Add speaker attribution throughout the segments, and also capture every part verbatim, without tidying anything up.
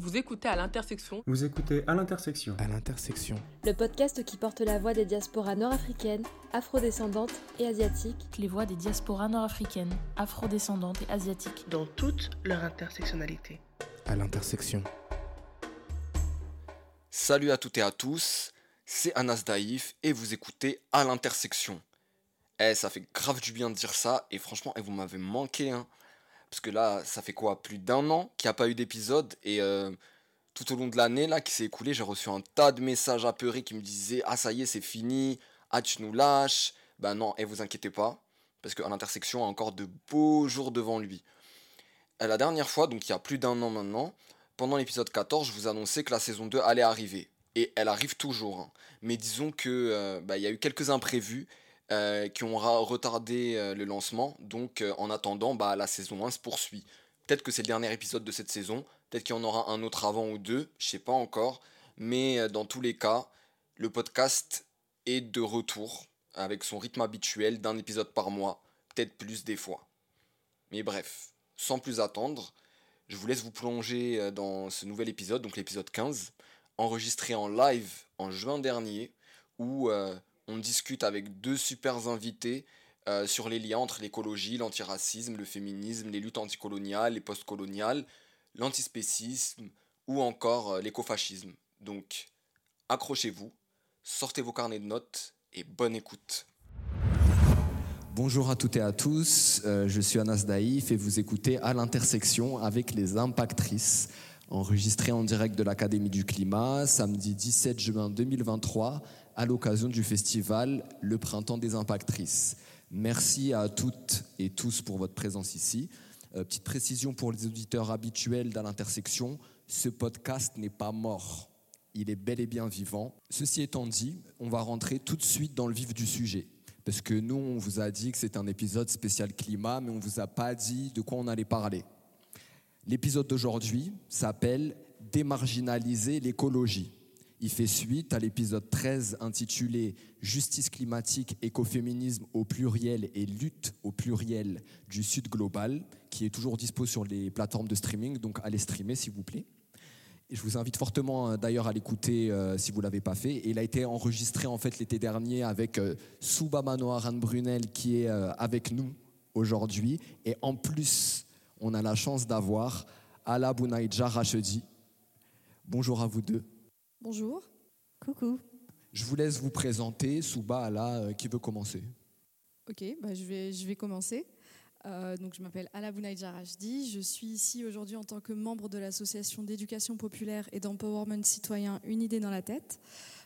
Speaker 1: Vous écoutez à l'intersection.
Speaker 2: Vous écoutez à l'intersection.
Speaker 3: À l'intersection.
Speaker 4: Le podcast qui porte la voix des diasporas nord-africaines, afrodescendantes et asiatiques.
Speaker 5: Les voix des diasporas nord-africaines, afrodescendantes et asiatiques.
Speaker 6: Dans toute leur intersectionnalité.
Speaker 3: À l'intersection.
Speaker 7: Salut à toutes et à tous, c'est Anas Daïf et vous écoutez à l'intersection. Eh, ça fait grave du bien de dire ça et franchement, eh, vous m'avez manqué, hein. Parce que là, ça fait quoi, plus d'un an qu'il n'y a pas eu d'épisode et euh, tout au long de l'année là qui s'est écoulée, j'ai reçu un tas de messages apeurés qui me disaient « Ah ça y est, c'est fini, ah tu nous lâches ». Ben non, et eh, vous inquiétez pas, parce qu'à l'intersection a encore de beaux jours devant lui. Et la dernière fois, donc il y a plus d'un an maintenant, pendant l'épisode quatorze, je vous annonçais que la saison deux allait arriver. Et elle arrive toujours, hein. Mais disons que euh, bah, y a eu quelques imprévus euh, qui ont ra- retardé euh, le lancement. Donc euh, en attendant, bah, la saison un se poursuit. Peut-être que c'est le dernier épisode de cette saison. Peut-être qu'il y en aura un autre avant ou deux. Je sais pas encore. Mais euh, dans tous les cas, le podcast est de retour avec son rythme habituel d'un épisode par mois. Peut-être plus des fois. Mais bref, sans plus attendre, je vous laisse vous plonger dans ce nouvel épisode, donc l'épisode quinze, enregistré en live en juin dernier, où euh, on discute avec deux super invités euh, sur les liens entre l'écologie, l'antiracisme, le féminisme, les luttes anticoloniales, les postcoloniales, l'antispécisme ou encore euh, l'écofascisme. Donc, accrochez-vous, sortez vos carnets de notes et bonne écoute.
Speaker 3: Bonjour à toutes et à tous, euh, je suis Anas Daïf et vous écoutez à l'intersection avec les Impactrices, enregistré en direct de l'Académie du Climat, samedi dix-sept juin deux mille vingt-trois, à l'occasion du festival Le Printemps des Impactrices. Merci à toutes et tous pour votre présence ici. Euh, petite précision pour les auditeurs habituels d'à l'intersection, ce podcast n'est pas mort, il est bel et bien vivant. Ceci étant dit, on va rentrer tout de suite dans le vif du sujet. Parce que nous, on vous a dit que c'est un épisode spécial climat, mais on ne vous a pas dit de quoi on allait parler. L'épisode d'aujourd'hui s'appelle « Démarginaliser l'écologie ». Il fait suite à l'épisode treize intitulé « Justice climatique, écoféminisme au pluriel et lutte au pluriel du Sud global », qui est toujours dispo sur les plateformes de streaming, donc allez streamer s'il vous plaît. Et je vous invite fortement d'ailleurs à l'écouter euh, si vous ne l'avez pas fait. Et il a été enregistré en fait l'été dernier avec euh, Souba Manoaran Brunel qui est euh, avec nous aujourd'hui. Et en plus, on a la chance d'avoir Ala Bounaïdja Rachedi. Bonjour à vous deux.
Speaker 8: Bonjour. Coucou.
Speaker 3: Je vous laisse vous présenter. Souba, Ala, euh, qui veut commencer?
Speaker 8: Ok, bah je, vais, je vais commencer. Euh, donc je m'appelle Ala Bounaïdja Rachedi. Je suis ici aujourd'hui en tant que membre de l'association d'éducation populaire et d'empowerment citoyen Une idée dans la tête.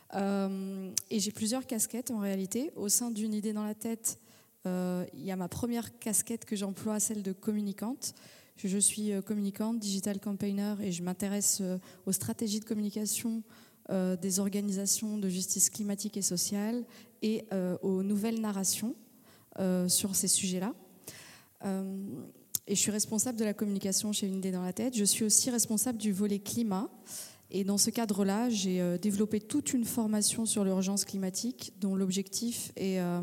Speaker 8: Euh, et j'ai plusieurs casquettes en réalité. Au sein d'Une idée dans la tête, euh, il y a ma première casquette que j'emploie, celle de communicante. Je, je suis communicante, digital campaigner et je m'intéresse euh, aux stratégies de communication euh, des organisations de justice climatique et sociale et euh, aux nouvelles narrations euh, sur ces sujets-là. Euh, et je suis responsable de la communication chez Une idée dans la tête. Je suis aussi responsable du volet climat. Et dans ce cadre-là, j'ai euh, développé toute une formation sur l'urgence climatique dont l'objectif est euh,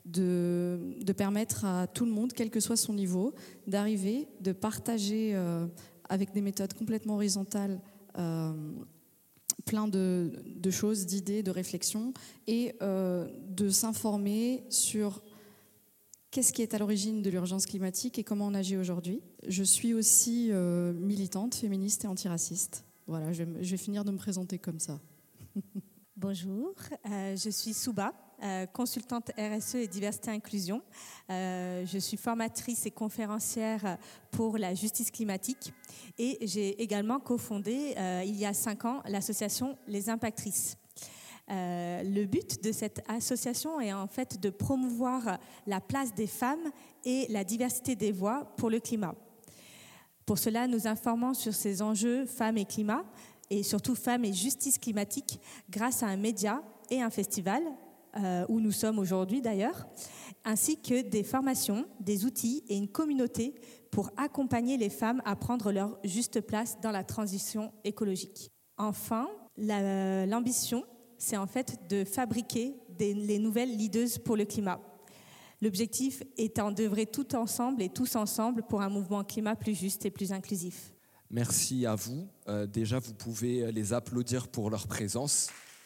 Speaker 8: de, de permettre à tout le monde, quel que soit son niveau, d'arriver, de partager euh, avec des méthodes complètement horizontales euh, plein de, de choses, d'idées, de réflexions et euh, de s'informer sur qu'est-ce qui est à l'origine de l'urgence climatique et comment on agit aujourd'hui. Je suis aussi euh, militante, féministe et antiraciste. Voilà, je vais, je vais finir de me présenter comme ça.
Speaker 9: Bonjour, euh, je suis Souba, euh, consultante R S E et diversité inclusion. Euh, je suis formatrice et conférencière pour la justice climatique et j'ai également cofondé euh, il y a cinq ans l'association Les Impactrices. Euh, le but de cette association est en fait de promouvoir la place des femmes et la diversité des voix pour le climat. Pour cela, nous informons sur ces enjeux femmes et climat, et surtout femmes et justice climatique, grâce à un média et un festival, euh, où nous sommes aujourd'hui d'ailleurs, ainsi que des formations, des outils et une communauté pour accompagner les femmes à prendre leur juste place dans la transition écologique. Enfin, la, l'ambition, c'est en fait de fabriquer des, les nouvelles leaders pour le climat. L'objectif étant d'œuvrer tout ensemble et tous ensemble pour un mouvement climat plus juste et plus inclusif.
Speaker 3: Merci à vous. Euh, déjà, vous pouvez les applaudir pour leur présence.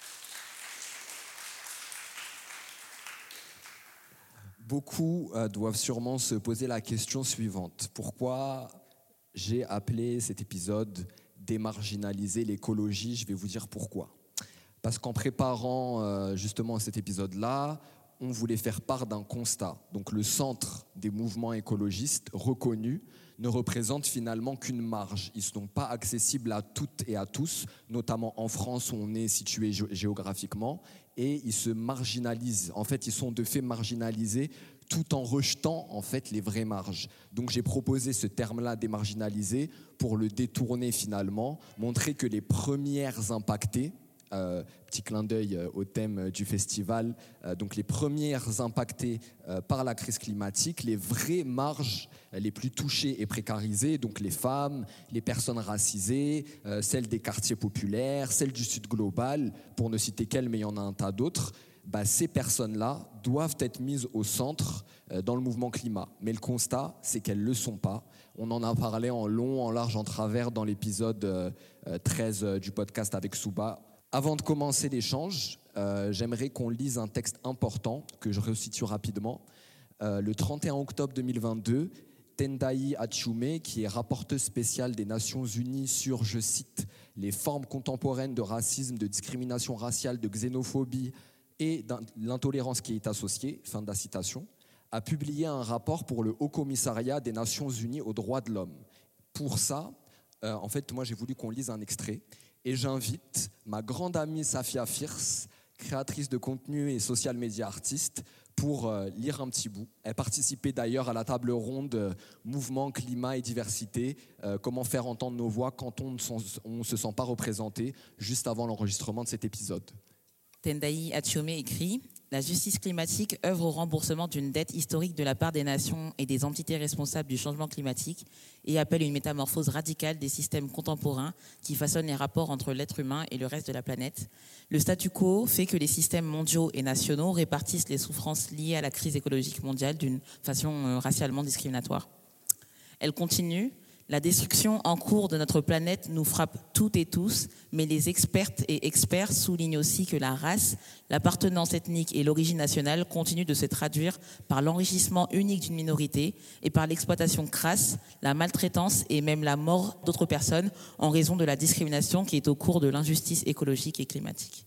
Speaker 3: Beaucoup euh, doivent sûrement se poser la question suivante. Pourquoi j'ai appelé cet épisode « Démarginaliser l'écologie », je vais vous dire pourquoi. Parce qu'en préparant euh, justement cet épisode-là, on voulait faire part d'un constat. Donc le centre des mouvements écologistes reconnus ne représente finalement qu'une marge. Ils ne sont pas accessibles à toutes et à tous, notamment en France où on est situé géographiquement, et ils se marginalisent. En fait, ils sont de fait marginalisés tout en rejetant en fait les vraies marges. Donc j'ai proposé ce terme-là, démarginalisé, pour le détourner finalement, montrer que les premières impactées, Euh, petit clin d'œil euh, au thème euh, du festival, euh, donc les premières impactées euh, par la crise climatique, les vraies marges euh, les plus touchées et précarisées, donc les femmes, les personnes racisées, euh, celles des quartiers populaires, celles du Sud global, pour ne citer qu'elles, mais il y en a un tas d'autres, bah, ces personnes-là doivent être mises au centre euh, dans le mouvement climat. Mais le constat, c'est qu'elles ne le sont pas. On en a parlé en long, en large, en travers dans l'épisode euh, treize euh, du podcast avec Souba. Avant de commencer l'échange, euh, j'aimerais qu'on lise un texte important que je resitue rapidement. Euh, le trente et un octobre deux mille vingt-deux, Tendai Achiume, qui est rapporteuse spéciale des Nations Unies sur, je cite, les formes contemporaines de racisme, de discrimination raciale, de xénophobie et l'intolérance qui est associée, fin de la citation, a publié un rapport pour le Haut Commissariat des Nations Unies aux droits de l'homme. Pour ça, euh, en fait, moi j'ai voulu qu'on lise un extrait. Et j'invite ma grande amie Safia Fierce, créatrice de contenu et social media artiste, pour euh, lire un petit bout. Elle participait d'ailleurs à la table ronde euh, Mouvement, climat et diversité, euh, comment faire entendre nos voix quand on ne se sent pas représenté, juste avant l'enregistrement de cet épisode.
Speaker 1: Tendai Achiume écrit « La justice climatique œuvre au remboursement d'une dette historique de la part des nations et des entités responsables du changement climatique et appelle une métamorphose radicale des systèmes contemporains qui façonnent les rapports entre l'être humain et le reste de la planète. Le statu quo fait que les systèmes mondiaux et nationaux répartissent les souffrances liées à la crise écologique mondiale d'une façon racialement discriminatoire. » Elle continue. La destruction en cours de notre planète nous frappe toutes et tous, mais les expertes et experts soulignent aussi que la race, l'appartenance ethnique et l'origine nationale continuent de se traduire par l'enrichissement unique d'une minorité et par l'exploitation crasse, la maltraitance et même la mort d'autres personnes en raison de la discrimination qui est au cours de l'injustice écologique et climatique.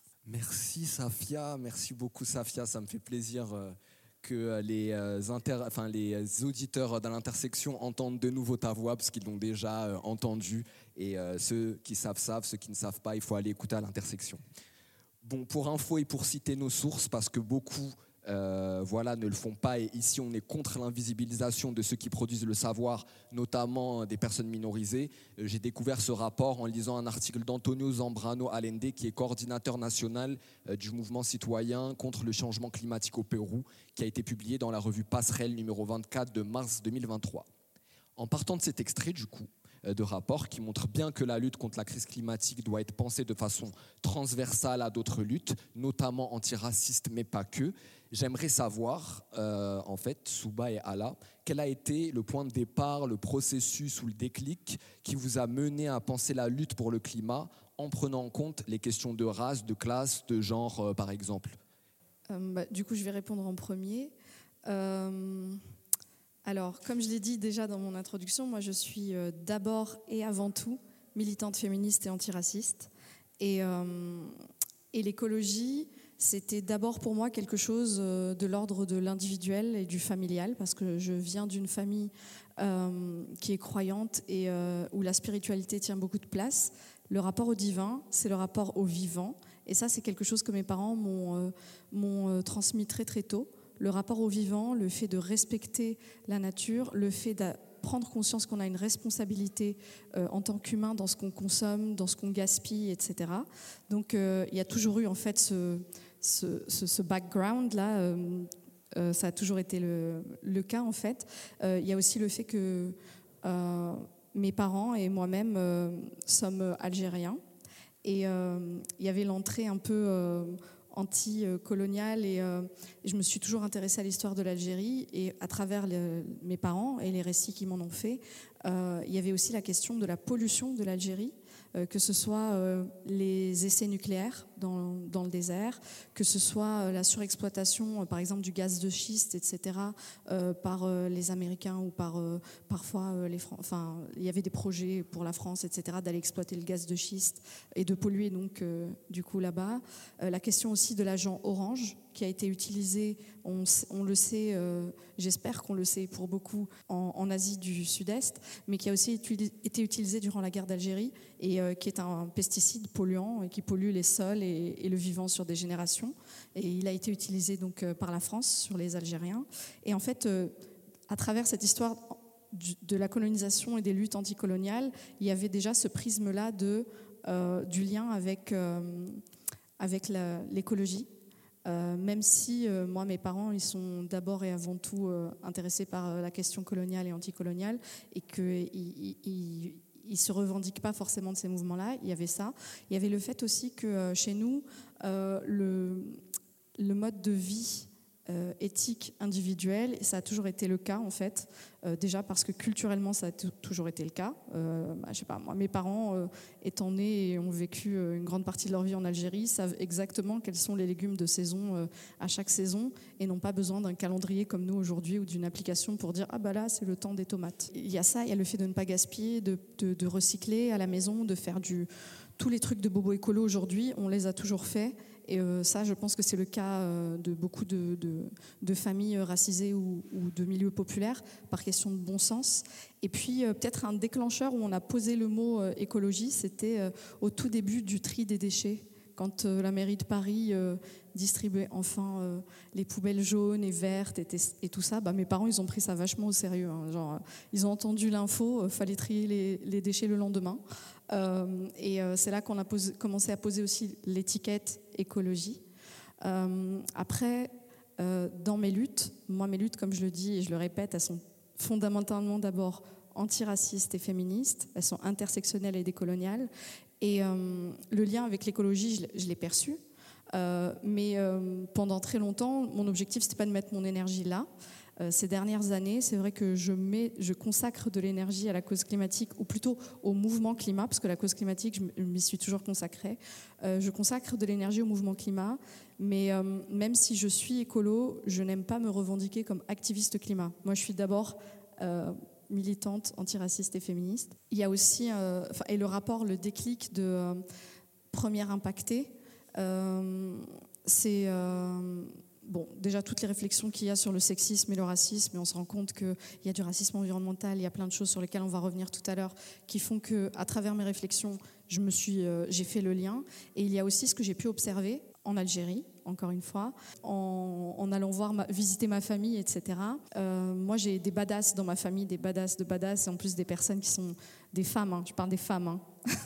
Speaker 3: Merci Safia, merci beaucoup Safia, ça me fait plaisir euh... que les, euh, inter... enfin, les auditeurs de l'Intersection entendent de nouveau ta voix parce qu'ils l'ont déjà euh, entendue et euh, ceux qui savent savent, ceux qui ne savent pas, il faut aller écouter à l'Intersection. Bon, pour info et pour citer nos sources, parce que beaucoup euh, voilà, ne le font pas et ici on est contre l'invisibilisation de ceux qui produisent le savoir, notamment des personnes minorisées. Euh, j'ai découvert ce rapport en lisant un article d'Antonio Zambrano Allende qui est coordinateur national euh, du mouvement citoyen contre le changement climatique au Pérou, qui a été publié dans la revue Passerelle numéro vingt-quatre de mars deux mille vingt-trois. En partant de cet extrait du coup de rapport qui montre bien que la lutte contre la crise climatique doit être pensée de façon transversale à d'autres luttes, notamment antiracistes, mais pas que. J'aimerais savoir, euh, en fait, Souba et Ala, quel a été le point de départ, le processus ou le déclic qui vous a mené à penser la lutte pour le climat en prenant en compte les questions de race, de classe, de genre, euh, par exemple.
Speaker 8: Euh, bah, du coup, je vais répondre en premier. Euh... Alors, comme je l'ai dit déjà dans mon introduction, moi je suis euh, d'abord et avant tout militante féministe et antiraciste. Et, euh, et l'écologie, c'était d'abord pour moi quelque chose euh, de l'ordre de l'individuel et du familial, parce que je viens d'une famille euh, qui est croyante et euh, où la spiritualité tient beaucoup de place. Le rapport au divin, c'est le rapport au vivant. Et ça, c'est quelque chose que mes parents m'ont, euh, m'ont euh, transmis très très tôt. Le rapport au vivant, le fait de respecter la nature, le fait de prendre conscience qu'on a une responsabilité euh, en tant qu'humain dans ce qu'on consomme, dans ce qu'on gaspille, et cetera. Donc euh, il y a toujours eu en fait ce, ce, ce, ce background-là, euh, euh, ça a toujours été le, le cas en fait. Euh, il y a aussi le fait que euh, mes parents et moi-même euh, sommes algériens et euh, il y avait l'entrée un peu... Euh, anti-coloniale et euh, je me suis toujours intéressée à l'histoire de l'Algérie et à travers le, mes parents et les récits qu'ils m'en ont fait, euh, il y avait aussi la question de la pollution de l'Algérie, euh, que ce soit euh, les essais nucléaires dans, dans le désert, que ce soit euh, la surexploitation, euh, par exemple, du gaz de schiste, et cetera, euh, par euh, les Américains ou par euh, parfois euh, les Fran- enfin, il y avait des projets pour la France, et cetera, d'aller exploiter le gaz de schiste et de polluer donc euh, du coup là-bas. Euh, la question aussi de l'agent orange qui a été utilisé, on, on le sait, euh, j'espère qu'on le sait pour beaucoup en, en Asie du Sud-Est, mais qui a aussi été, été utilisé durant la guerre d'Algérie et euh, qui est un pesticide polluant et qui pollue les sols et, et le vivant sur des générations. Et il a été utilisé donc euh, par la France sur les Algériens. Et en fait, euh, à travers cette histoire de la colonisation et des luttes anticoloniales, il y avait déjà ce prisme-là de, euh, du lien avec, euh, avec la, l'écologie. Euh, même si euh, moi, mes parents, ils sont d'abord et avant tout euh, intéressés par euh, la question coloniale et anticoloniale et qu'ils ils, ils se revendiquent pas forcément de ces mouvements-là, il y avait ça. Il y avait le fait aussi que euh, chez nous, euh, le, le mode de vie Euh, éthique individuelle, et ça a toujours été le cas en fait, euh, déjà parce que culturellement ça a t- toujours été le cas. Euh, bah, je sais pas, moi, mes parents euh, étant nés et ont vécu euh, une grande partie de leur vie en Algérie, savent exactement quels sont les légumes de saison euh, à chaque saison et n'ont pas besoin d'un calendrier comme nous aujourd'hui ou d'une application pour dire ah bah là c'est le temps des tomates. Il y a ça, il y a le fait de ne pas gaspiller, de, de, de recycler à la maison, de faire du tous les trucs de bobo écolo aujourd'hui, on les a toujours faits. Et euh, ça, je pense que c'est le cas euh, de beaucoup de, de, de familles racisées ou, ou de milieux populaires, par question de bon sens. Et puis, euh, peut-être un déclencheur où on a posé le mot euh, écologie, c'était euh, au tout début du tri des déchets, quand euh, la mairie de Paris euh, distribuait enfin euh, les poubelles jaunes et vertes et, et tout ça. Bah, mes parents, ils ont pris ça vachement au sérieux. Hein. Genre, ils ont entendu l'info, il euh, fallait trier les, les déchets le lendemain. Euh, et euh, c'est là qu'on a posé, commencé à poser aussi l'étiquette écologie. Euh, après, euh, dans mes luttes, moi mes luttes, comme je le dis et je le répète, elles sont fondamentalement d'abord antiracistes et féministes, elles sont intersectionnelles et décoloniales. Et euh, le lien avec l'écologie, je, je l'ai perçu. Euh, mais euh, pendant très longtemps, mon objectif, c'était pas de mettre mon énergie là. Euh, ces dernières années, c'est vrai que je, mets, je consacre de l'énergie à la cause climatique, ou plutôt au mouvement climat, parce que la cause climatique, je m'y suis toujours consacrée. Euh, je consacre de l'énergie au mouvement climat, mais euh, même si je suis écolo, je n'aime pas me revendiquer comme activiste climat. Moi, je suis d'abord euh, militante, antiraciste et féministe. Il y a aussi, euh, et le rapport, le déclic de euh, Première Impactée, euh, c'est... Euh, Bon, déjà, toutes les réflexions qu'il y a sur le sexisme et le racisme, et on se rend compte qu'il y a du racisme environnemental, il y a plein de choses sur lesquelles on va revenir tout à l'heure, qui font qu'à travers mes réflexions, je me suis, euh, j'ai fait le lien. Et il y a aussi ce que j'ai pu observer en Algérie, encore une fois, en, en allant voir ma, visiter ma famille, et cetera. Euh, moi, j'ai des badass dans ma famille, des badass de badass, et en plus des personnes qui sont des femmes, hein, je parle des femmes, hein.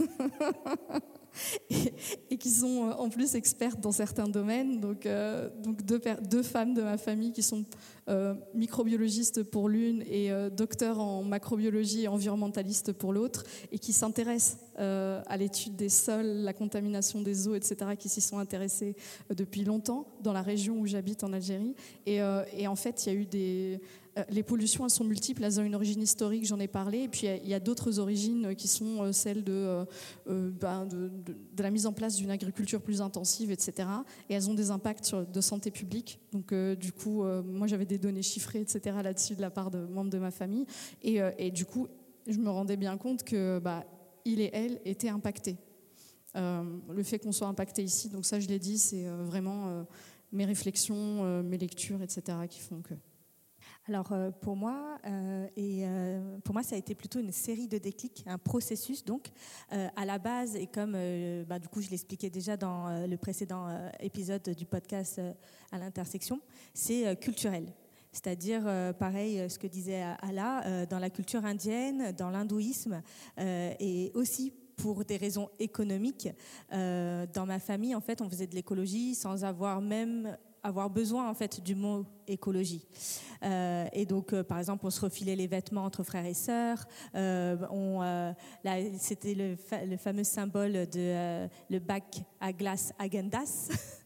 Speaker 8: Et, et qui sont en plus expertes dans certains domaines. Donc, euh, donc deux, deux femmes de ma famille qui sont euh, microbiologistes pour l'une et euh, docteurs en macrobiologie et environnementalistes pour l'autre, et qui s'intéressent euh, à l'étude des sols, la contamination des eaux, et cetera, qui s'y sont intéressées euh, depuis longtemps dans la région où j'habite en Algérie. Et, euh, et en fait, il y a eu des... Les pollutions, elles sont multiples, elles ont une origine historique, j'en ai parlé, et puis il y a d'autres origines qui sont celles de, euh, ben de, de, de la mise en place d'une agriculture plus intensive, et cetera. Et elles ont des impacts sur, de santé publique. Donc euh, du coup, euh, moi j'avais des données chiffrées, et cetera là-dessus de la part de membres de ma famille. Et, euh, et du coup, je me rendais bien compte que bah, il et elle étaient impactés. Euh, le fait qu'on soit impacté ici, donc ça je l'ai dit, c'est euh, vraiment euh, mes réflexions, euh, mes lectures, et cetera qui font que...
Speaker 9: Alors euh, pour moi, euh, et euh, pour moi, ça a été plutôt une série de déclics, un processus. Donc, euh, à la base, et comme euh, bah, du coup je l'expliquais déjà dans euh, le précédent euh, épisode du podcast euh, à l'intersection, c'est euh, culturel. C'est-à-dire, euh, pareil, ce que disait Ala, euh, dans la culture indienne, dans l'hindouisme, euh, et aussi pour des raisons économiques. Euh, dans ma famille, en fait, on faisait de l'écologie sans avoir même avoir besoin en fait du mot écologie. Euh, et donc, euh, par exemple, on se refilait les vêtements entre frères et sœurs. Euh, on, euh, là, c'était le, fa- le fameux symbole de euh, le bac à glace Häagen-Dazs.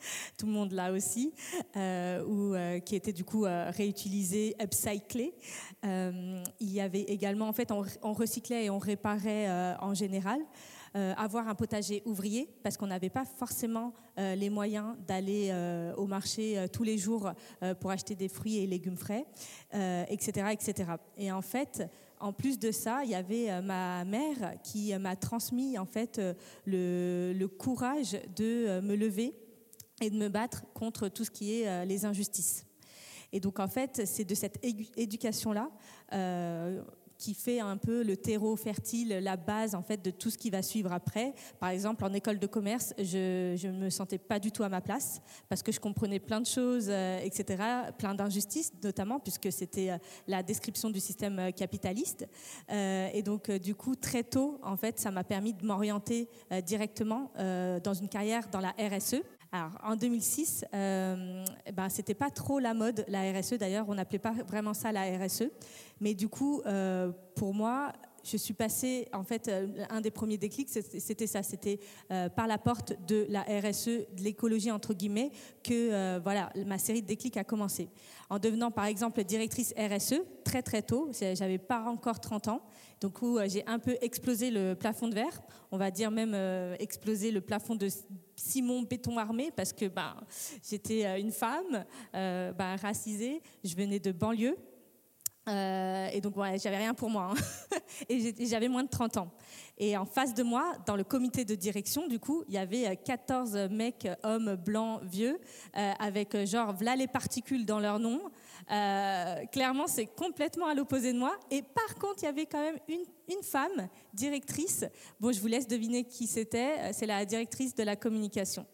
Speaker 9: tout le monde l'a aussi, euh, ou euh, qui était du coup euh, réutilisé, upcyclé. Euh, il y avait également, en fait, on, on recyclait et on réparait euh, en général. Euh, avoir un potager ouvrier, parce qu'on n'avait pas forcément euh, les moyens d'aller euh, au marché euh, tous les jours euh, pour acheter des fruits et légumes frais, euh, et cetera, et cetera. Et en fait, en plus de ça, il y avait euh, ma mère qui euh, m'a transmis en fait euh, le, le courage de euh, me lever et de me battre contre tout ce qui est euh, les injustices. Et donc en fait, c'est de cette égu- éducation-là euh, qui fait un peu le terreau fertile, la base en fait de tout ce qui va suivre après. Par exemple, en école de commerce, je ne me sentais pas du tout à ma place parce que je comprenais plein de choses, euh, et cetera, plein d'injustices notamment puisque c'était euh, la description du système euh, capitaliste. Euh, et donc, euh, du coup, très tôt, en fait, ça m'a permis de m'orienter euh, directement euh, dans une carrière dans la R S E. Alors, en deux mille six, euh, ben, c'était pas trop la mode, la R S E d'ailleurs, on n'appelait pas vraiment ça la R S E. Mais du coup, euh, pour moi, je suis passée, en fait, euh, un des premiers déclics, c'était, c'était ça, c'était euh, par la porte de la R S E, de l'écologie entre guillemets, que euh, voilà, ma série de déclics a commencé. En devenant par exemple directrice R S E, très très tôt, j'avais pas encore trente ans, donc où euh, j'ai un peu explosé le plafond de verre, on va dire même euh, explosé le plafond de Simon Béton Armé, parce que ben, j'étais une femme euh, ben, racisée, je venais de banlieue, Euh, et donc, ouais, j'avais rien pour moi. Hein. Et j'avais moins de trente ans. Et en face de moi, dans le comité de direction, du coup, il y avait quatorze mecs, hommes, blancs, vieux, euh, avec genre, voilà les particules dans leur nom. Euh, clairement, c'est complètement à l'opposé de moi. Et par contre, il y avait quand même une, une femme, directrice. Bon, je vous laisse deviner qui c'était. C'est la directrice de la communication.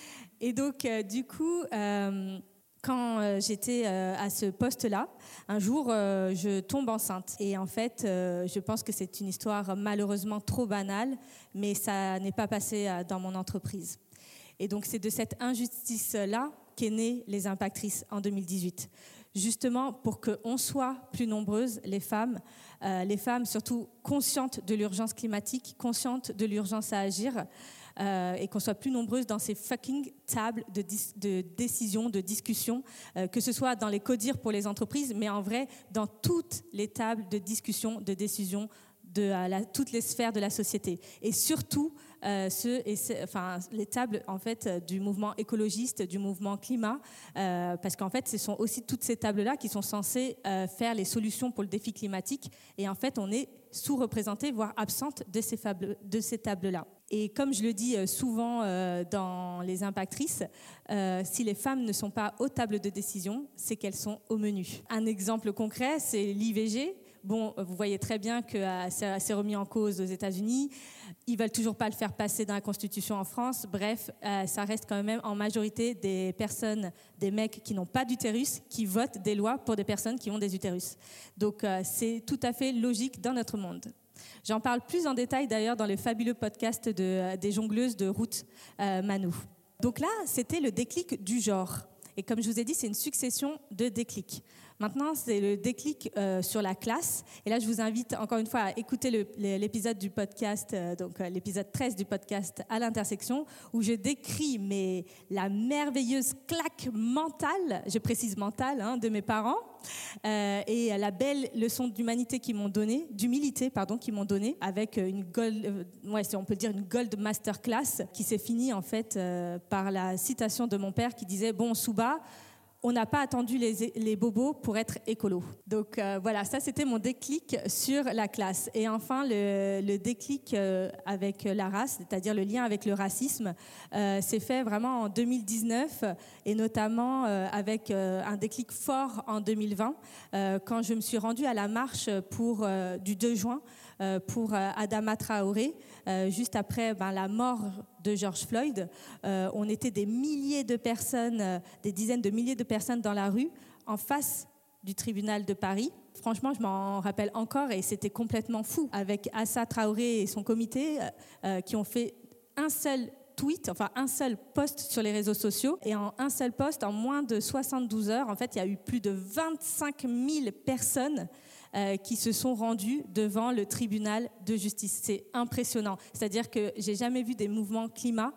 Speaker 9: Et donc, euh, du coup... Euh, Quand euh, j'étais euh, à ce poste-là, un jour, euh, je tombe enceinte. Et en fait, euh, je pense que c'est une histoire malheureusement trop banale, mais ça n'est pas passé euh, dans mon entreprise. Et donc, c'est de cette injustice-là qu'est née les Impactrices en deux mille dix-huit. Justement, pour qu'on soit plus nombreuses, les femmes, euh, les femmes surtout conscientes de l'urgence climatique, conscientes de l'urgence à agir, Euh, et qu'on soit plus nombreuses dans ces fucking tables de, dis- de décision, de discussion, euh, que ce soit dans les CODIR pour les entreprises, mais en vrai, dans toutes les tables de discussion, de décision, de à la, toutes les sphères de la société. Et surtout, euh, ceux et enfin, les tables en fait, du mouvement écologiste, du mouvement climat, euh, parce qu'en fait, ce sont aussi toutes ces tables-là qui sont censées euh, faire les solutions pour le défi climatique. Et en fait, on est sous-représentées, voire absentes de ces, fables, de ces tables-là. Et comme je le dis souvent euh, dans les Impactrices, euh, si les femmes ne sont pas aux tables de décision, c'est qu'elles sont au menu. Un exemple concret, c'est l'I V G. Bon, vous voyez très bien que euh, ça s'est remis en cause aux États-Unis. Ils veulent toujours pas le faire passer dans la Constitution en France. Bref, euh, ça reste quand même en majorité des personnes, des mecs qui n'ont pas d'utérus, qui votent des lois pour des personnes qui ont des utérus. Donc, euh, c'est tout à fait logique dans notre monde. J'en parle plus en détail d'ailleurs dans le fabuleux podcast de, des jongleuses de Ruth euh, Manou. Donc là, c'était le déclic du genre. Et comme je vous ai dit, c'est une succession de déclics. Maintenant, c'est le déclic euh, sur la classe. Et là, je vous invite encore une fois à écouter le, l'épisode du podcast, euh, donc euh, l'épisode treize du podcast À l'intersection, où je décris mais, la merveilleuse claque mentale, je précise mentale, hein, de mes parents, euh, et la belle leçon d'humanité qu'ils m'ont donnée, d'humilité, pardon, qu'ils m'ont donnée, avec une gold, euh, ouais, on peut dire une gold masterclass, qui s'est finie en fait euh, par la citation de mon père qui disait « Bon, Souba, on n'a pas attendu les, les bobos pour être écolo. » Donc euh, voilà, ça c'était mon déclic sur la classe. Et enfin, le, le déclic euh, avec la race, c'est-à-dire le lien avec le racisme, euh, s'est fait vraiment en deux mille dix-neuf et notamment euh, avec euh, un déclic fort en deux mille vingt, euh, quand je me suis rendue à la marche pour, euh, du deux juin euh, pour euh, Adama Traoré, euh, juste après ben, la mort de George Floyd. Euh, on était des milliers de personnes, euh, des dizaines de milliers de personnes dans la rue, en face du tribunal de Paris. Franchement, je m'en rappelle encore et c'était complètement fou, avec Assa Traoré et son comité euh, euh, qui ont fait un seul tweet, enfin un seul post sur les réseaux sociaux, et en un seul post, en moins de soixante-douze heures, en fait, il y a eu plus de vingt-cinq mille personnes Euh, qui se sont rendus devant le tribunal de justice. C'est impressionnant. C'est-à-dire que j'ai jamais vu des mouvements climat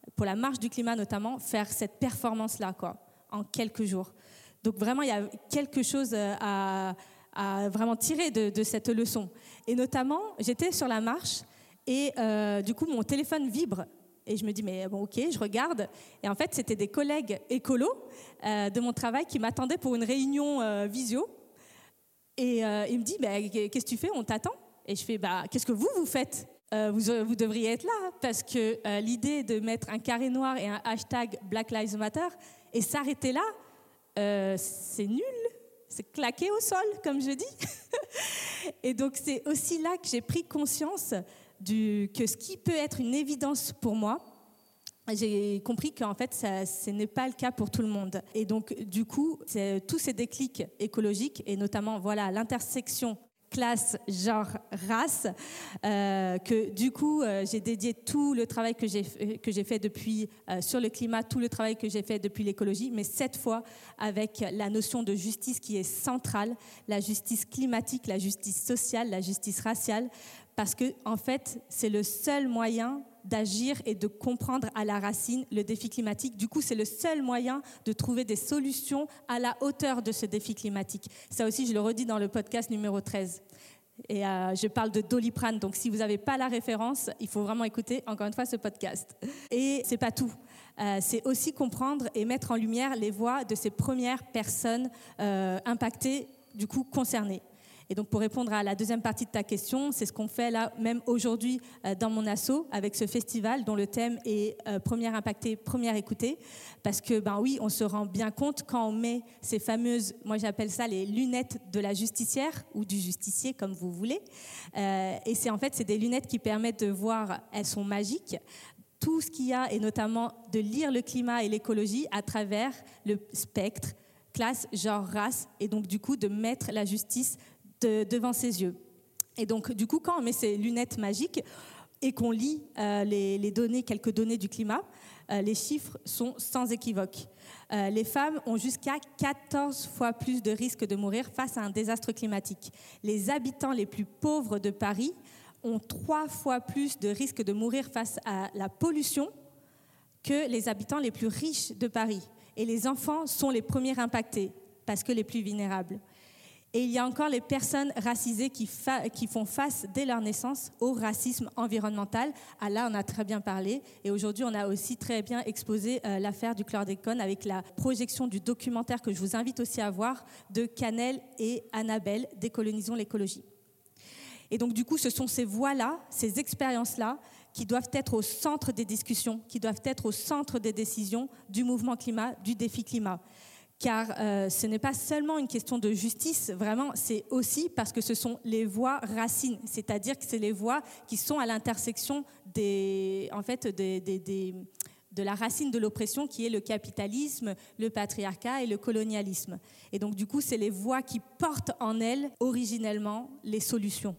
Speaker 9: pour la marche du climat notamment, faire cette performance-là, quoi, en quelques jours. Donc vraiment, il y a quelque chose à, à vraiment tirer de, de cette leçon. Et notamment, j'étais sur la marche et euh, du coup, mon téléphone vibre. Et je me dis, mais bon, ok, je regarde. Et en fait, c'était des collègues écolos euh, de mon travail qui m'attendaient pour une réunion euh, visio. Et euh, il me dit, bah, qu'est-ce que tu fais? On t'attend. Et je fais, bah, qu'est-ce que vous, vous faites? euh, vous, vous devriez être là, parce que euh, l'idée de mettre un carré noir et un hashtag Black Lives Matter et s'arrêter là, euh, c'est nul, c'est claqué au sol, comme je dis. Et donc, c'est aussi là que j'ai pris conscience du, que ce qui peut être une évidence pour moi, j'ai compris qu'en fait, ça, ce n'est pas le cas pour tout le monde. Et donc, du coup, c'est, tous ces déclics écologiques, et notamment voilà, l'intersection classe, genre, race, euh, que du coup, euh, j'ai dédié tout le travail que j'ai, que j'ai fait depuis, euh, sur le climat, tout le travail que j'ai fait depuis l'écologie, mais cette fois avec la notion de justice qui est centrale, la justice climatique, la justice sociale, la justice raciale, parce que en fait, c'est le seul moyen d'agir et de comprendre à la racine le défi climatique. Du coup, c'est le seul moyen de trouver des solutions à la hauteur de ce défi climatique. Ça aussi, je le redis dans le podcast numéro treize. Et euh, je parle de Doliprane, donc si vous n'avez pas la référence, il faut vraiment écouter, encore une fois, ce podcast. Et c'est pas tout. Euh, c'est aussi comprendre et mettre en lumière les voix de ces premières personnes euh, impactées, du coup, concernées. Et donc, pour répondre à la deuxième partie de ta question, c'est ce qu'on fait là, même aujourd'hui, euh, dans mon asso, avec ce festival dont le thème est euh, Première impactée, première écoutée. Parce que, ben oui, on se rend bien compte quand on met ces fameuses, moi j'appelle ça les lunettes de la justicière ou du justicier, comme vous voulez. Euh, et c'est en fait, c'est des lunettes qui permettent de voir, elles sont magiques, tout ce qu'il y a, et notamment de lire le climat et l'écologie à travers le spectre, classe, genre, race, et donc du coup de mettre la justice de, devant ses yeux. Et donc du coup, quand on met ces lunettes magiques et qu'on lit euh, les, les données, quelques données du climat, euh, les chiffres sont sans équivoque. Euh, les femmes ont jusqu'à quatorze fois plus de risques de mourir face à un désastre climatique. Les habitants les plus pauvres de Paris ont trois fois plus de risques de mourir face à la pollution que les habitants les plus riches de Paris. Et les enfants sont les premiers impactés, parce que les plus vulnérables. Et il y a encore les personnes racisées qui, fa- qui font face dès leur naissance au racisme environnemental. Ah là, on a très bien parlé. Et aujourd'hui, on a aussi très bien exposé euh, l'affaire du chlordécone avec la projection du documentaire que je vous invite aussi à voir de Canel et Annabelle, Décolonisons l'écologie. Et donc, du coup, ce sont ces voix-là, ces expériences-là, qui doivent être au centre des discussions, qui doivent être au centre des décisions du mouvement climat, du défi climat. Car euh, ce n'est pas seulement une question de justice, vraiment, c'est aussi parce que ce sont les voix racines, c'est-à-dire que c'est les voix qui sont à l'intersection des, en fait, des, des, des, de la racine de l'oppression qui est le capitalisme, le patriarcat et le colonialisme. Et donc, du coup, c'est les voix qui portent en elles, originellement, les solutions.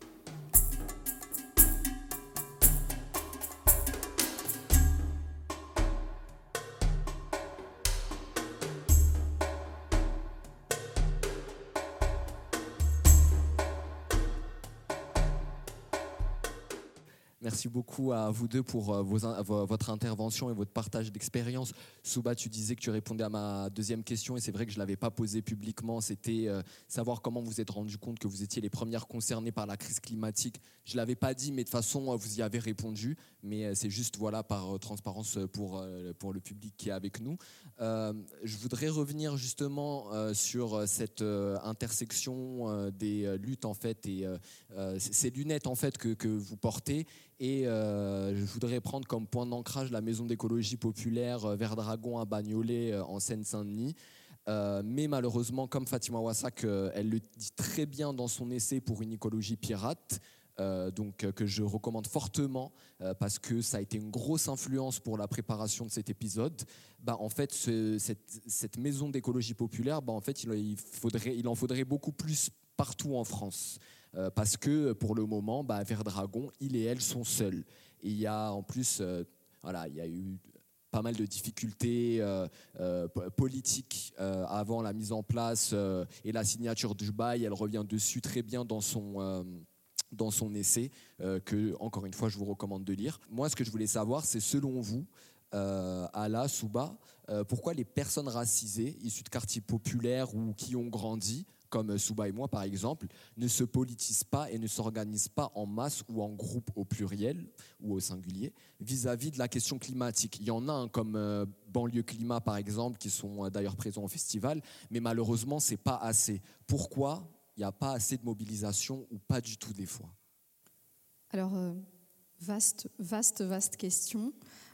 Speaker 3: Merci beaucoup à vous deux pour vos, vos, votre intervention et votre partage d'expérience. Souba, tu disais que tu répondais à ma deuxième question et c'est vrai que je ne l'avais pas posée publiquement. C'était euh, savoir comment vous vous êtes rendu compte que vous étiez les premières concernées par la crise climatique. Je ne l'avais pas dit, mais de toute façon, vous y avez répondu. Mais c'est juste voilà, par transparence pour, euh, pour le public qui est avec nous. Euh, je voudrais revenir justement euh, sur cette euh, intersection euh, des luttes en fait, et euh, ces lunettes en fait, que, que vous portez. Et euh, je voudrais prendre comme point d'ancrage la maison d'écologie populaire euh, Verdragon à Bagnolet euh, en Seine-Saint-Denis. Euh, mais malheureusement, comme Fatima Wassak, euh, elle le dit très bien dans son essai pour une écologie pirate, euh, donc, euh, que je recommande fortement euh, parce que ça a été une grosse influence pour la préparation de cet épisode. Bah, en fait, ce, cette, cette maison d'écologie populaire, bah, en fait, il, il, faudrait, il en faudrait beaucoup plus partout en France. Euh, parce que pour le moment, bah, Verdragon, il et elle sont seuls. Et il y a en plus, euh, voilà, il y a eu pas mal de difficultés euh, euh, politiques euh, avant la mise en place euh, et la signature du bail. Elle revient dessus très bien dans son, euh, dans son essai, euh, que, encore une fois, je vous recommande de lire. Moi, ce que je voulais savoir, c'est selon vous, euh, Ala, Souba, euh, pourquoi les personnes racisées, issues de quartiers populaires ou qui ont grandi, comme Souba et moi par exemple, ne se politisent pas et ne s'organisent pas en masse ou en groupe au pluriel ou au singulier vis-à-vis de la question climatique. Il y en a hein, comme euh, Banlieue Climat par exemple, qui sont euh, d'ailleurs présents au festival, mais malheureusement c'est pas assez. Pourquoi il n'y a pas assez de mobilisation ou pas du tout des fois?
Speaker 8: Alors, euh, vaste, vaste, vaste question.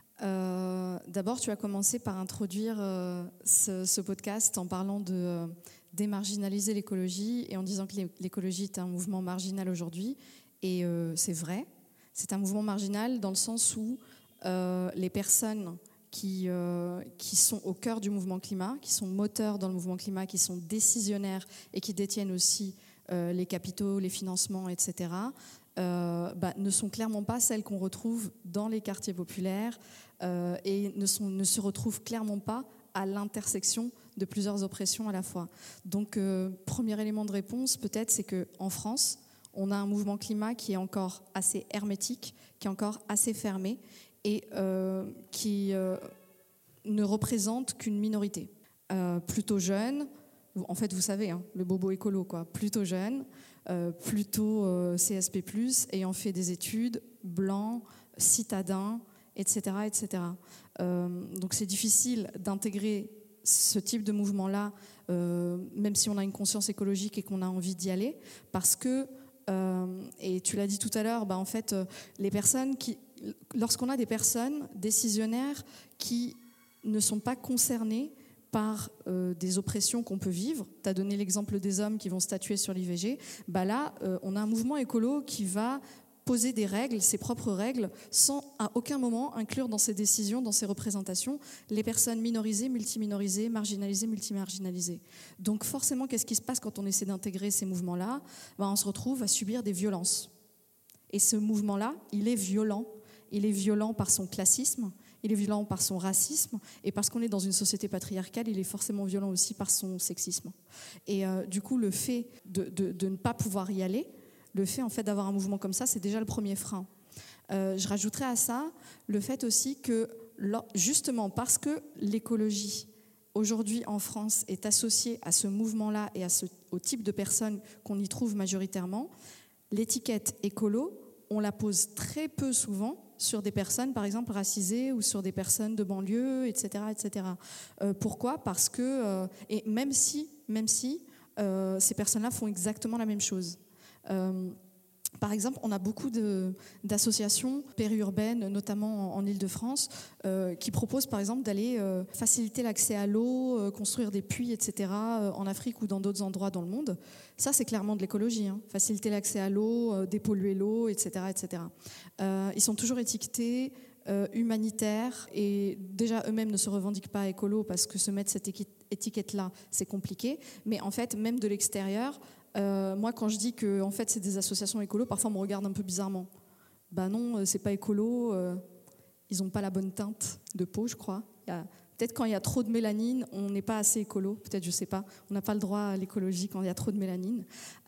Speaker 8: Euh, d'abord, tu as commencé par introduire euh, ce, ce podcast en parlant de euh, démarginaliser l'écologie et en disant que l'écologie est un mouvement marginal aujourd'hui. Et euh, c'est vrai, c'est un mouvement marginal dans le sens où euh, les personnes qui, euh, qui sont au cœur du mouvement climat, qui sont moteurs dans le mouvement climat, qui sont décisionnaires et qui détiennent aussi euh, les capitaux, les financements, et cetera, euh, bah, ne sont clairement pas celles qu'on retrouve dans les quartiers populaires euh, et ne, sont, ne se retrouvent clairement pas à l'intersection de plusieurs oppressions à la fois. Donc, euh, premier élément de réponse, peut-être, c'est qu'en France, on a un mouvement climat qui est encore assez hermétique, qui est encore assez fermé et euh, qui euh, ne représente qu'une minorité. Euh, plutôt jeune, en fait, vous savez, hein, le bobo écolo, quoi, plutôt jeune, euh, plutôt euh, C S P plus, ayant fait des études, blanc, citadin, et cetera, et cetera. Euh, donc, c'est difficile d'intégrer ce type de mouvement-là, euh, même si on a une conscience écologique et qu'on a envie d'y aller, parce que, euh, et tu l'as dit tout à l'heure, bah, en fait, euh, les personnes qui, lorsqu'on a des personnes décisionnaires qui ne sont pas concernées par euh, des oppressions qu'on peut vivre, tu as donné l'exemple des hommes qui vont statuer sur l'I V G, bah là, euh, on a un mouvement écolo qui va poser des règles, ses propres règles, sans à aucun moment inclure dans ses décisions, dans ses représentations, les personnes minorisées, multiminorisées, marginalisées, multimarginalisées. Donc forcément, qu'est-ce qui se passe quand on essaie d'intégrer ces mouvements-là? Ben, on se retrouve à subir des violences. Et ce mouvement-là, il est violent. Il est violent par son classisme, il est violent par son racisme, et parce qu'on est dans une société patriarcale, il est forcément violent aussi par son sexisme. Et euh, du coup, le fait de, de, de ne pas pouvoir y aller, le fait en fait d'avoir un mouvement comme ça, c'est déjà le premier frein. Euh, je rajouterais à ça le fait aussi que, justement parce que l'écologie aujourd'hui en France est associée à ce mouvement-là et à ce, au type de personnes qu'on y trouve majoritairement, l'étiquette écolo, on la pose très peu souvent sur des personnes, par exemple, racisées ou sur des personnes de banlieue, et cetera, et cetera. Euh, pourquoi ? Parce que, euh, et même si, même si euh, ces personnes-là font exactement la même chose. Euh, par exemple, on a beaucoup de, d'associations périurbaines, notamment en, en Île-de-France, euh, qui proposent par exemple d'aller euh, faciliter l'accès à l'eau, euh, construire des puits, et cetera, euh, en Afrique ou dans d'autres endroits dans le monde. Ça, c'est clairement de l'écologie, hein. Faciliter l'accès à l'eau, euh, dépolluer l'eau, et cetera, et cetera. Euh, ils sont toujours étiquetés euh, humanitaires et déjà eux-mêmes ne se revendiquent pas écolo parce que se mettre cette étiquette-là, c'est compliqué. Mais en fait, même de l'extérieur, Euh, moi, quand je dis que en fait, c'est des associations écolo, parfois on me regarde un peu bizarrement. Ben non, c'est pas écolo, euh, ils n'ont pas la bonne teinte de peau, je crois. Il y a, peut-être quand il y a trop de mélanine, on n'est pas assez écolo, peut-être, je sais pas. On n'a pas le droit à l'écologie quand il y a trop de mélanine.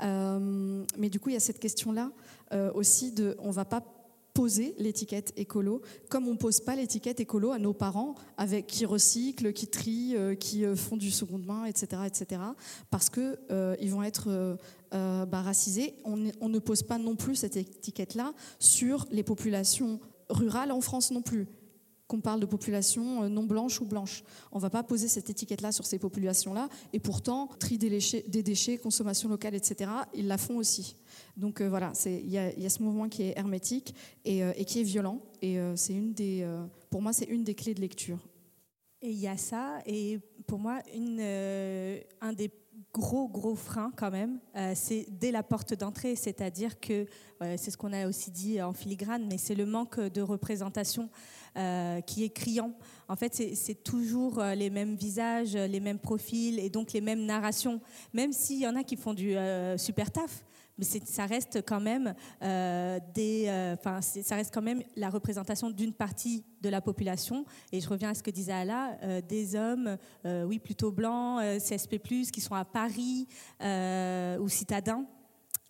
Speaker 8: Euh, mais du coup, il y a cette question-là euh, aussi de, on va pas poser l'étiquette écolo, comme on ne pose pas l'étiquette écolo à nos parents avec, qui recyclent, qui trient, euh, qui euh, font du seconde main, et cetera, et cetera, parce qu'ils euh, vont être euh, euh, bah, racisés. On, on ne pose pas non plus cette étiquette-là sur les populations rurales en France non plus. Qu'on parle de populations non blanches ou blanches. On ne va pas poser cette étiquette-là sur ces populations-là, et pourtant, tri des déchets, des déchets, consommation locale, et cetera, ils la font aussi. Donc euh, voilà, il y, y a ce mouvement qui est hermétique et, euh, et qui est violent, et euh, c'est une des, euh, pour moi, c'est une des clés de lecture.
Speaker 9: Et il y a ça, et pour moi, une, euh, un des gros, gros freins quand même, euh, c'est dès la porte d'entrée, c'est-à-dire que, euh, c'est ce qu'on a aussi dit en filigrane, mais c'est le manque de représentation euh, qui est criant. En fait, c'est, c'est toujours les mêmes visages, les mêmes profils, et donc les mêmes narrations, même s'il y en a qui font du euh, super taf. Mais c'est, ça reste quand même euh, des, euh, c'est, ça reste quand même la représentation d'une partie de la population. Et je reviens à ce que disait Ala, euh, des hommes, euh, oui plutôt blancs, euh, C S P plus, qui sont à Paris euh, ou citadins.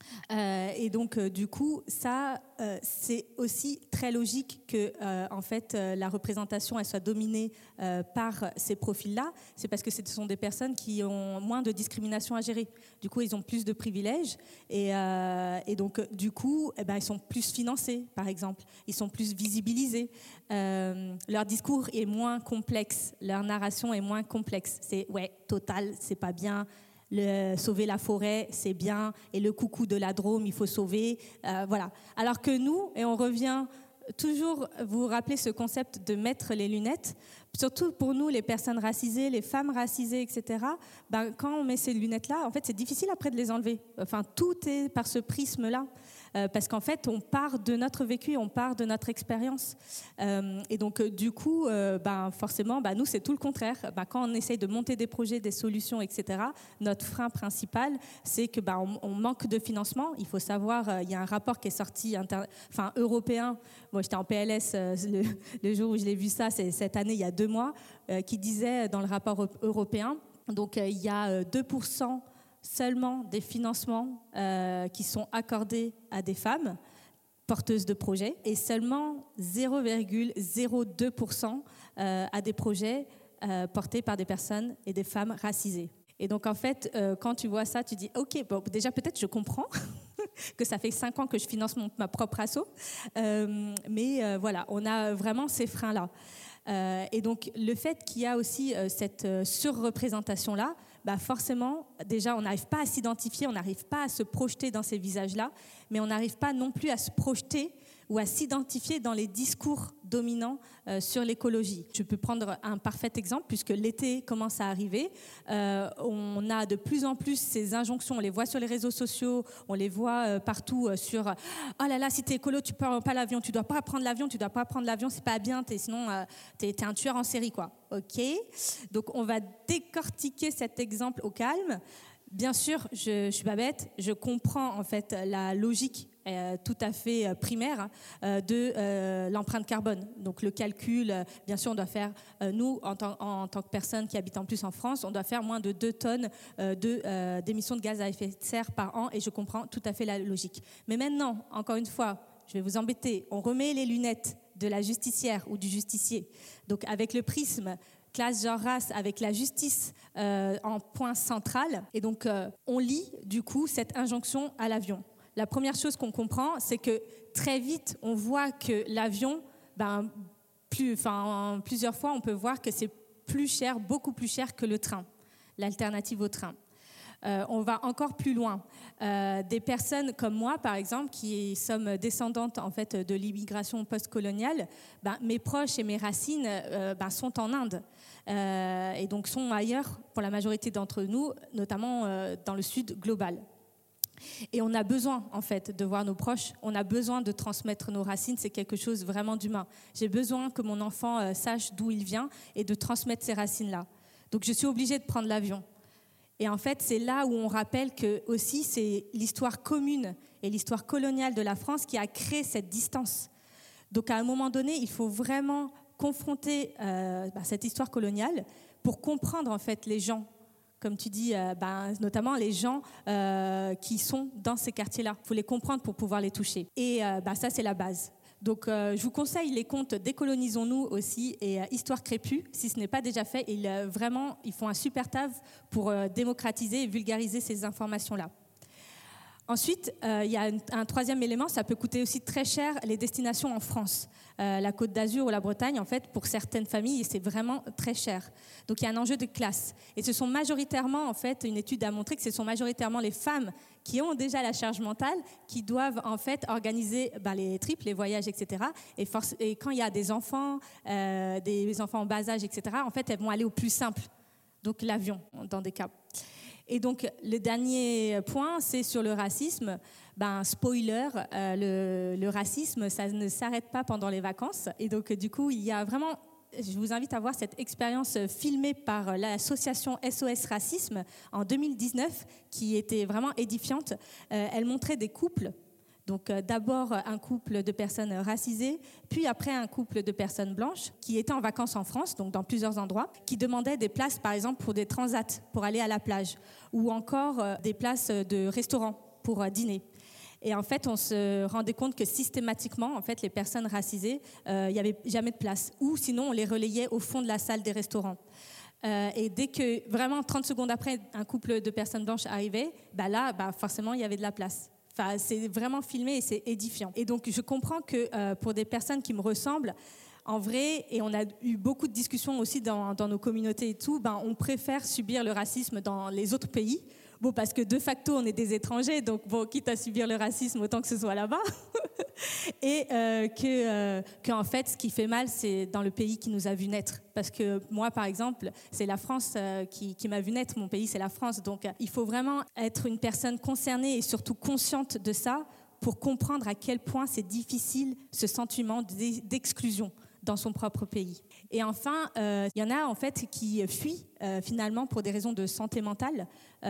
Speaker 9: Euh, et donc, euh, du coup, ça, euh, c'est aussi très logique que, euh, en fait, euh, la représentation elle soit dominée euh, par ces profils-là. C'est parce que ce sont des personnes qui ont moins de discrimination à gérer. Du coup, ils ont plus de privilèges et, euh, et donc, du coup, eh ben, ils sont plus financés, par exemple. Ils sont plus visibilisés. Euh, leur discours est moins complexe. Leur narration est moins complexe. C'est ouais, Total, c'est pas bien. Le, sauver la forêt, c'est bien, et le coucou de la Drôme, il faut sauver, euh, voilà. Alors que nous, et on revient toujours, vous vous rappelez ce concept de mettre les lunettes, surtout pour nous, les personnes racisées, les femmes racisées, et cetera, ben, quand on met ces lunettes-là, en fait, c'est difficile après de les enlever. Enfin, tout est par ce prisme-là. Euh, parce qu'en fait, on part de notre vécu, on part de notre expérience. Euh, et donc, euh, du coup, euh, ben, forcément, ben, nous, c'est tout le contraire. Ben, quand on essaye de monter des projets, des solutions, et cetera, notre frein principal, c'est que ben, on, on manque de financement. Il faut savoir, euh, il y a un rapport qui est sorti, inter... enfin, européen. Moi, j'étais en P L S euh, le, le jour où je l'ai vu ça, c'est cette année, il y a deux mois, euh, qui disait dans le rapport européen, donc euh, il y a euh, deux pour cent seulement des financements euh, qui sont accordés à des femmes porteuses de projets et seulement zéro virgule zéro deux pour cent euh, à des projets euh, portés par des personnes et des femmes racisées. Et donc en fait, euh, quand tu vois ça, tu dis ok, bon, déjà peut-être je comprends que ça fait cinq ans que je finance mon, ma propre asso, euh, mais euh, voilà, on a vraiment ces freins-là. Euh, et donc le fait qu'il y a aussi euh, cette euh, surreprésentation-là, bah forcément, déjà, on n'arrive pas à s'identifier, on n'arrive pas à se projeter dans ces visages-là, mais on n'arrive pas non plus à se projeter ou à s'identifier dans les discours dominants euh, sur l'écologie. Je peux prendre un parfait exemple, puisque l'été commence à arriver. Euh, on a de plus en plus ces injonctions, on les voit sur les réseaux sociaux, on les voit euh, partout euh, sur « Oh là là, si t'es écolo, tu prends pas l'avion, tu dois pas prendre l'avion, tu dois pas prendre l'avion, c'est pas bien, t'es, sinon euh, t'es, t'es un tueur en série, quoi. » Ok, donc on va décortiquer cet exemple au calme. Bien sûr, je, je suis pas bête, je comprends en fait la logique euh, tout à fait euh, primaire euh, de euh, l'empreinte carbone. Donc le calcul, euh, bien sûr, on doit faire, euh, nous, en tant, en tant que personnes qui habitent en plus en France, on doit faire moins de deux tonnes euh, de, euh, d'émissions de gaz à effet de serre par an, et je comprends tout à fait la logique. Mais maintenant, encore une fois, je vais vous embêter, on remet les lunettes de la justicière ou du justicier. Donc avec le prisme classe, genre, race, avec la justice euh, en point central. Et donc, euh, on lit, du coup, cette injonction à l'avion. La première chose qu'on comprend, c'est que très vite, on voit que l'avion, ben, plus, enfin, plusieurs fois, on peut voir que c'est plus cher, beaucoup plus cher que le train, l'alternative au train. Euh, on va encore plus loin. Euh, des personnes comme moi, par exemple, qui sommes descendantes en fait de l'immigration post-coloniale, ben, mes proches et mes racines euh, ben, sont en Inde euh, et donc sont ailleurs pour la majorité d'entre nous, notamment euh, dans le sud global. Et on a besoin en fait de voir nos proches, on a besoin de transmettre nos racines, c'est quelque chose vraiment d'humain. J'ai besoin que mon enfant euh, sache d'où il vient et de transmettre ces racines-là. Donc je suis obligée de prendre l'avion. Et en fait, c'est là où on rappelle que aussi c'est l'histoire commune et l'histoire coloniale de la France qui a créé cette distance. Donc à un moment donné, il faut vraiment confronter euh, bah, cette histoire coloniale pour comprendre en fait les gens, comme tu dis, euh, bah, notamment les gens euh, qui sont dans ces quartiers-là. Il faut les comprendre pour pouvoir les toucher. Et euh, bah, ça, c'est la base. Donc, euh, je vous conseille les contes Décolonisons-nous aussi et euh, Histoire crépue, si ce n'est pas déjà fait. Ils, euh, vraiment, ils font un super taf pour euh, démocratiser et vulgariser ces informations-là. Ensuite, euh, il y a un, un troisième élément, ça peut coûter aussi très cher les destinations en France. Euh, la Côte d'Azur ou la Bretagne, en fait, pour certaines familles, c'est vraiment très cher. Donc, il y a un enjeu de classe. Et ce sont majoritairement, en fait, une étude a montré que ce sont majoritairement les femmes qui ont déjà la charge mentale, qui doivent, en fait, organiser ben, les trips, les voyages, et cetera. Et, force, et quand il y a des enfants, euh, des enfants en bas âge, et cetera, en fait, elles vont aller au plus simple. Donc, l'avion, dans des cas. Et donc, le dernier point, c'est sur le racisme. Ben, spoiler, euh, le, le racisme, ça ne s'arrête pas pendant les vacances. Et donc, du coup, il y a vraiment... Je vous invite à voir cette expérience filmée par l'association S O S Racisme en deux mille dix-neuf, qui était vraiment édifiante. Euh, elle montrait des couples. Donc euh, d'abord un couple de personnes racisées, puis après un couple de personnes blanches qui étaient en vacances en France, donc dans plusieurs endroits, qui demandaient des places par exemple pour des transats, pour aller à la plage, ou encore euh, des places de restaurants pour euh, dîner. Et en fait, on se rendait compte que systématiquement, en fait, les personnes racisées, euh, il n'y avait jamais de place. Ou sinon, on les relayait au fond de la salle des restaurants. Euh, et dès que, vraiment, trente secondes après, un couple de personnes blanches arrivait, bah là, bah, forcément, il y avait de la place. Enfin, c'est vraiment filmé et c'est édifiant. Et donc, je comprends que euh, pour des personnes qui me ressemblent, en vrai, et on a eu beaucoup de discussions aussi dans, dans nos communautés et tout, ben, on préfère subir le racisme dans les autres pays. Bon, parce que de facto, on est des étrangers, donc bon, quitte à subir le racisme, autant que ce soit là-bas. Et euh, que, euh, que, en fait, ce qui fait mal, c'est dans le pays qui nous a vu naître. Parce que moi, par exemple, c'est la France euh, qui, qui m'a vu naître. Mon pays, c'est la France. Donc, euh, il faut vraiment être une personne concernée et surtout consciente de ça pour comprendre à quel point c'est difficile ce sentiment d'exclusion dans son propre pays. Et enfin, euh, il y en a en fait qui fuient euh, finalement pour des raisons de santé mentale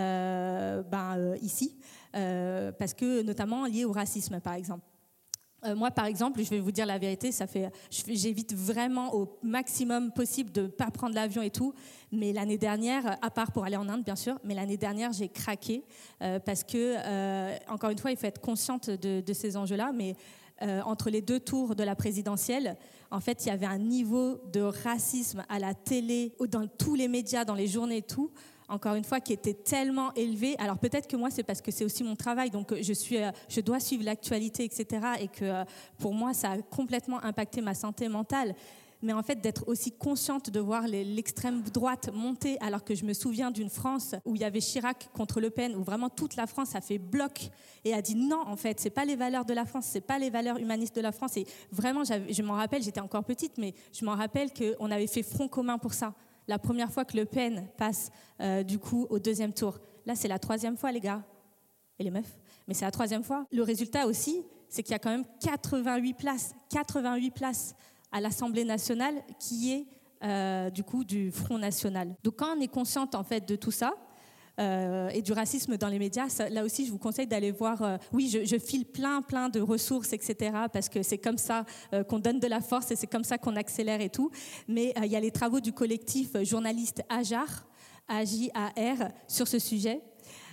Speaker 9: euh, ben, euh, ici, euh, parce que notamment liées au racisme par exemple. Euh, moi, par exemple, je vais vous dire la vérité, ça fait, j'évite vraiment au maximum possible de ne pas prendre l'avion et tout. Mais l'année dernière, à part pour aller en Inde, bien sûr, mais l'année dernière, j'ai craqué euh, parce que, euh, encore une fois, il faut être consciente de, de ces enjeux-là. Mais euh, entre les deux tours de la présidentielle, en fait, il y avait un niveau de racisme à la télé, dans tous les médias, dans les journées et tout, encore une fois, qui était tellement élevé. Alors peut-être que moi, c'est parce que c'est aussi mon travail, donc je, suis, je dois suivre l'actualité, et cetera. Et que pour moi, ça a complètement impacté ma santé mentale. Mais en fait, d'être aussi consciente de voir les, l'extrême droite monter, alors que je me souviens d'une France où il y avait Chirac contre Le Pen, où vraiment toute la France a fait bloc et a dit non, en fait, c'est pas les valeurs de la France, c'est pas les valeurs humanistes de la France. Et vraiment, je m'en rappelle, j'étais encore petite, mais je m'en rappelle qu'on avait fait front commun pour ça. La première fois que Le Pen passe euh, du coup au deuxième tour. Là, c'est la troisième fois, les gars et les meufs, mais c'est la troisième fois. Le résultat aussi, c'est qu'il y a quand même quatre-vingt-huit places, quatre-vingt-huit places à l'Assemblée nationale qui est euh, du coup du Front National. Donc quand on est consciente en fait de tout ça euh, et du racisme dans les médias, ça, là aussi je vous conseille d'aller voir. Euh, oui, je, je file plein plein de ressources, et cetera. Parce que c'est comme ça euh, qu'on donne de la force et c'est comme ça qu'on accélère et tout. Mais il euh, y a les travaux du collectif journaliste Ajar, A J A R, sur ce sujet.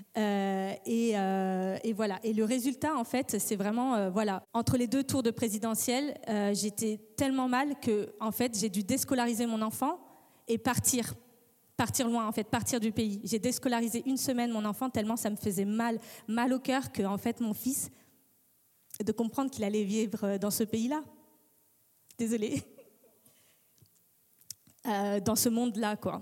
Speaker 9: Euh, et, euh, et voilà. Et le résultat, en fait, c'est vraiment, euh, voilà, entre les deux tours de présidentielle, euh, j'étais tellement mal que, en fait, j'ai dû déscolariser mon enfant et partir, partir loin, en fait, partir du pays. J'ai déscolarisé une semaine mon enfant tellement ça me faisait mal, mal au cœur que, en fait, mon fils, de comprendre qu'il allait vivre dans ce pays-là. Désolée. Euh, dans ce monde-là, quoi.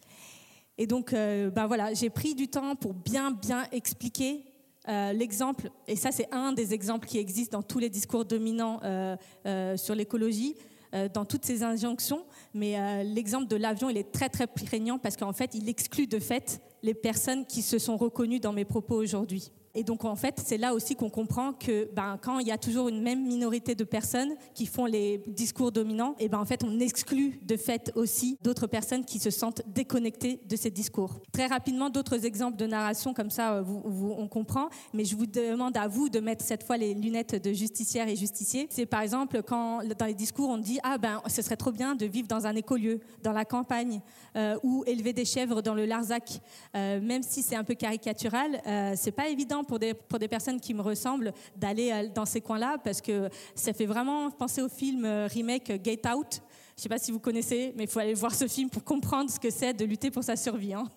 Speaker 9: Et donc, euh, ben voilà, j'ai pris du temps pour bien, bien expliquer euh, l'exemple. Et ça, c'est un des exemples qui existent dans tous les discours dominants euh, euh, sur l'écologie, euh, dans toutes ces injonctions. Mais euh, l'exemple de l'avion, il est très, très prégnant parce qu'en fait, il exclut de fait les personnes qui se sont reconnues dans mes propos aujourd'hui. Et donc, en fait, c'est là aussi qu'on comprend que ben, quand il y a toujours une même minorité de personnes qui font les discours dominants, et ben, en fait, on exclut de fait aussi d'autres personnes qui se sentent déconnectées de ces discours. Très rapidement, d'autres exemples de narration, comme ça, vous, vous, on comprend. Mais je vous demande à vous de mettre cette fois les lunettes de justicière et justicier. C'est par exemple quand, dans les discours, on dit « Ah ben, ce serait trop bien de vivre dans un écolieu, dans la campagne, euh, ou élever des chèvres dans le Larzac. Euh, » Même si c'est un peu caricatural, euh, c'est pas évident pour des, pour des personnes qui me ressemblent d'aller dans ces coins-là parce que ça fait vraiment penser au film remake Get Out. Je ne sais pas si vous connaissez, mais il faut aller voir ce film pour comprendre ce que c'est de lutter pour sa survie. Hein.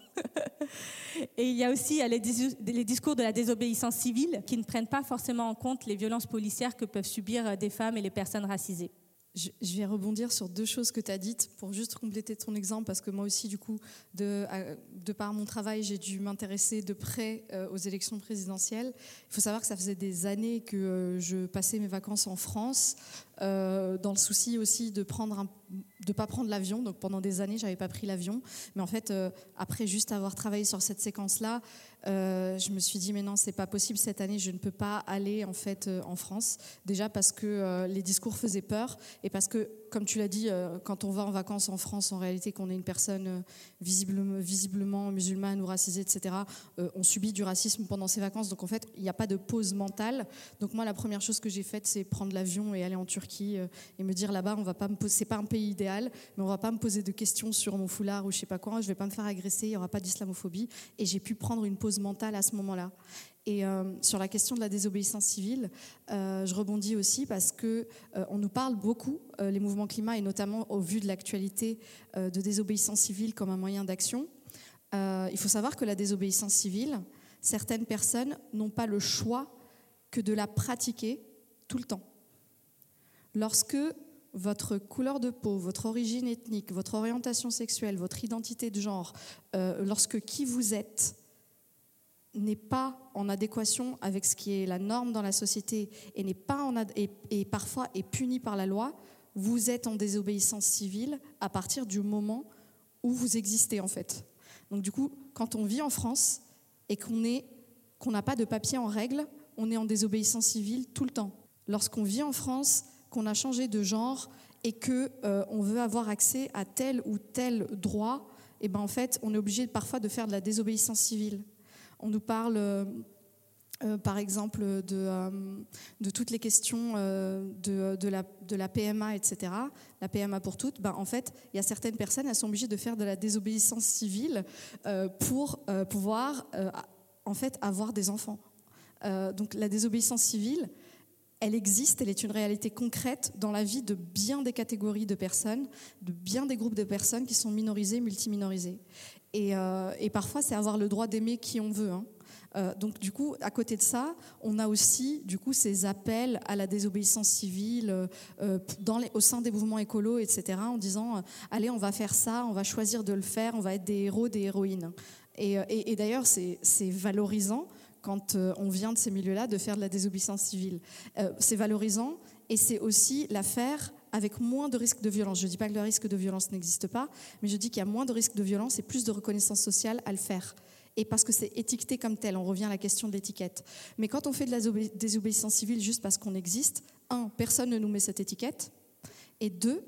Speaker 9: Et il y a aussi les, dis- les discours de la désobéissance civile qui ne prennent pas forcément en compte les violences policières que peuvent subir des femmes et les personnes racisées.
Speaker 8: Je vais rebondir sur deux choses que tu as dites pour juste compléter ton exemple, parce que moi aussi, du coup, de, de par mon travail, j'ai dû m'intéresser de près euh, aux élections présidentielles. Il faut savoir que ça faisait des années que euh, je passais mes vacances en France, euh, dans le souci aussi de prendre un, de pas prendre l'avion. Donc pendant des années, j'avais pas pris l'avion. Mais en fait, euh, après juste avoir travaillé sur cette séquence-là, Euh, je me suis dit mais non, c'est pas possible, cette année je ne peux pas aller en fait euh, en France, déjà parce que euh, les discours faisaient peur et parce que, comme tu l'as dit, euh, quand on va en vacances en France, en réalité, qu'on est une personne euh, visiblement, visiblement musulmane ou racisée, et cetera, euh, on subit du racisme pendant ces vacances. Donc en fait, il n'y a pas de pause mentale. Donc moi, la première chose que j'ai faite, c'est prendre l'avion et aller en Turquie euh, et me dire là-bas, on va pas me poser, c'est pas un pays idéal, mais on va pas me poser de questions sur mon foulard ou je sais pas quoi. Je vais pas me faire agresser, il y aura pas d'islamophobie. Et j'ai pu prendre une pause mentale à ce moment-là. Et euh, sur la question de la désobéissance civile, euh, je rebondis aussi parce que euh, on nous parle beaucoup, euh, les mouvements climat, et notamment au vu de l'actualité, euh, de désobéissance civile comme un moyen d'action. Euh, il faut savoir que la désobéissance civile, certaines personnes n'ont pas le choix que de la pratiquer tout le temps. Lorsque votre couleur de peau, votre origine ethnique, votre orientation sexuelle, votre identité de genre, euh, lorsque qui vous êtes n'est pas en adéquation avec ce qui est la norme dans la société et, n'est pas en ad- et, et parfois est puni par la loi, vous êtes en désobéissance civile à partir du moment où vous existez en fait. Donc du coup, quand on vit en France et qu'on est, qu'on n'a pas de papier en règle, on est en désobéissance civile tout le temps. Lorsqu'on vit en France, qu'on a changé de genre et qu'on euh, veut avoir accès à tel ou tel droit, et ben en fait, on est obligé parfois de faire de la désobéissance civile. On nous parle, euh, euh, par exemple, de, euh, de toutes les questions euh, de, de, la, de la P M A, et cetera. La P M A pour toutes. Ben, en fait, il y a certaines personnes, elles sont obligées de faire de la désobéissance civile euh, pour euh, pouvoir, euh, en fait, avoir des enfants. Euh, donc, la désobéissance civile, elle existe, elle est une réalité concrète dans la vie de bien des catégories de personnes, de bien des groupes de personnes qui sont minorisées, multiminorisées. Et, euh, et parfois, c'est avoir le droit d'aimer qui on veut. Hein. Euh, donc, du coup, à côté de ça, on a aussi, du coup, ces appels à la désobéissance civile euh, dans les, au sein des mouvements écolos, et cetera, en disant, euh, allez, on va faire ça, on va choisir de le faire, on va être des héros, des héroïnes. Et, et, et d'ailleurs, c'est, c'est valorisant quand euh, on vient de ces milieux-là de faire de la désobéissance civile. Euh, c'est valorisant et c'est aussi la faire avec moins de risques de violence. Je ne dis pas que le risque de violence n'existe pas, mais je dis qu'il y a moins de risques de violence et plus de reconnaissance sociale à le faire. Et parce que c'est étiqueté comme tel, on revient à la question de l'étiquette. Mais quand on fait de la désobéissance civile juste parce qu'on existe, un, personne ne nous met cette étiquette, et deux,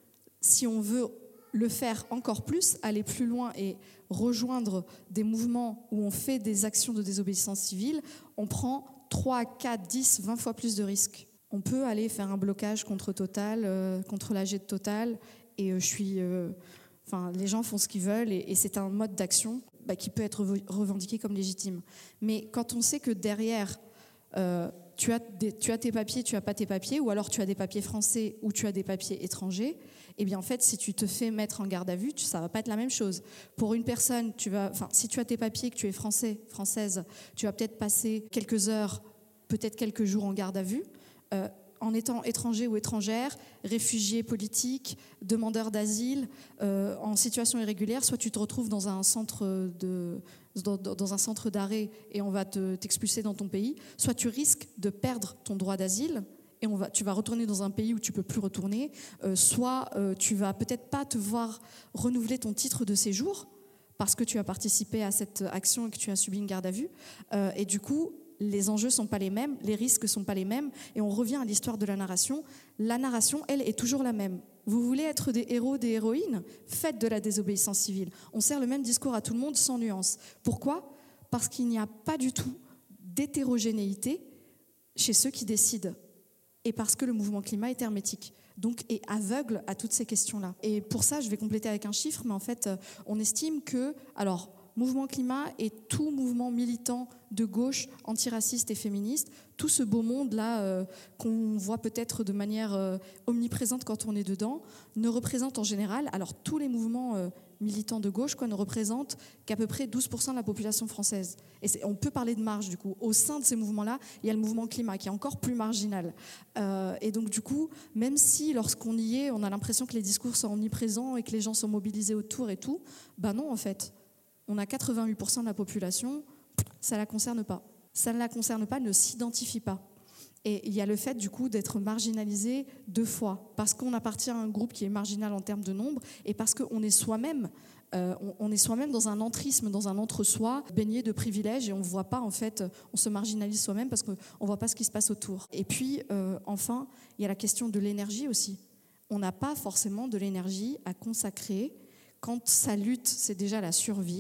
Speaker 8: si on veut le faire encore plus, aller plus loin et rejoindre des mouvements où on fait des actions de désobéissance civile, on prend trois, quatre, dix, vingt fois plus de risques. On peut aller faire un blocage contre Total, euh, contre l'A G de Total, et euh, je suis, euh, enfin, les gens font ce qu'ils veulent, et, et c'est un mode d'action bah, qui peut être revendiqué comme légitime. Mais quand on sait que derrière, euh, tu as, des, tu as tes papiers, tu n'as pas tes papiers, ou alors tu as des papiers français ou tu as des papiers étrangers, eh bien en fait, si tu te fais mettre en garde à vue, ça ne va pas être la même chose. Pour une personne, tu vas, enfin, si tu as tes papiers, que tu es français, française, tu vas peut-être passer quelques heures, peut-être quelques jours en garde à vue. Euh, en étant étranger ou étrangère, réfugié politique, demandeur d'asile, euh, en situation irrégulière, soit tu te retrouves dans un centre de, dans, dans un centre d'arrêt et on va te, t'expulser dans ton pays, soit tu risques de perdre ton droit d'asile et on va, tu vas retourner dans un pays où tu ne peux plus retourner, euh, soit euh, tu vas peut-être pas te voir renouveler ton titre de séjour parce que tu as participé à cette action et que tu as subi une garde à vue, euh, et du coup, les enjeux ne sont pas les mêmes, les risques ne sont pas les mêmes, et on revient à l'histoire de la narration. La narration, elle, est toujours la même. Vous voulez être des héros, des héroïnes ? Faites de la désobéissance civile. On sert le même discours à tout le monde sans nuance. Pourquoi ? Parce qu'il n'y a pas du tout d'hétérogénéité chez ceux qui décident, et parce que le mouvement climat est hermétique, donc est aveugle à toutes ces questions-là. Et pour ça, je vais compléter avec un chiffre, mais en fait, on estime que... alors, mouvement climat et tout mouvement militant de gauche, antiraciste et féministe, tout ce beau monde-là euh, qu'on voit peut-être de manière euh, omniprésente quand on est dedans, ne représente en général, alors tous les mouvements euh, militants de gauche quoi, ne représentent qu'à peu près douze pour cent de la population française. Et c'est, on peut parler de marge du coup. Au sein de ces mouvements-là, il y a le mouvement climat qui est encore plus marginal. Euh, et donc du coup, même si lorsqu'on y est, on a l'impression que les discours sont omniprésents et que les gens sont mobilisés autour et tout, ben non en fait. On a quatre-vingt-huit pour cent de la population, ça ne la concerne pas. Ça ne la concerne pas, ne s'identifie pas. Et il y a le fait, du coup, d'être marginalisé deux fois. Parce qu'on appartient à un groupe qui est marginal en termes de nombre et parce qu'on est soi-même, euh, on, on est soi-même dans un entrisme, dans un entre-soi, baigné de privilèges et on ne voit pas, en fait, on se marginalise soi-même parce qu'on ne voit pas ce qui se passe autour. Et puis, euh, enfin, il y a la question de l'énergie aussi. On n'a pas forcément de l'énergie à consacrer quand sa lutte, c'est déjà la survie,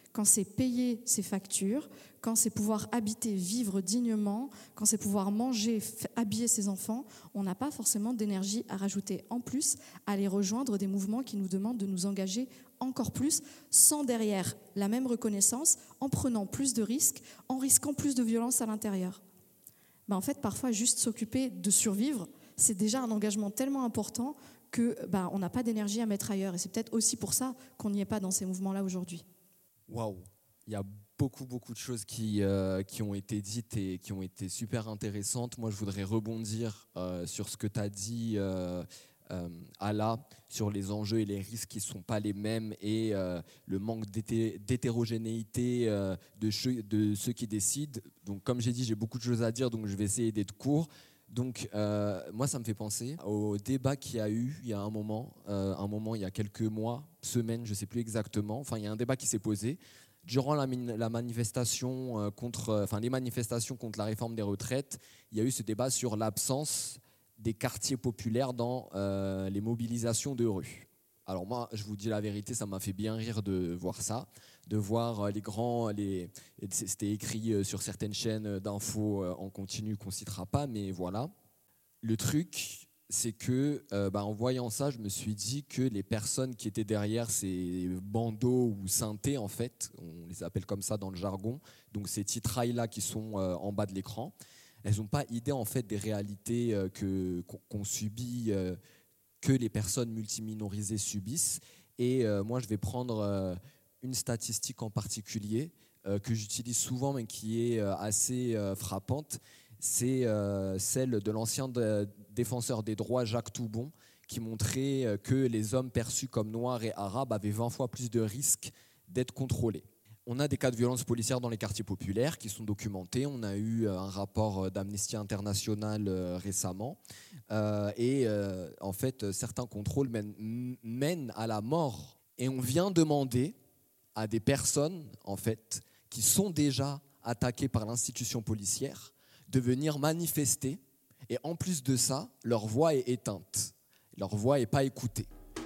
Speaker 8: quand c'est payer ses factures, quand c'est pouvoir habiter, vivre dignement, quand c'est pouvoir manger, habiller ses enfants, on n'a pas forcément d'énergie à rajouter en plus à aller rejoindre des mouvements qui nous demandent de nous engager encore plus, sans derrière la même reconnaissance, en prenant plus de risques, en risquant plus de violence à l'intérieur. Ben en fait, parfois, juste s'occuper de survivre, c'est déjà un engagement tellement important que ben, on n'a pas d'énergie à mettre ailleurs. Et c'est peut-être aussi pour ça qu'on n'y est pas dans ces mouvements-là aujourd'hui.
Speaker 3: Waouh, il y a beaucoup, beaucoup de choses qui, euh, qui ont été dites et qui ont été super intéressantes. Moi, je voudrais rebondir euh, sur ce que tu as dit, euh, euh, Ala, sur les enjeux et les risques qui ne sont pas les mêmes et euh, le manque d'hété- d'hétérogénéité euh, de, che- de ceux qui décident. Donc, comme j'ai dit, j'ai beaucoup de choses à dire, donc je vais essayer d'être court. Donc, euh, moi, ça me fait penser au débat qu'il y a eu il y a un moment, euh, un moment, il y a quelques mois, semaines, je ne sais plus exactement. Enfin, il y a un débat qui s'est posé. Durant la, la manifestation euh, contre, euh, enfin, les manifestations contre la réforme des retraites, il y a eu ce débat sur l'absence des quartiers populaires dans euh, les mobilisations de rue. Alors moi, je vous dis la vérité, ça m'a fait bien rire de voir ça, de voir les grands, les, c'était écrit sur certaines chaînes d'infos en continu qu'on ne citera pas, mais voilà. Le truc, c'est que euh, bah, en voyant ça, je me suis dit que les personnes qui étaient derrière ces bandeaux ou synthés, en fait, on les appelle comme ça dans le jargon, donc ces titrailles-là qui sont euh, en bas de l'écran, elles n'ont pas idée en fait des réalités euh, que, qu'on, qu'on subit, euh, que les personnes multiminorisées subissent. Et euh, moi, je vais prendre euh, une statistique en particulier euh, que j'utilise souvent, mais qui est euh, assez euh, frappante. C'est euh, celle de l'ancien de, défenseur des droits Jacques Toubon, qui montrait euh, que les hommes perçus comme noirs et arabes avaient vingt fois plus de risques d'être contrôlés. On a des cas de violences policières dans les quartiers populaires qui sont documentés. On a eu un rapport d'Amnesty International récemment. Euh, et euh, en fait, certains contrôles mènent, mènent à la mort. Et on vient demander à des personnes en fait, qui sont déjà attaquées par l'institution policière de venir manifester. Et en plus de ça, leur voix est éteinte. Leur voix n'est pas écoutée.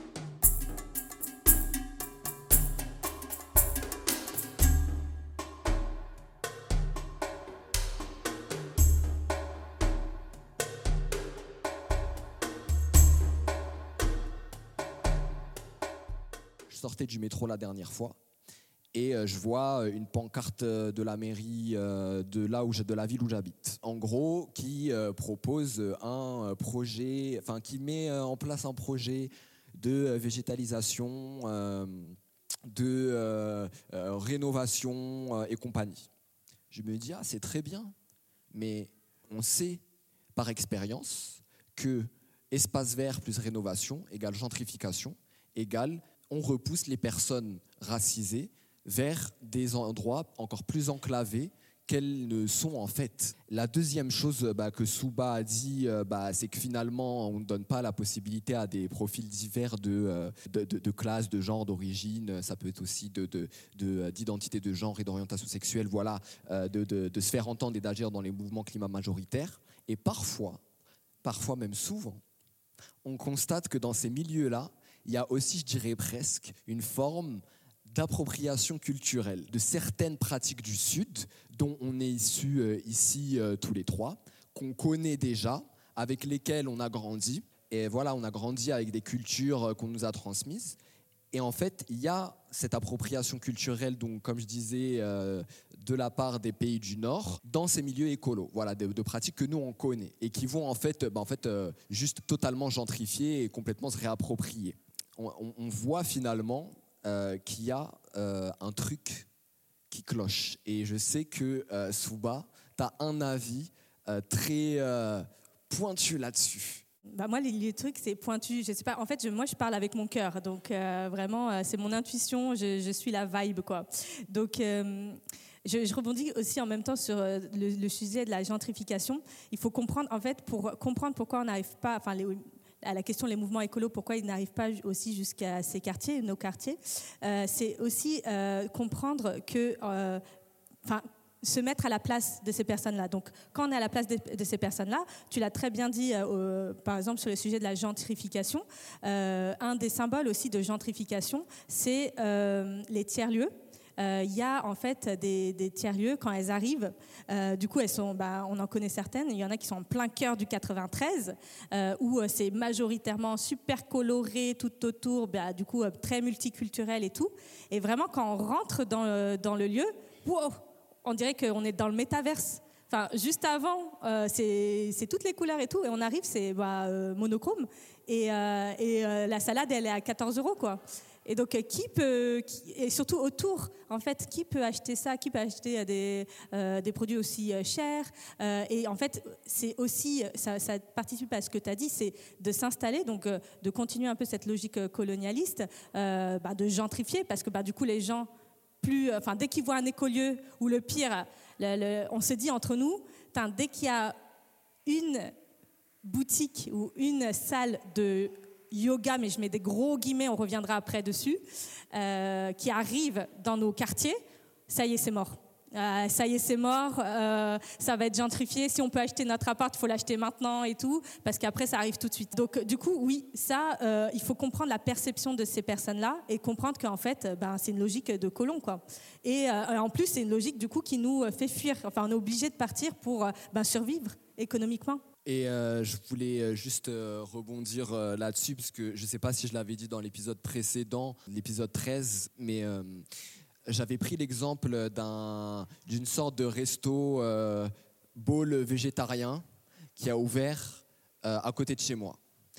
Speaker 3: Je sortais du métro la dernière fois et je vois une pancarte de la mairie de, là où, de la ville où j'habite. En gros, qui propose un projet, enfin qui met en place un projet de végétalisation, de rénovation et compagnie. Je me dis, ah, c'est très bien, mais on sait par expérience que espace vert plus rénovation égale gentrification égale on repousse les personnes racisées vers des endroits encore plus enclavés qu'elles ne sont en fait. La deuxième chose bah, que Souba a dit, euh, bah, c'est que finalement, on ne donne pas la possibilité à des profils divers de, de, de, de classe, de genre, d'origine, ça peut être aussi de, de, de, d'identité de genre et d'orientation sexuelle, voilà, euh, de, de, de se faire entendre et d'agir dans les mouvements climat majoritaires. Et parfois, parfois même souvent, on constate que dans ces milieux-là, il y a aussi, je dirais presque, une forme d'appropriation culturelle de certaines pratiques du Sud dont on est issus euh, ici euh, tous les trois, qu'on connaît déjà, avec lesquelles on a grandi. Et voilà, on a grandi avec des cultures euh, qu'on nous a transmises. Et en fait, il y a cette appropriation culturelle, donc, comme je disais, euh, de la part des pays du Nord, dans ces milieux écolos, voilà, de, de pratiques que nous, on connaît et qui vont en fait, bah, en fait euh, juste totalement gentrifier et complètement se réapproprier. On, on, on voit finalement euh, qu'il y a euh, un truc qui cloche. Et je sais que euh, Souba, tu as un avis euh, très euh, pointu là-dessus.
Speaker 9: Bah moi, les, les trucs, c'est pointu. Je sais pas. En fait, je, moi, je parle avec mon cœur. Donc, euh, vraiment, euh, c'est mon intuition. Je, je suis la vibe, quoi. Donc, euh, je, je rebondis aussi en même temps sur euh, le, le sujet de la gentrification. Il faut comprendre, en fait, pour comprendre pourquoi on n'arrive pas... Enfin, les, à la question les mouvements écolos, pourquoi ils n'arrivent pas aussi jusqu'à ces quartiers, nos quartiers, euh, c'est aussi euh, comprendre que... Euh, se mettre à la place de ces personnes-là. Donc, quand on est à la place de, de ces personnes-là, tu l'as très bien dit, euh, par exemple, sur le sujet de la gentrification, euh, un des symboles aussi de gentrification, c'est euh, les tiers-lieux. euh, y a en fait des, des tiers-lieux, quand elles arrivent, euh, du coup, elles sont, bah, on en connaît certaines, il y en a qui sont en plein cœur du quatre-vingt-treize, euh, où euh, c'est majoritairement super coloré tout autour, bah, du coup, euh, très multiculturel et tout. Et vraiment, quand on rentre dans le, dans le lieu, wow, on dirait qu'on est dans le métaverse. Enfin, juste avant, euh, c'est, c'est toutes les couleurs et tout, et on arrive, c'est bah, euh, monochrome, et, euh, et euh, la salade, elle est à quatorze euros, quoi. Et donc, euh, qui peut, qui, et surtout autour, en fait, qui peut acheter ça, qui peut acheter des, euh, des produits aussi euh, chers, euh, et en fait, c'est aussi, ça, ça participe à ce que tu as dit, c'est de s'installer, donc euh, de continuer un peu cette logique euh, colonialiste, euh, bah, de gentrifier, parce que bah, du coup, les gens, plus, enfin, dès qu'ils voient un écolieu, ou le pire, le, le, on se dit entre nous, dès qu'il y a une boutique ou une salle de yoga, mais je mets des gros guillemets, on reviendra après dessus, euh, qui arrive dans nos quartiers, ça y est, c'est mort. Euh, ça y est, c'est mort, euh, ça va être gentrifié. Si on peut acheter notre appart, il faut l'acheter maintenant et tout, parce qu'après, ça arrive tout de suite. Donc, du coup, oui, ça, euh, il faut comprendre la perception de ces personnes-là et comprendre qu'en fait, ben, c'est une logique de colon, quoi. Et euh, en plus, c'est une logique, du coup, qui nous fait fuir. Enfin, on est obligé de partir pour ben, survivre économiquement.
Speaker 3: Et euh, je voulais juste euh, rebondir euh, là-dessus, parce que je ne sais pas si je l'avais dit dans l'épisode précédent, l'épisode treize, mais... Euh, j'avais pris l'exemple d'un, d'une sorte de resto euh, bowl végétarien qui a ouvert euh, à côté de chez moi.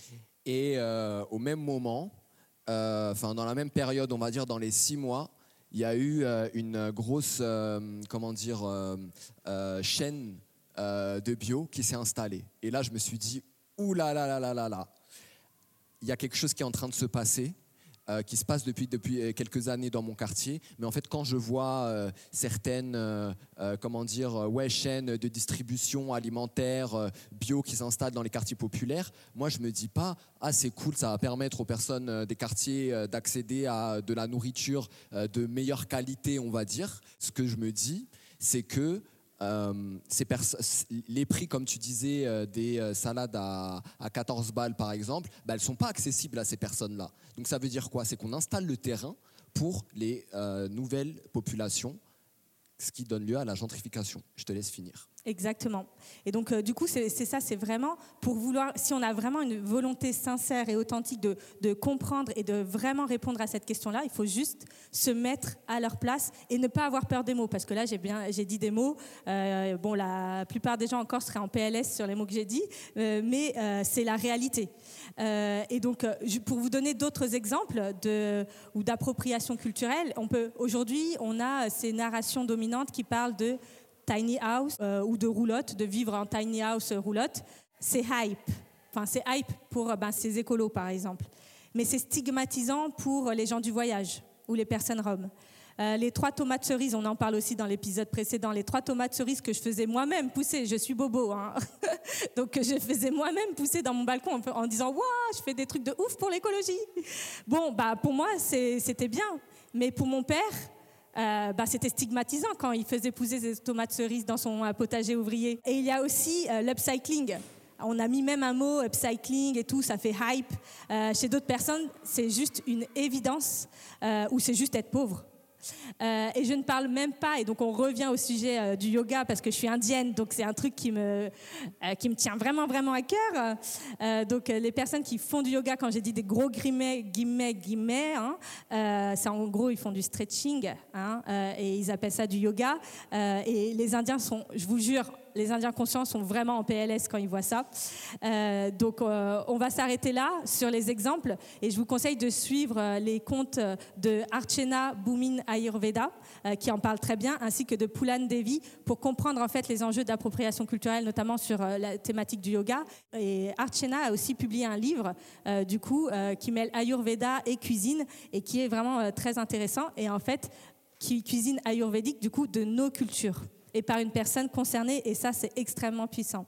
Speaker 3: Et euh, au même moment, euh, enfin dans la même période, on va dire dans les six mois, il y a eu euh, une grosse euh, comment dire, euh, euh, chaîne euh, de bio qui s'est installée. Et là, je me suis dit, ouh là là là là là là, il y a quelque chose qui est en train de se passer. Euh, qui se passe depuis, depuis quelques années dans mon quartier. Mais en fait, quand je vois euh, certaines euh, euh, comment dire, euh, ouais, chaînes de distribution alimentaire euh, bio qui s'installent dans les quartiers populaires, moi, je ne me dis pas « Ah, c'est cool, ça va permettre aux personnes euh, des quartiers euh, d'accéder à de la nourriture euh, de meilleure qualité, on va dire. » Ce que je me dis, c'est que Euh, ces pers- les prix, comme tu disais, euh, des euh, salades à, à quatorze balles par exemple, bah, elles ne sont pas accessibles à ces personnes-là. Donc ça veut dire quoi? C'est qu'on installe le terrain pour les euh, nouvelles populations, ce qui donne lieu à la gentrification. Je te laisse finir.
Speaker 9: Exactement. Et donc, euh, du coup, c'est, c'est ça, c'est vraiment pour vouloir, si on a vraiment une volonté sincère et authentique de, de comprendre et de vraiment répondre à cette question-là, il faut juste se mettre à leur place et ne pas avoir peur des mots. Parce que là, j'ai, bien, j'ai dit des mots. Euh, bon, la plupart des gens encore seraient en P L S sur les mots que j'ai dit, euh, mais euh, c'est la réalité. Euh, et donc, euh, pour vous donner d'autres exemples de, ou d'appropriation culturelle, on peut, aujourd'hui, on a ces narrations dominantes qui parlent de tiny house euh, ou de roulotte, de vivre en tiny house roulotte, c'est hype. Enfin, c'est hype pour ben, ces écolos, par exemple. Mais c'est stigmatisant pour les gens du voyage ou les personnes roms. Euh, les trois tomates cerises, on en parle aussi dans l'épisode précédent, les trois tomates cerises que je faisais moi-même pousser, je suis bobo, hein. Donc je faisais moi-même pousser dans mon balcon en, en disant « Waouh, je fais des trucs de ouf pour l'écologie !» Bon, bah, pour moi, c'est, c'était bien, mais pour mon père... Euh, bah, c'était stigmatisant quand il faisait pousser ses tomates cerises dans son euh, potager ouvrier. Et il y a aussi euh, l'upcycling. On a mis même un mot, upcycling et tout, ça fait hype. Euh, chez d'autres personnes, c'est juste une évidence euh, ou c'est juste être pauvre. Euh, et je ne parle même pas, et donc on revient au sujet euh, du yoga parce que je suis indienne, donc c'est un truc qui me, euh, qui me tient vraiment, vraiment à cœur. Euh, donc euh, les personnes qui font du yoga, quand j'ai dit des gros guillemets, guillemets, guillemets, hein, euh, c'est en gros, ils font du stretching, hein, euh, et ils appellent ça du yoga. Euh, et les Indiens sont, je vous jure, les Indiens conscients sont vraiment en P L S quand ils voient ça. Euh, donc, euh, on va s'arrêter là sur les exemples. Et je vous conseille de suivre euh, les comptes de Archana Bhumin Ayurveda, euh, qui en parle très bien, ainsi que de Poulan Devi, pour comprendre en fait les enjeux d'appropriation culturelle, notamment sur euh, la thématique du yoga. Et Archana a aussi publié un livre, euh, du coup, euh, qui mêle Ayurveda et cuisine, et qui est vraiment euh, très intéressant. Et en fait, qui cuisine ayurvédique, du coup, de nos cultures. Et par une personne concernée, et ça, c'est extrêmement puissant.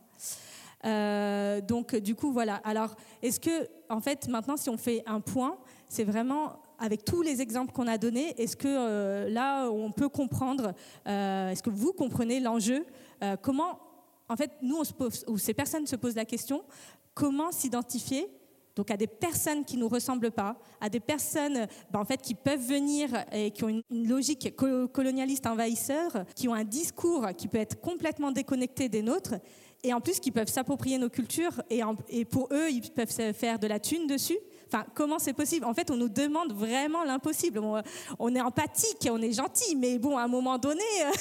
Speaker 9: Euh, donc, du coup, voilà. Alors, est-ce que, en fait, maintenant, si on fait un point, c'est vraiment, avec tous les exemples qu'on a donnés, est-ce que euh, là, on peut comprendre, euh, est-ce que vous comprenez l'enjeu euh, comment, en fait, nous, on se pose, ou ces personnes se posent la question, comment s'identifier Donc à des personnes qui ne nous ressemblent pas, à des personnes ben, en fait, qui peuvent venir et qui ont une, une logique colonialiste envahisseur, qui ont un discours qui peut être complètement déconnecté des nôtres, et en plus qui peuvent s'approprier nos cultures, et, en, et pour eux, ils peuvent se faire de la thune dessus. Enfin, comment c'est possible ? En fait, on nous demande vraiment l'impossible. On, on est empathique, on est gentil, mais bon, à un moment donné,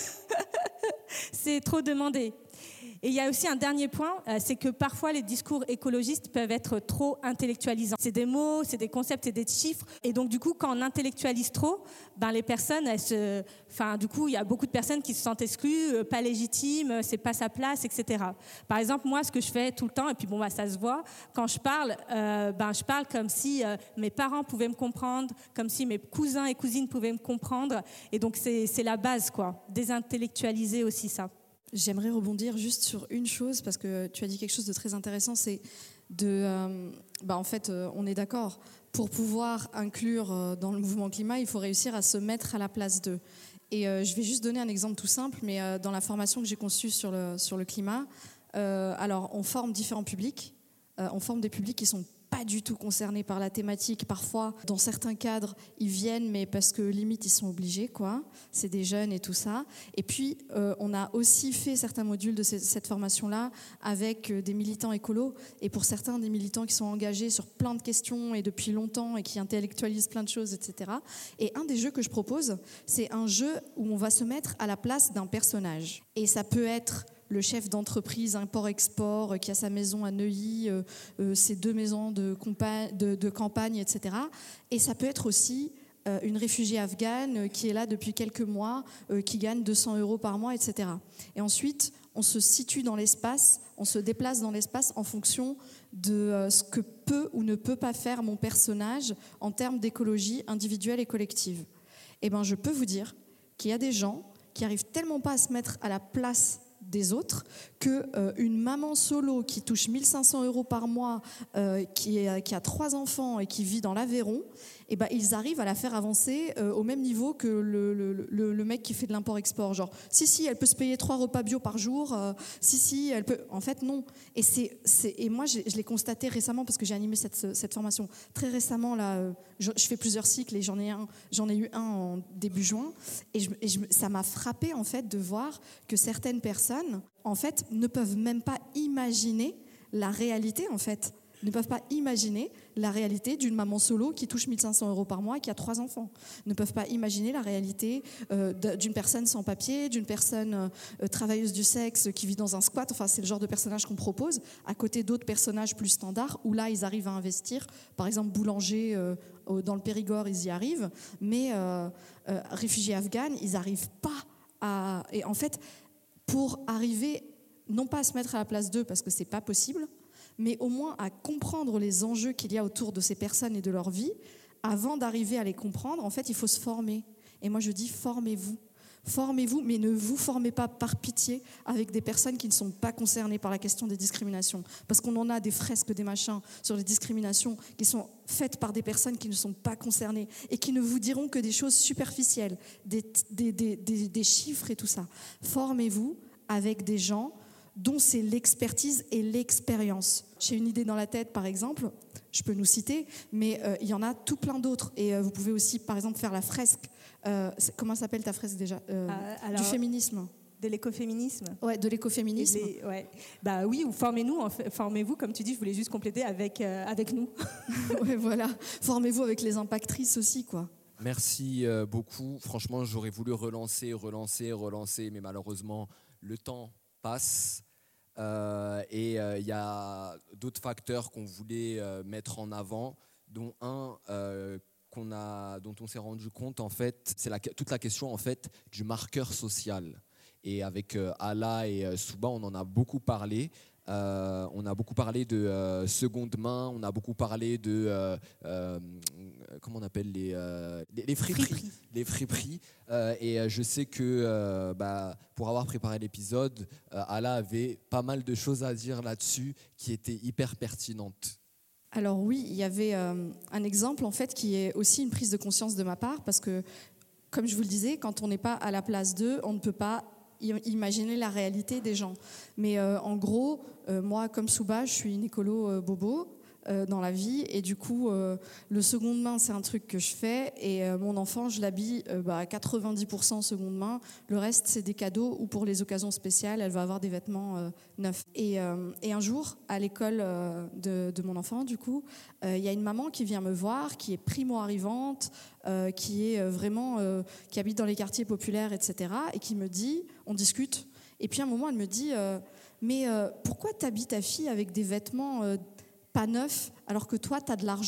Speaker 9: c'est trop demandé. Et il y a aussi un dernier point, euh, c'est que parfois les discours écologistes peuvent être trop intellectualisants. C'est des mots, c'est des concepts, c'est des chiffres. Et donc du coup, quand on intellectualise trop, ben, les personnes, elles se... enfin, du coup, il y a beaucoup de personnes qui se sentent exclues, euh, pas légitimes, c'est pas sa place, et cetera. Par exemple, moi, ce que je fais tout le temps, et puis bon, bah, ça se voit, quand je parle, euh, ben, je parle comme si euh, mes parents pouvaient me comprendre, comme si mes cousins et cousines pouvaient me comprendre. Et donc c'est, c'est la base, quoi. Désintellectualiser aussi ça.
Speaker 8: J'aimerais rebondir juste sur une chose, parce que tu as dit quelque chose de très intéressant, c'est de... Euh, bah en fait, euh, on est d'accord, pour pouvoir inclure euh, dans le mouvement climat, il faut réussir à se mettre à la place d'eux. Et euh, je vais juste donner un exemple tout simple, mais euh, dans la formation que j'ai conçue sur le, sur le climat, euh, alors on forme différents publics, euh, on forme des publics qui sont pas du tout concernés par la thématique. Parfois, dans certains cadres, ils viennent, mais parce que limite, ils sont obligés, quoi. C'est des jeunes et tout ça. Et puis, euh, on a aussi fait certains modules de c- cette formation-là avec euh, des militants écolos. Et pour certains, des militants qui sont engagés sur plein de questions et depuis longtemps et qui intellectualisent plein de choses, et cetera. Et un des jeux que je propose, c'est un jeu où on va se mettre à la place d'un personnage. Et ça peut être le chef d'entreprise import-export euh, qui a sa maison à Neuilly, euh, euh, ses deux maisons de, compa- de, de campagne, et cetera. Et ça peut être aussi euh, une réfugiée afghane euh, qui est là depuis quelques mois, euh, qui gagne deux cents euros par mois, et cetera. Et ensuite, on se situe dans l'espace, on se déplace dans l'espace en fonction de euh, ce que peut ou ne peut pas faire mon personnage en termes d'écologie individuelle et collective. Et ben, je peux vous dire qu'il y a des gens qui n'arrivent tellement pas à se mettre à la place des autres, qu'une euh, maman solo qui touche mille cinq cents euros par mois, euh, qui, est, qui a trois enfants et qui vit dans l'Aveyron, eh ben, ils arrivent à la faire avancer euh, au même niveau que le, le, le, le mec qui fait de l'import-export. Genre, si, si, elle peut se payer trois repas bio par jour, euh, si, si, elle peut... En fait, non. Et, c'est, c'est, et moi, je l'ai constaté récemment, parce que j'ai animé cette, cette formation très récemment. Là, euh, je, je fais plusieurs cycles et j'en ai, un, j'en ai eu un en début juin. Et, je, et je, ça m'a frappé, en fait, de voir que certaines personnes, en fait, ne peuvent même pas imaginer la réalité, en fait. Ne peuvent pas imaginer la réalité d'une maman solo qui touche mille cinq cents euros par mois et qui a trois enfants. Ne peuvent pas imaginer la réalité euh, d'une personne sans papier, d'une personne euh, travailleuse du sexe qui vit dans un squat. Enfin, c'est le genre de personnage qu'on propose, à côté d'autres personnages plus standards, où là, ils arrivent à investir. Par exemple, boulanger euh, dans le Périgord, ils y arrivent. Mais euh, euh, réfugiés afghanes, ils n'arrivent pas à... Et en fait, pour arriver, non pas à se mettre à la place d'eux, parce que ce n'est pas possible, mais au moins à comprendre les enjeux qu'il y a autour de ces personnes et de leur vie, avant d'arriver à les comprendre, en fait, il faut se former. Et moi, je dis, formez-vous. Formez-vous, mais ne vous formez pas par pitié avec des personnes qui ne sont pas concernées par la question des discriminations. Parce qu'on en a des fresques, des machins sur les discriminations qui sont faites par des personnes qui ne sont pas concernées et qui ne vous diront que des choses superficielles, des, des, des, des, des chiffres et tout ça. Formez-vous avec des gens dont c'est l'expertise et l'expérience. J'ai une idée dans la tête, par exemple, je peux nous citer, mais euh, il y en a tout plein d'autres. Et euh, vous pouvez aussi, par exemple, faire la fresque. Euh, comment s'appelle ta fresque déjà euh, euh, alors, du féminisme.
Speaker 9: De l'écoféminisme.
Speaker 8: Ouais, de l'écoféminisme.
Speaker 9: Les, ouais. Bah oui, ou formez-nous, en fait, formez-vous, comme tu dis, je voulais juste compléter avec, euh, avec nous.
Speaker 8: Ouais, voilà. Formez-vous avec les impactrices aussi, quoi.
Speaker 3: Merci euh, beaucoup. Franchement, j'aurais voulu relancer, relancer, relancer, mais malheureusement, le temps passe. Euh, et il euh, y a d'autres facteurs qu'on voulait euh, mettre en avant, dont un euh, qu'on a, dont on s'est rendu compte, en fait, c'est la, toute la question en fait, du marqueur social. Et avec euh, Ala et euh, Souba, on en a beaucoup parlé. Euh, on a beaucoup parlé de euh, seconde main, on a beaucoup parlé de euh, euh, comment on appelle les euh, les, les friperies, friperies. les friperies. Euh, et euh, je sais que euh, bah, pour avoir préparé l'épisode, euh, Ala avait pas mal de choses à dire là-dessus qui étaient hyper pertinentes.
Speaker 8: Alors oui, il y avait euh, un exemple en fait qui est aussi une prise de conscience de ma part, parce que comme je vous le disais, quand on n'est pas à la place d'eux, on ne peut pas imaginer la réalité des gens. Mais euh, en gros, euh, moi, comme Souba, je suis une écolo euh, bobo. euh, dans la vie. Et du coup, euh, le seconde main, c'est un truc que je fais. Et euh, mon enfant, je l'habille euh, bah, à quatre-vingt-dix pour cent seconde main. Le reste, c'est des cadeaux ou pour les occasions spéciales, elle va avoir des vêtements euh, neufs. Et, euh, et un jour, à l'école euh, de, de mon enfant, du coup, il euh, y a une maman qui vient me voir, qui est primo-arrivante, euh, qui est vraiment, euh, qui habite dans les quartiers populaires, et cetera. Et qui me dit, on discute. Et puis à un moment, elle me dit, euh, mais euh, pourquoi t'habilles ta fille avec des vêtements euh, pas neufs alors que toi, t'as de l'argent ?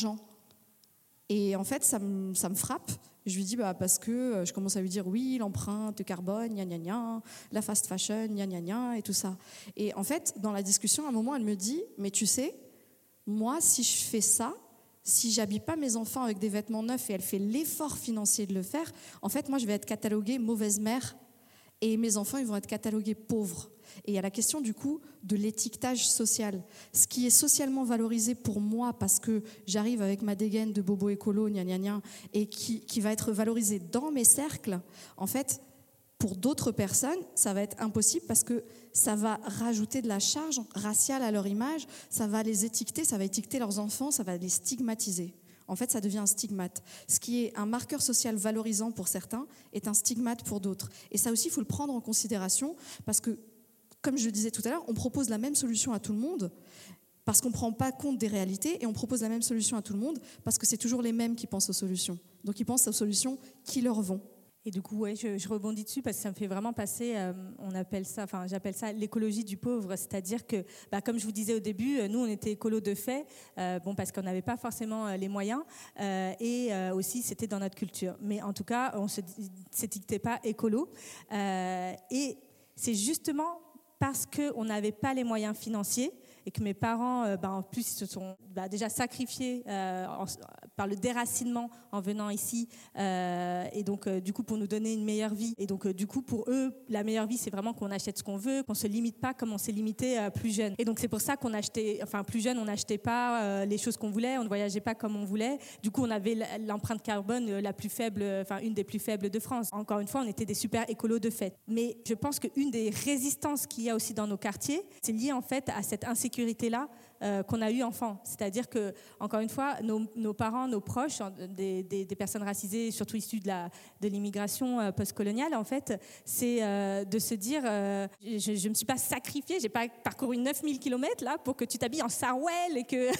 Speaker 8: Et en fait, ça me, ça me frappe. Je lui dis, bah, parce que euh, je commence à lui dire, oui, l'empreinte carbone, gna gna gna, la fast fashion, gna gna gna, et tout ça. Et en fait, dans la discussion, à un moment, elle me dit, mais tu sais, moi, si je fais ça, si j'habille pas mes enfants avec des vêtements neufs et elle fait l'effort financier de le faire, en fait, moi, je vais être cataloguée mauvaise mère et mes enfants, ils vont être catalogués pauvres. Et il y a la question, du coup, de l'étiquetage social. Ce qui est socialement valorisé pour moi, parce que j'arrive avec ma dégaine de bobo écolo, gna gna gna, et qui, qui va être valorisé dans mes cercles, en fait, pour d'autres personnes, ça va être impossible parce que ça va rajouter de la charge raciale à leur image, ça va les étiqueter, ça va étiqueter leurs enfants, ça va les stigmatiser. En fait, ça devient un stigmate. Ce qui est un marqueur social valorisant pour certains est un stigmate pour d'autres. Et ça aussi, il faut le prendre en considération parce que, comme je le disais tout à l'heure, on propose la même solution à tout le monde parce qu'on ne prend pas compte des réalités et on propose la même solution à tout le monde parce que c'est toujours les mêmes qui pensent aux solutions. Donc, ils pensent aux solutions qui leur vont.
Speaker 9: Et du coup, ouais, je, je rebondis dessus parce que ça me fait vraiment passer, euh, on appelle ça, enfin, j'appelle ça l'écologie du pauvre, c'est-à-dire que, bah, comme je vous disais au début, nous, on était écolo de fait, euh, bon, parce qu'on n'avait pas forcément les moyens, euh, et euh, aussi, c'était dans notre culture. Mais en tout cas, on ne s'étiquetait pas écolo, euh, et c'est justement parce qu'on n'avait pas les moyens financiers et que mes parents, euh, bah, en plus, se sont bah, déjà sacrifiés euh, en, par le déracinement en venant ici, euh, et donc euh, du coup pour nous donner une meilleure vie. Et donc euh, du coup pour eux, la meilleure vie, c'est vraiment qu'on achète ce qu'on veut, qu'on se limite pas comme on s'est limité euh, plus jeune. Et donc c'est pour ça qu'on achetait, enfin plus jeune, on n'achetait pas euh, les choses qu'on voulait, on ne voyageait pas comme on voulait. Du coup on avait l'empreinte carbone la plus faible, enfin une des plus faibles de France. Encore une fois, on était des super écolos de fait. Mais je pense qu'une des résistances qu'il y a aussi dans nos quartiers, c'est lié en fait à cette insécurité-là euh, qu'on a eu enfant. C'est-à-dire que, encore une fois, nos, nos parents, nos proches, des, des, des personnes racisées, surtout issues de, la, de l'immigration euh, postcoloniale, en fait, c'est euh, de se dire, euh, je ne me suis pas sacrifiée, j'ai pas parcouru neuf mille kilomètres là pour que tu t'habilles en sarouel et que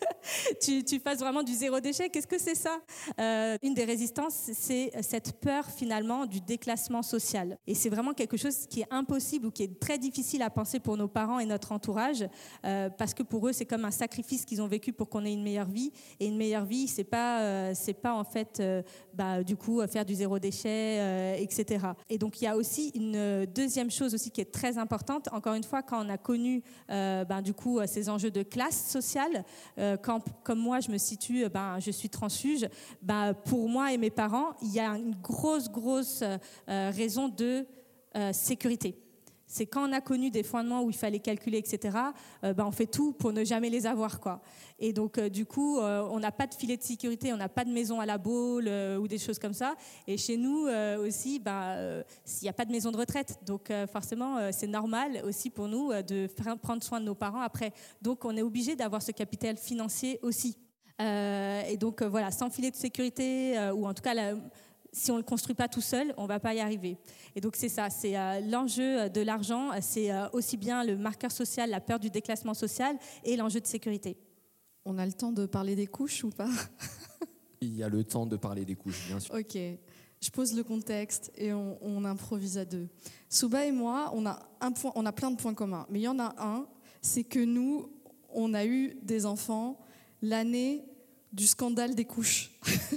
Speaker 9: tu, tu fasses vraiment du zéro déchet. Qu'est-ce que c'est ça ? euh, Une des résistances, c'est cette peur finalement du déclassement social. Et c'est vraiment quelque chose qui est impossible ou qui est très difficile à penser pour nos parents et notre entourage, euh, parce que pour eux, c'est comme un sacrifice qu'ils ont vécu pour qu'on ait une meilleure vie. Et une meilleure vie, c'est pas, euh, c'est pas en fait, euh, bah, du coup, faire du zéro déchet, euh, et cetera. Et donc, il y a aussi une deuxième chose aussi qui est très importante. Encore une fois, quand on a connu, euh, ben, du coup, ces enjeux de classe sociale, euh, quand, comme moi, je me situe, ben, je suis transfuge, ben, pour moi et mes parents, il y a une grosse, grosse euh, raison de euh, sécurité. C'est quand on a connu des fondements où il fallait calculer, et cetera, euh, ben on fait tout pour ne jamais les avoir, quoi. Et donc, euh, du coup, euh, on n'a pas de filet de sécurité, on n'a pas de maison à la Baule euh, ou des choses comme ça. Et chez nous euh, aussi, ben, euh, il n'y a pas de maison de retraite. Donc, euh, forcément, euh, c'est normal aussi pour nous euh, de faire, prendre soin de nos parents après. Donc, on est obligé d'avoir ce capital financier aussi. Euh, et donc, euh, voilà, sans filet de sécurité, euh, ou en tout cas... La, si on ne le construit pas tout seul, on ne va pas y arriver. Et donc c'est ça, c'est euh, l'enjeu de l'argent, c'est euh, aussi bien le marqueur social, la peur du déclassement social et l'enjeu de sécurité.
Speaker 8: On a le temps de parler des couches ou pas ?
Speaker 3: Il y a le temps de parler des couches, bien sûr.
Speaker 8: Ok, je pose le contexte et on, on improvise à deux. Souba et moi, on a, un point, on a plein de points communs, mais il y en a un, c'est que nous, on a eu des enfants l'année du scandale des couches.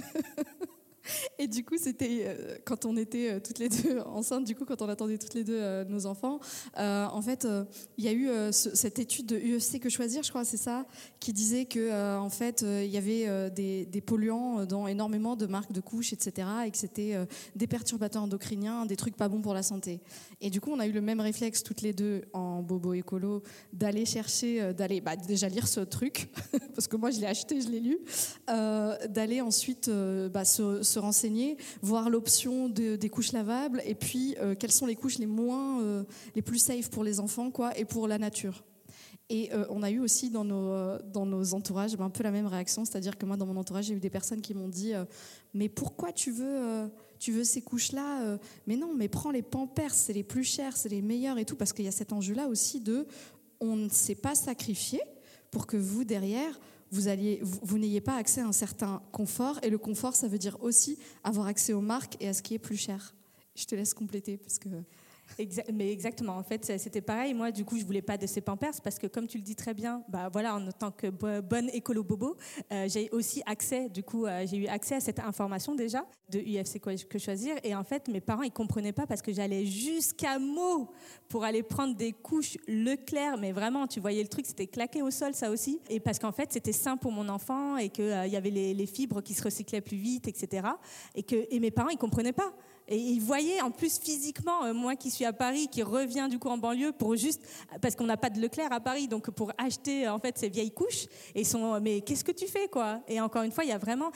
Speaker 8: Et du coup, c'était euh, quand on était euh, toutes les deux enceintes, du coup, quand on attendait toutes les deux euh, nos enfants, euh, en fait, il euh, y a eu euh, ce, cette étude de U F C Que Choisir, je crois, c'est ça, qui disait que euh, en fait, il euh, y avait euh, des, des polluants dans énormément de marques de couches, et cetera, et que c'était euh, des perturbateurs endocriniens, des trucs pas bons pour la santé. Et du coup, on a eu le même réflexe toutes les deux en bobo écolo d'aller chercher, euh, d'aller bah, déjà lire ce truc, parce que moi, je l'ai acheté, je l'ai lu, euh, d'aller ensuite euh, bah, se, se renseigner, voir l'option de, des couches lavables et puis euh, quelles sont les couches les moins, euh, les plus safe pour les enfants, quoi, et pour la nature. Et euh, on a eu aussi dans nos, euh, dans nos entourages un peu la même réaction, c'est-à-dire que moi, dans mon entourage, j'ai eu des personnes qui m'ont dit euh, « Mais pourquoi tu veux, euh, tu veux ces couches-là euh, Mais non, mais prends les Pampers, c'est les plus chers, c'est les meilleurs et tout. » Parce qu'il y a cet enjeu-là aussi de « On ne s'est pas sacrifié pour que vous, derrière, vous, alliez, vous, vous n'ayez pas accès à un certain confort. » Et le confort, ça veut dire aussi avoir accès aux marques et à ce qui est plus cher. Je te laisse compléter parce que...
Speaker 9: Exact, mais exactement, en fait c'était pareil. Moi du coup je voulais pas de ces Pampers parce que comme tu le dis très bien, bah voilà, en tant que bo- bonne écolo bobo, euh, j'ai aussi accès, du coup euh, j'ai eu accès à cette information déjà de U F C Que Choisir, et en fait mes parents ils comprenaient pas parce que j'allais jusqu'à Meaux pour aller prendre des couches Leclerc, mais vraiment tu voyais le truc, c'était claqué au sol ça aussi, et parce qu'en fait c'était sain pour mon enfant et qu'il euh, y avait les, les fibres qui se recyclaient plus vite, et cetera. Et, que, et mes parents ils comprenaient pas. Et ils voyaient en plus physiquement, euh, moi qui suis à Paris, qui reviens du coup en banlieue pour juste, parce qu'on n'a pas de Leclerc à Paris, donc pour acheter en fait ces vieilles couches, et ils sont, mais qu'est-ce que tu fais quoi? Et encore une fois, il y a vraiment,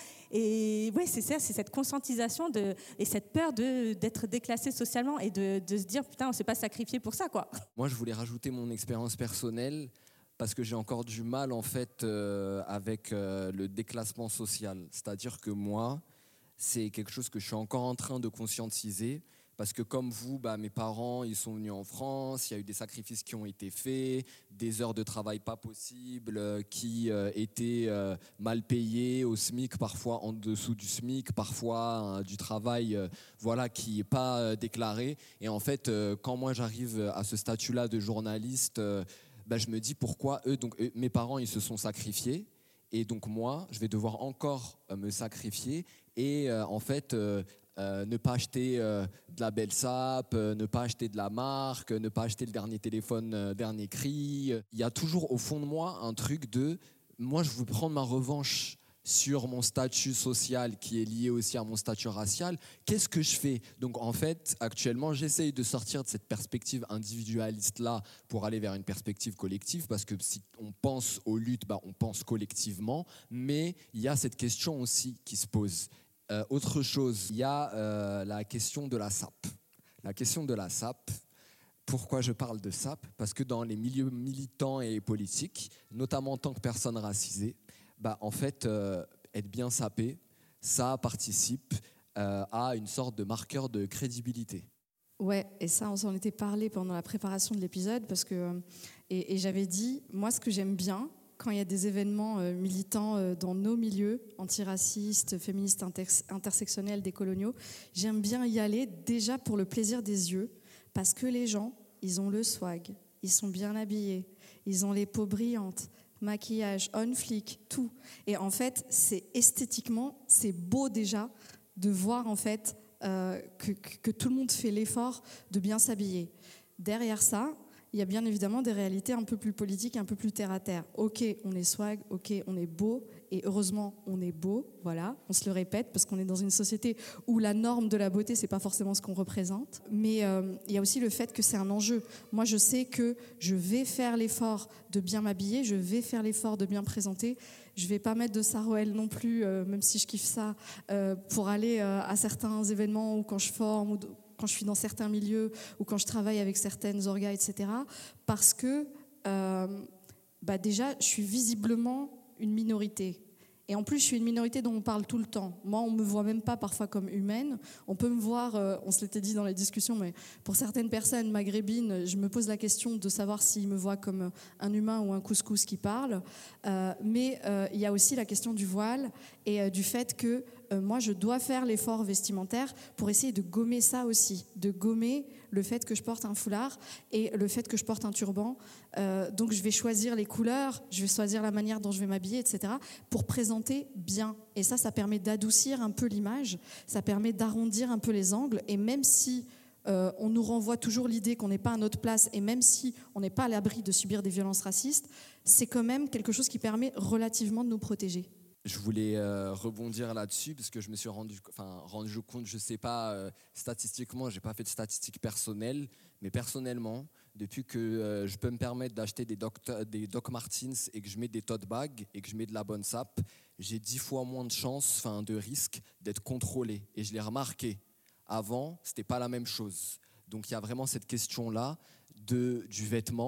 Speaker 9: et ouais, c'est ça, c'est cette conscientisation de, et cette peur de, d'être déclassé socialement et de, de se dire putain, on s'est pas sacrifié pour ça quoi.
Speaker 3: Moi, je voulais rajouter mon expérience personnelle parce que j'ai encore du mal en fait euh, avec euh, le déclassement social. C'est-à-dire que moi, c'est quelque chose que je suis encore en train de conscientiser parce que comme vous, bah, mes parents, ils sont venus en France, il y a eu des sacrifices qui ont été faits, des heures de travail pas possibles, euh, qui euh, étaient euh, mal payées au SMIC, parfois en dessous du SMIC, parfois euh, du travail euh, voilà, qui n'est pas euh, déclaré. Et en fait, euh, quand moi j'arrive à ce statut-là de journaliste, euh, bah, je me dis pourquoi eux, donc eux, mes parents, ils se sont sacrifiés. Et donc moi, je vais devoir encore euh, me sacrifier et euh, en fait euh, euh, ne pas acheter euh, de la belle sape, euh, ne pas acheter de la marque, ne pas acheter le dernier téléphone, euh, dernier cri. Il y a toujours au fond de moi un truc de moi je veux prendre ma revanche sur mon statut social qui est lié aussi à mon statut racial. Qu'est-ce que je fais? Donc en fait, actuellement, j'essaye de sortir de cette perspective individualiste-là pour aller vers une perspective collective, parce que si on pense aux luttes, bah, on pense collectivement, mais il y a cette question aussi qui se pose. Euh, autre chose, il y a euh, la question de la S A P. La question de la S A P, pourquoi je parle de S A P? Parce que dans les milieux militants et politiques, notamment en tant que personne racisée, bah, en fait, euh, être bien sapé, ça participe euh, à une sorte de marqueur de crédibilité.
Speaker 8: Ouais, et ça, on s'en était parlé pendant la préparation de l'épisode, parce que, et, et j'avais dit, moi, ce que j'aime bien, quand il y a des événements euh, militants euh, dans nos milieux, antiracistes, féministes, inter- intersectionnels, décoloniaux, j'aime bien y aller déjà pour le plaisir des yeux, parce que les gens, ils ont le swag, ils sont bien habillés, ils ont les peaux brillantes, maquillage, on flic, tout. Et en fait, c'est esthétiquement, c'est beau déjà de voir en fait euh, que, que, que tout le monde fait l'effort de bien s'habiller. Derrière ça, il y a bien évidemment des réalités un peu plus politiques, un peu plus terre à terre. Ok, on est swag, ok, on est beau, et heureusement, on est beau, voilà, on se le répète, parce qu'on est dans une société où la norme de la beauté, c'est pas forcément ce qu'on représente. Mais euh, il y a aussi le fait que c'est un enjeu. Moi, je sais que je vais faire l'effort de bien m'habiller, je vais faire l'effort de bien présenter. Je vais pas mettre de Sarouel non plus, euh, même si je kiffe ça, euh, pour aller euh, à certains événements ou quand je forme, ou quand je suis dans certains milieux, ou quand je travaille avec certaines orgas, et cetera. Parce que euh, bah déjà, je suis visiblement une minorité. Et en plus, je suis une minorité dont on parle tout le temps. Moi, on ne me voit même pas parfois comme humaine. On peut me voir, euh, on se l'était dit dans les discussions, mais pour certaines personnes maghrébines, je me pose la question de savoir s'ils me voient comme un humain ou un couscous qui parle. Euh, mais euh, il y a aussi la question du voile et euh, du fait que euh, moi, je dois faire l'effort vestimentaire pour essayer de gommer ça aussi, de gommer le fait que je porte un foulard et le fait que je porte un turban. Euh, donc, je vais choisir les couleurs, je vais choisir la manière dont je vais m'habiller, et cetera, pour présenter bien. Et ça, ça permet d'adoucir un peu l'image, ça permet d'arrondir un peu les angles. Et même si euh, on nous renvoie toujours l'idée qu'on n'est pas à notre place, et même si on n'est pas à l'abri de subir des violences racistes, c'est quand même quelque chose qui permet relativement de nous protéger.
Speaker 3: Je voulais euh, rebondir là-dessus parce que je me suis rendu, enfin, rendu compte, je ne sais pas, euh, statistiquement, je n'ai pas fait de statistiques personnelles, mais personnellement, depuis que euh, je peux me permettre d'acheter des Doc, des Doc Martens et que je mets des tote bags et que je mets de la bonne sape, j'ai dix fois moins de chances, enfin, de risque d'être contrôlé. Et je l'ai remarqué. Avant, ce n'était pas la même chose. Donc il y a vraiment cette question-là de, du vêtement.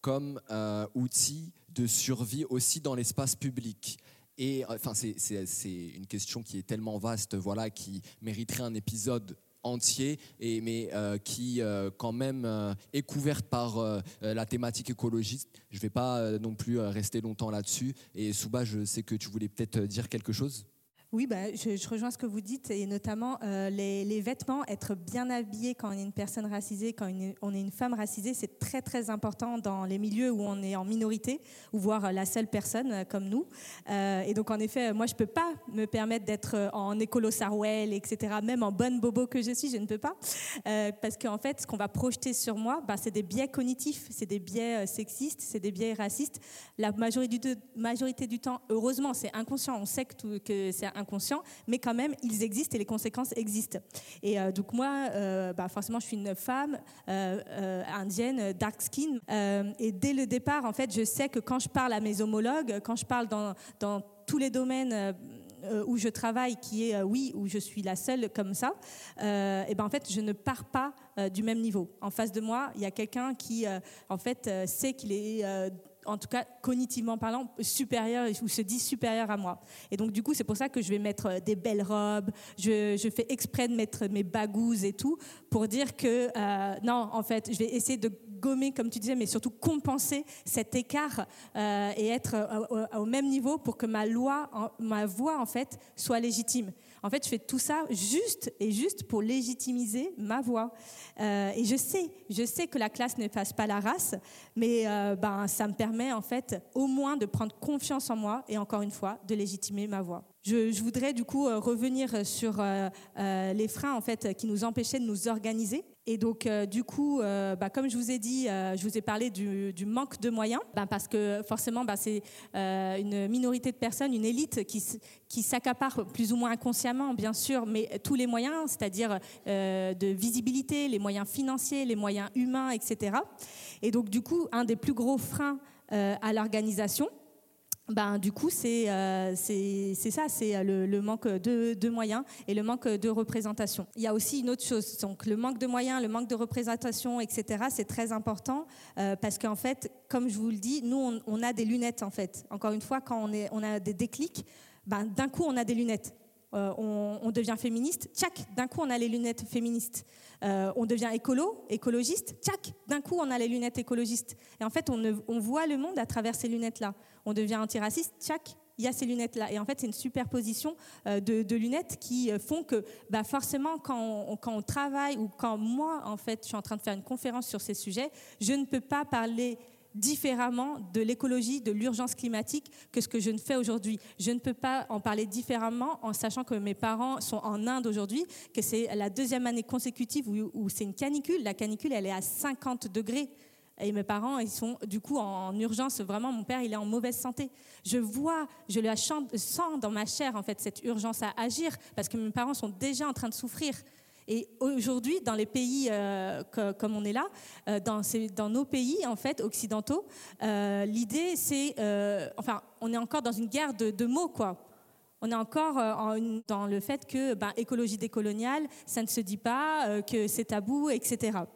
Speaker 3: comme euh, outil de survie aussi dans l'espace public. Et enfin, c'est, c'est, c'est une question qui est tellement vaste, voilà, qui mériterait un épisode entier, et, mais euh, qui euh, quand même euh, est couverte par euh, la thématique écologiste. Je ne vais pas euh, non plus euh, rester longtemps là-dessus. Et Souba, je sais que tu voulais peut-être dire quelque chose.
Speaker 9: Oui, bah, je, je rejoins ce que vous dites, et notamment euh, les, les vêtements, être bien habillé quand on est une personne racisée, quand on est, on est une femme racisée, c'est très très important dans les milieux où on est en minorité, ou voire la seule personne euh, comme nous. Euh, et donc en effet, moi je ne peux pas me permettre d'être en écolo sarouel, et cetera. Même en bonne bobo que je suis, je ne peux pas. Euh, parce qu'en fait, ce qu'on va projeter sur moi, bah, c'est des biais cognitifs, c'est des biais euh, sexistes, c'est des biais racistes. La majorité du, majorité du temps, heureusement, c'est inconscient, on sait que, tout, que c'est inconscient. Inconscient, mais quand même, ils existent et les conséquences existent. Et euh, donc moi, euh, bah forcément, je suis une femme euh, euh, indienne, dark skin, euh, et dès le départ, en fait, je sais que quand je parle à mes homologues, quand je parle dans, dans tous les domaines euh, où je travaille, qui est, euh, oui, où je suis la seule comme ça, euh, et ben en fait, je ne pars pas euh, du même niveau. En face de moi, il y a quelqu'un qui, euh, en fait, euh, sait qu'il est... Euh, en tout cas cognitivement parlant, supérieur, ou se dit supérieur à moi. Et donc du coup, c'est pour ça que je vais mettre des belles robes, je, je fais exprès de mettre mes bagouzes et tout, pour dire que euh, non, en fait, je vais essayer de gommer, comme tu disais, mais surtout compenser cet écart euh, et être au, au même niveau pour que ma loi, en, ma voix, en fait, soit légitime. En fait, je fais tout ça juste et juste pour légitimiser ma voix. Euh, et je sais, je sais que la classe ne fasse pas la race, mais euh, ben, ça me permet en fait au moins de prendre confiance en moi et encore une fois de légitimer ma voix. Je, je voudrais du coup euh, revenir sur euh, euh, les freins en fait qui nous empêchaient de nous organiser. Et donc euh, du coup, euh, bah, comme je vous ai dit, euh, je vous ai parlé du, du manque de moyens, bah, parce que forcément bah, c'est euh, une minorité de personnes, une élite qui, qui s'accapare plus ou moins inconsciemment bien sûr, mais tous les moyens, c'est-à-dire euh, de visibilité, les moyens financiers, les moyens humains, et cetera. Et donc du coup, un des plus gros freins euh, à l'organisation, ben, du coup, c'est, euh, c'est, c'est ça, c'est le, le manque de, de moyens et le manque de représentation. Il y a aussi une autre chose, donc le manque de moyens, le manque de représentation, et cetera, c'est très important euh, parce qu'en fait, comme je vous le dis, nous, on, on a des lunettes, en fait. Encore une fois, quand on, est, on a des déclics, ben, d'un coup, on a des lunettes. Euh, on, on devient féministe, tchac, d'un coup, on a les lunettes féministes. Euh, on devient écolo, écologiste, tchac, d'un coup, on a les lunettes écologistes. Et en fait, on, ne, on voit le monde à travers ces lunettes-là. On devient antiraciste, tchac, il y a ces lunettes-là. Et en fait, c'est une superposition euh, de, de lunettes qui euh, font que bah, forcément, quand on, quand on travaille ou quand moi, en fait, je suis en train de faire une conférence sur ces sujets, je ne peux pas parler différemment de l'écologie, de l'urgence climatique que ce que je ne fais aujourd'hui. Je ne peux pas en parler différemment en sachant que mes parents sont en Inde aujourd'hui, que c'est la deuxième année consécutive où, où c'est une canicule. La canicule, elle est à cinquante degrés. Et mes parents, ils sont du coup en urgence. Vraiment, mon père, il est en mauvaise santé. Je vois, je le sens dans ma chair, en fait, cette urgence à agir parce que mes parents sont déjà en train de souffrir. Et aujourd'hui, dans les pays euh, que, comme on est là, euh, dans, ces, dans nos pays en fait occidentaux, euh, l'idée c'est, euh, enfin, on est encore dans une guerre de, de mots, quoi. On est encore euh, en une, dans le fait que ben, écologie décoloniale, ça ne se dit pas, euh, que c'est tabou, et cetera.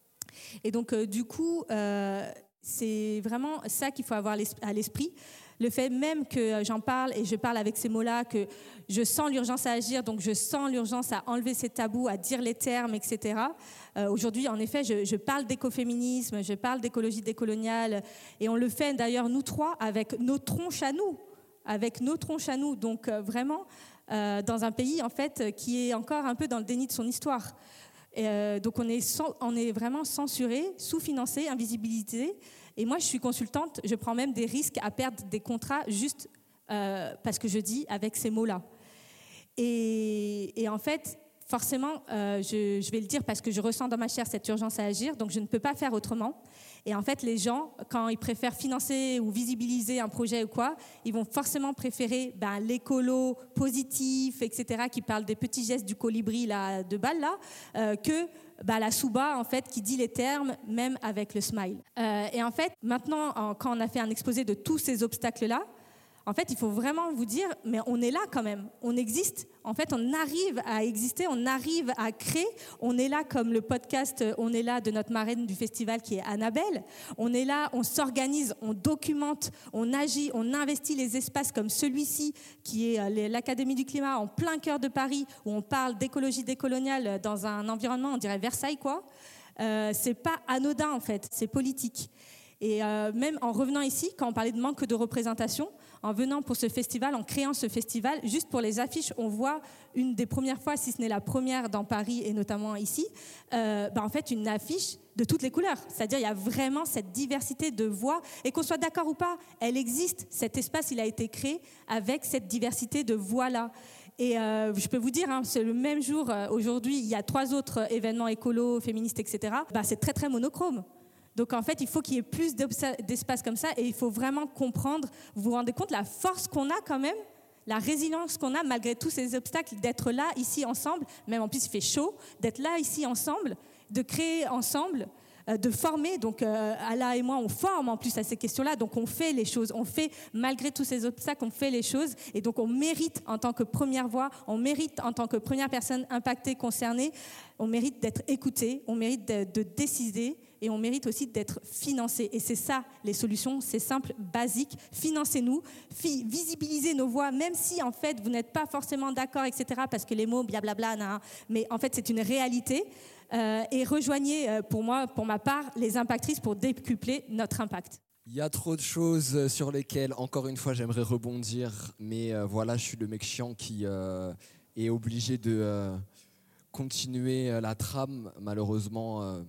Speaker 9: Et donc, euh, du coup, euh, c'est vraiment ça qu'il faut avoir à l'esprit. Le fait même que j'en parle et je parle avec ces mots-là, que je sens l'urgence à agir, donc je sens l'urgence à enlever ces tabous, à dire les termes, et cetera. Euh, aujourd'hui, en effet, je, je parle d'écoféminisme, je parle d'écologie décoloniale, et on le fait d'ailleurs, nous trois, avec nos tronches à nous, avec nos tronches à nous. Donc euh, vraiment, euh, dans un pays, en fait, qui est encore un peu dans le déni de son histoire. Et euh, donc on est, sans, on est vraiment censuré, sous-financé, invisibilisé. Et moi, je suis consultante, je prends même des risques à perdre des contrats juste euh, parce que je dis avec ces mots-là. Et, et en fait, forcément, euh, je, je vais le dire parce que je ressens dans ma chair cette urgence à agir, donc je ne peux pas faire autrement. Et en fait, les gens, quand ils préfèrent financer ou visibiliser un projet ou quoi, ils vont forcément préférer ben, l'écolo positif, et cetera, qui parle des petits gestes du colibri là, de balle, là, euh, que ben, la Souba, en fait, qui dit les termes, même avec le smile. Euh, et en fait, maintenant, en, quand on a fait un exposé de tous ces obstacles-là, En fait, il faut vraiment vous dire, mais on est là quand même, on existe. En fait, on arrive à exister, on arrive à créer. On est là comme le podcast, on est là de notre marraine du festival qui est Annabelle. On est là, on s'organise, on documente, on agit, on investit les espaces comme celui-ci, qui est l'Académie du climat, en plein cœur de Paris, où on parle d'écologie décoloniale dans un environnement, on dirait Versailles, quoi. Euh, c'est pas anodin, en fait, c'est politique. Et euh, même en revenant ici, quand on parlait de manque de représentation, en venant pour ce festival, en créant ce festival, juste pour les affiches, on voit une des premières fois, si ce n'est la première dans Paris et notamment ici, euh, bah en fait une affiche de toutes les couleurs. C'est-à-dire il y a vraiment cette diversité de voix, et qu'on soit d'accord ou pas, elle existe. Cet espace, il a été créé avec cette diversité de voix-là. Et euh, je peux vous dire, hein, c'est le même jour, euh, aujourd'hui, il y a trois autres événements écolos, féministes, et cetera. Bah, c'est très, très monochrome. Donc en fait, il faut qu'il y ait plus d'espace comme ça, et il faut vraiment comprendre, vous vous rendez compte, la force qu'on a quand même, la résilience qu'on a malgré tous ces obstacles, d'être là, ici, ensemble, même en plus il fait chaud, d'être là, ici, ensemble, de créer ensemble, euh, de former. Donc euh, Ala et moi, on forme en plus à ces questions-là, donc on fait les choses, on fait, malgré tous ces obstacles, on fait les choses, et donc on mérite en tant que première voix, on mérite en tant que première personne impactée, concernée, on mérite d'être écouté, on mérite de, de décider, et on mérite aussi d'être financé. Et c'est ça, les solutions, c'est simple, basique. Financez-nous, fi- visibilisez nos voix, même si en fait vous n'êtes pas forcément d'accord, et cetera, parce que les mots, blablabla, nah, mais en fait c'est une réalité. Euh, et rejoignez, euh, pour moi, pour ma part, les impactrices pour décupler notre impact.
Speaker 3: Il y a trop de choses sur lesquelles, encore une fois, j'aimerais rebondir, mais euh, voilà, je suis le mec chiant qui euh, est obligé de euh, continuer la trame, malheureusement. Euh,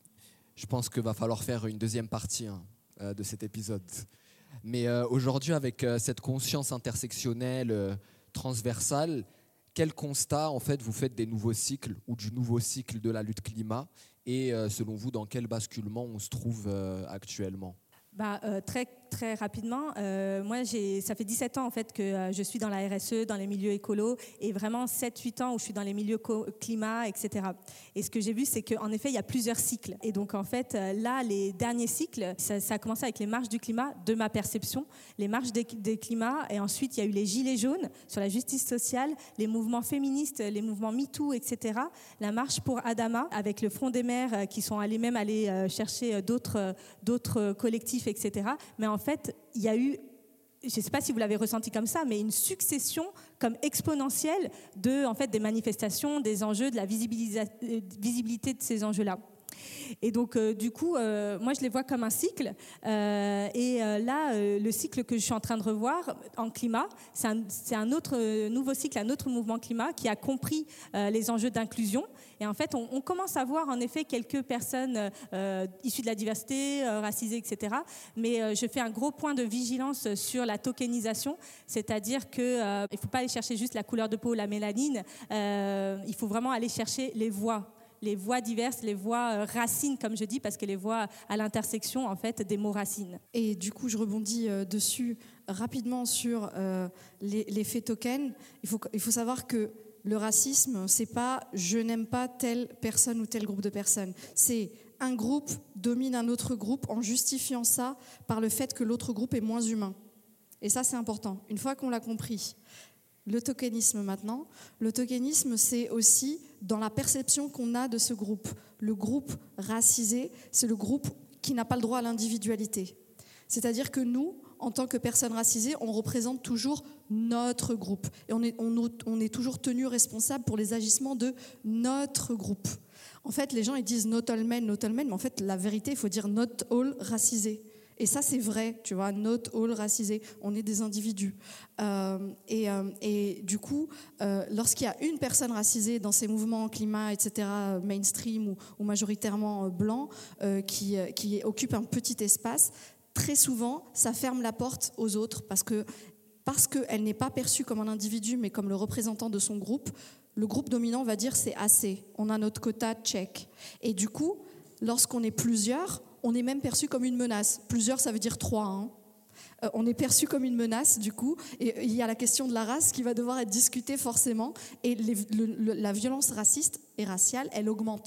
Speaker 3: Je pense qu'il va falloir faire une deuxième partie hein, euh, de cet épisode. Mais euh, aujourd'hui, avec euh, cette conscience intersectionnelle, euh, transversale, quel constat en fait, vous faites des nouveaux cycles ou du nouveau cycle de la lutte climat et euh, selon vous, dans quel basculement on se trouve euh, actuellement ?
Speaker 9: Bah, euh, très, très rapidement, euh, moi, j'ai, ça fait dix-sept ans en fait, que euh, je suis dans la R S E, dans les milieux écolos, et vraiment sept huit ans où je suis dans les milieux co- climat, et cetera. Et ce que j'ai vu, c'est qu'en effet, il y a plusieurs cycles. Et donc, en fait, euh, là, les derniers cycles, ça, ça a commencé avec les marches du climat, de ma perception, les marches des, des climats, et ensuite, il y a eu les gilets jaunes sur la justice sociale, les mouvements féministes, les mouvements MeToo, et cetera. La marche pour Adama, avec le Front des mères, euh, qui sont allés même aller euh, chercher d'autres, euh, d'autres collectifs, et cetera. Mais en fait, il y a eu, je ne sais pas si vous l'avez ressenti comme ça, mais une succession comme exponentielle de, en fait, des manifestations, des enjeux, de la visibilité de ces enjeux-là. Et donc, euh, du coup, euh, moi, je les vois comme un cycle. Euh, et euh, là, euh, le cycle que je suis en train de revoir en climat, c'est un, c'est un autre euh, nouveau cycle, un autre mouvement climat qui a compris euh, les enjeux d'inclusion. Et en fait, on, on commence à voir en effet quelques personnes euh, issues de la diversité, euh, racisées, et cetera. Mais euh, je fais un gros point de vigilance sur la tokenisation, c'est-à-dire qu'il euh, ne faut pas aller chercher juste la couleur de peau, la mélanine. Euh, il faut vraiment aller chercher les voix. les voix diverses, les voix euh, racines, comme je dis, parce que les voix à l'intersection, en fait, des mots racines.
Speaker 8: Et du coup, je rebondis euh, dessus rapidement sur euh, les, l'effet token. Il faut, il faut savoir que le racisme, c'est pas « je n'aime pas telle personne ou tel groupe de personnes ». C'est un groupe domine un autre groupe en justifiant ça par le fait que l'autre groupe est moins humain. Et ça, c'est important. Une fois qu'on l'a compris, le tokenisme maintenant, le tokenisme, c'est aussi dans la perception qu'on a de ce groupe. Le groupe racisé, c'est le groupe qui n'a pas le droit à l'individualité. C'est-à-dire que nous, en tant que personnes racisées, on représente toujours notre groupe. Et on est, on, on est toujours tenu responsable pour les agissements de notre groupe. En fait, les gens ils disent « not all men, not all men », mais en fait, la vérité, il faut dire « not all racisés ». Et ça, c'est vrai, tu vois, not all racisés, on est des individus. Euh, et, euh, et du coup, euh, lorsqu'il y a une personne racisée dans ces mouvements climat, et cetera, mainstream ou, ou majoritairement blanc, euh, qui, qui occupe un petit espace, très souvent, ça ferme la porte aux autres parce que parce qu'elle n'est pas perçue comme un individu, mais comme le représentant de son groupe, le groupe dominant va dire c'est assez, on a notre quota, check. Et du coup, lorsqu'on est plusieurs, on est même perçu comme une menace. Plusieurs, ça veut dire trois. Hein. Euh, on est perçu comme une menace, du coup. Et il y a la question de la race qui va devoir être discutée forcément. Et les, le, le, la violence raciste et raciale, elle augmente.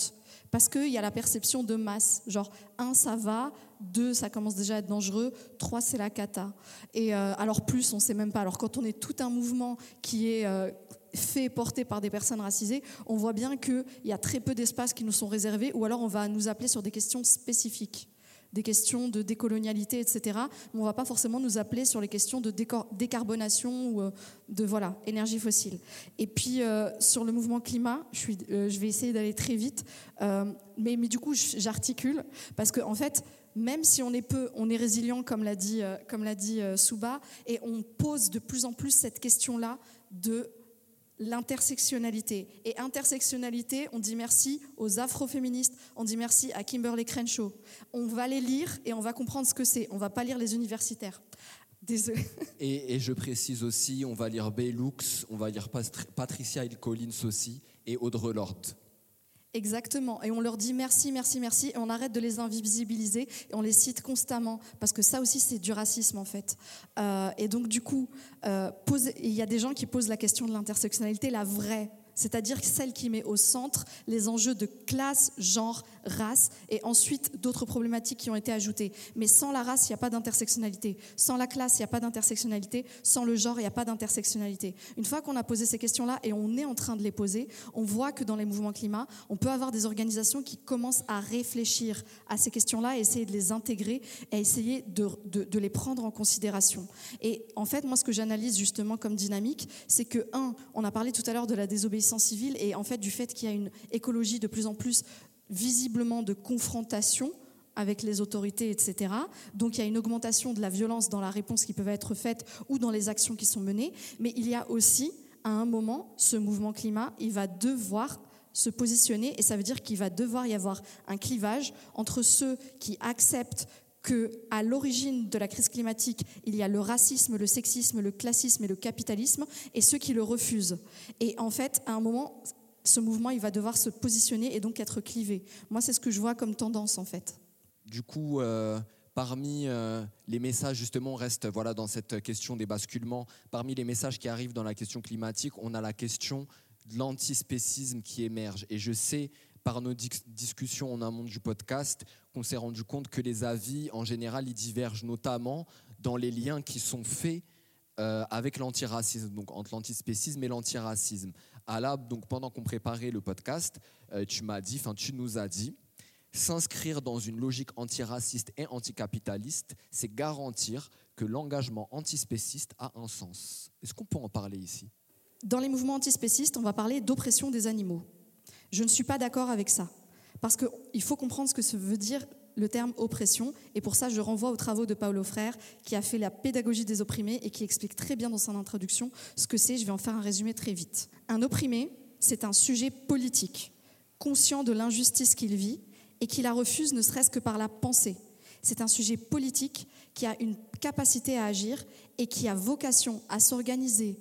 Speaker 8: Parce qu'il y a la perception de masse, genre un ça va, deux ça commence déjà à être dangereux, trois c'est la cata. Et euh, alors plus on ne sait même pas. Alors quand on est tout un mouvement qui est euh, fait, porté par des personnes racisées, on voit bien qu'il y a très peu d'espaces qui nous sont réservés, ou alors on va nous appeler sur des questions spécifiques, des questions de décolonialité, et cetera. Mais on ne va pas forcément nous appeler sur les questions de décor- décarbonation ou de voilà, énergie fossile. Et puis, euh, sur le mouvement climat, je, suis, euh, je vais essayer d'aller très vite, euh, mais, mais du coup, j'articule, parce qu'en en fait, même si on est peu, on est résilient, comme l'a dit, euh, comme l'a dit euh, Souba, et on pose de plus en plus cette question-là de l'intersectionnalité. Et intersectionnalité, on dit merci aux afroféministes, on dit merci à Kimberlé Crenshaw. On va les lire et on va comprendre ce que c'est. On ne va pas lire les universitaires. Désolée.
Speaker 3: Et, et je précise aussi, on va lire Bellux, on va lire Patricia Hill Collins aussi, et Audre Lorde.
Speaker 8: Exactement, et on leur dit merci, merci, merci, et on arrête de les invisibiliser, et on les cite constamment, parce que ça aussi c'est du racisme en fait. Euh, et donc du coup, euh, il y a des gens qui posent la question de l'intersectionnalité, la vraie, c'est-à-dire celle qui met au centre les enjeux de classe, genre, race, et ensuite d'autres problématiques qui ont été ajoutées. Mais sans la race, il n'y a pas d'intersectionnalité. Sans la classe, il n'y a pas d'intersectionnalité. Sans le genre, il n'y a pas d'intersectionnalité. Une fois qu'on a posé ces questions-là, et on est en train de les poser, on voit que dans les mouvements climat, on peut avoir des organisations qui commencent à réfléchir à ces questions-là, et essayer de les intégrer, et essayer de, de, de les prendre en considération. Et en fait, moi, ce que j'analyse justement comme dynamique, c'est que, un, on a parlé tout à l'heure de la désobéissance civile et en fait du fait qu'il y a une écologie de plus en plus visiblement de confrontation avec les autorités, et cetera. Donc il y a une augmentation de la violence dans la réponse qui peut être faite ou dans les actions qui sont menées. Mais il y a aussi, à un moment, ce mouvement climat, il va devoir se positionner et ça veut dire qu'il va devoir y avoir un clivage entre ceux qui acceptent qu'à l'origine de la crise climatique, il y a le racisme, le sexisme, le classisme et le capitalisme, et ceux qui le refusent. Et en fait, à un moment, ce mouvement, il va devoir se positionner et donc être clivé. Moi, c'est ce que je vois comme tendance, en fait.
Speaker 3: Du coup, euh, parmi euh, les messages, justement, on reste voilà, dans cette question des basculements. Parmi les messages qui arrivent dans la question climatique, on a la question de l'antispécisme qui émerge. Et je sais, par nos dis- discussions en amont du podcast, qu'on s'est rendu compte que les avis, en général, ils divergent notamment dans les liens qui sont faits euh, avec l'antiracisme, donc entre l'antispécisme et l'antiracisme. Ala, donc pendant qu'on préparait le podcast, euh, tu m'as dit, enfin tu nous as dit, s'inscrire dans une logique antiraciste et anticapitaliste, c'est garantir que l'engagement antispéciste a un sens. Est-ce qu'on peut en parler ici ?
Speaker 8: Dans les mouvements antispécistes, on va parler d'oppression des animaux. Je ne suis pas d'accord avec ça, parce qu'il faut comprendre ce que ça veut dire le terme oppression, et pour ça je renvoie aux travaux de Paulo Freire, qui a fait la pédagogie des opprimés et qui explique très bien dans son introduction ce que c'est. Je vais en faire un résumé très vite. Un opprimé, c'est un sujet politique, conscient de l'injustice qu'il vit et qui la refuse ne serait-ce que par la pensée. C'est un sujet politique qui a une capacité à agir et qui a vocation à s'organiser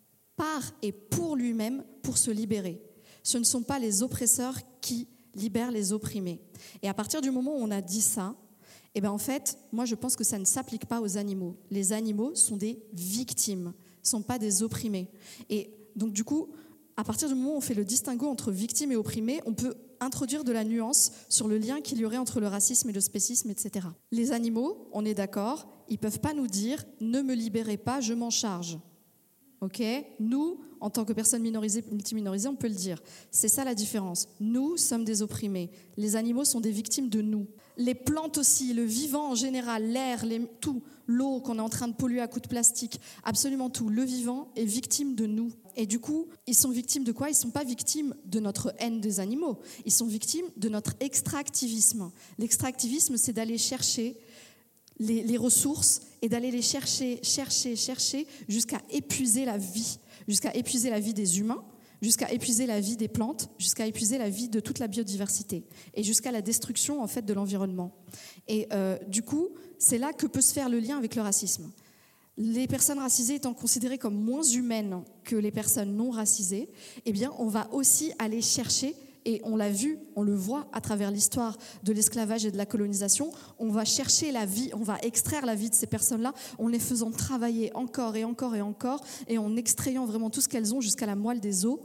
Speaker 8: par et pour lui-même pour se libérer. Ce ne sont pas les oppresseurs qui libèrent les opprimés. Et à partir du moment où on a dit ça, eh ben en fait, moi je pense que ça ne s'applique pas aux animaux. Les animaux sont des victimes, ne sont pas des opprimés. Et donc du coup, à partir du moment où on fait le distinguo entre victimes et opprimés, on peut introduire de la nuance sur le lien qu'il y aurait entre le racisme et le spécisme, et cetera. Les animaux, on est d'accord, ils ne peuvent pas nous dire « ne me libérez pas, je m'en charge ». Ok ? Nous, en tant que personnes minorisées, multiminorisées, on peut le dire. C'est ça la différence. Nous sommes des opprimés. Les animaux sont des victimes de nous. Les plantes aussi, le vivant en général, l'air, les, tout, l'eau qu'on est en train de polluer à coups de plastique, absolument tout. Le vivant est victime de nous. Et du coup, ils sont victimes de quoi ? Ils ne sont pas victimes de notre haine des animaux. Ils sont victimes de notre extractivisme. L'extractivisme, c'est d'aller chercher Les, les ressources et d'aller les chercher, chercher, chercher jusqu'à épuiser la vie, jusqu'à épuiser la vie des humains, jusqu'à épuiser la vie des plantes, jusqu'à épuiser la vie de toute la biodiversité et jusqu'à la destruction en fait de l'environnement. Et euh, du coup, c'est là que peut se faire le lien avec le racisme. Les personnes racisées étant considérées comme moins humaines que les personnes non racisées, eh bien, on va aussi aller chercher. Et on l'a vu, on le voit à travers l'histoire de l'esclavage et de la colonisation, on va chercher la vie, on va extraire la vie de ces personnes-là en les faisant travailler encore et encore et encore et en extrayant vraiment tout ce qu'elles ont jusqu'à la moelle des os.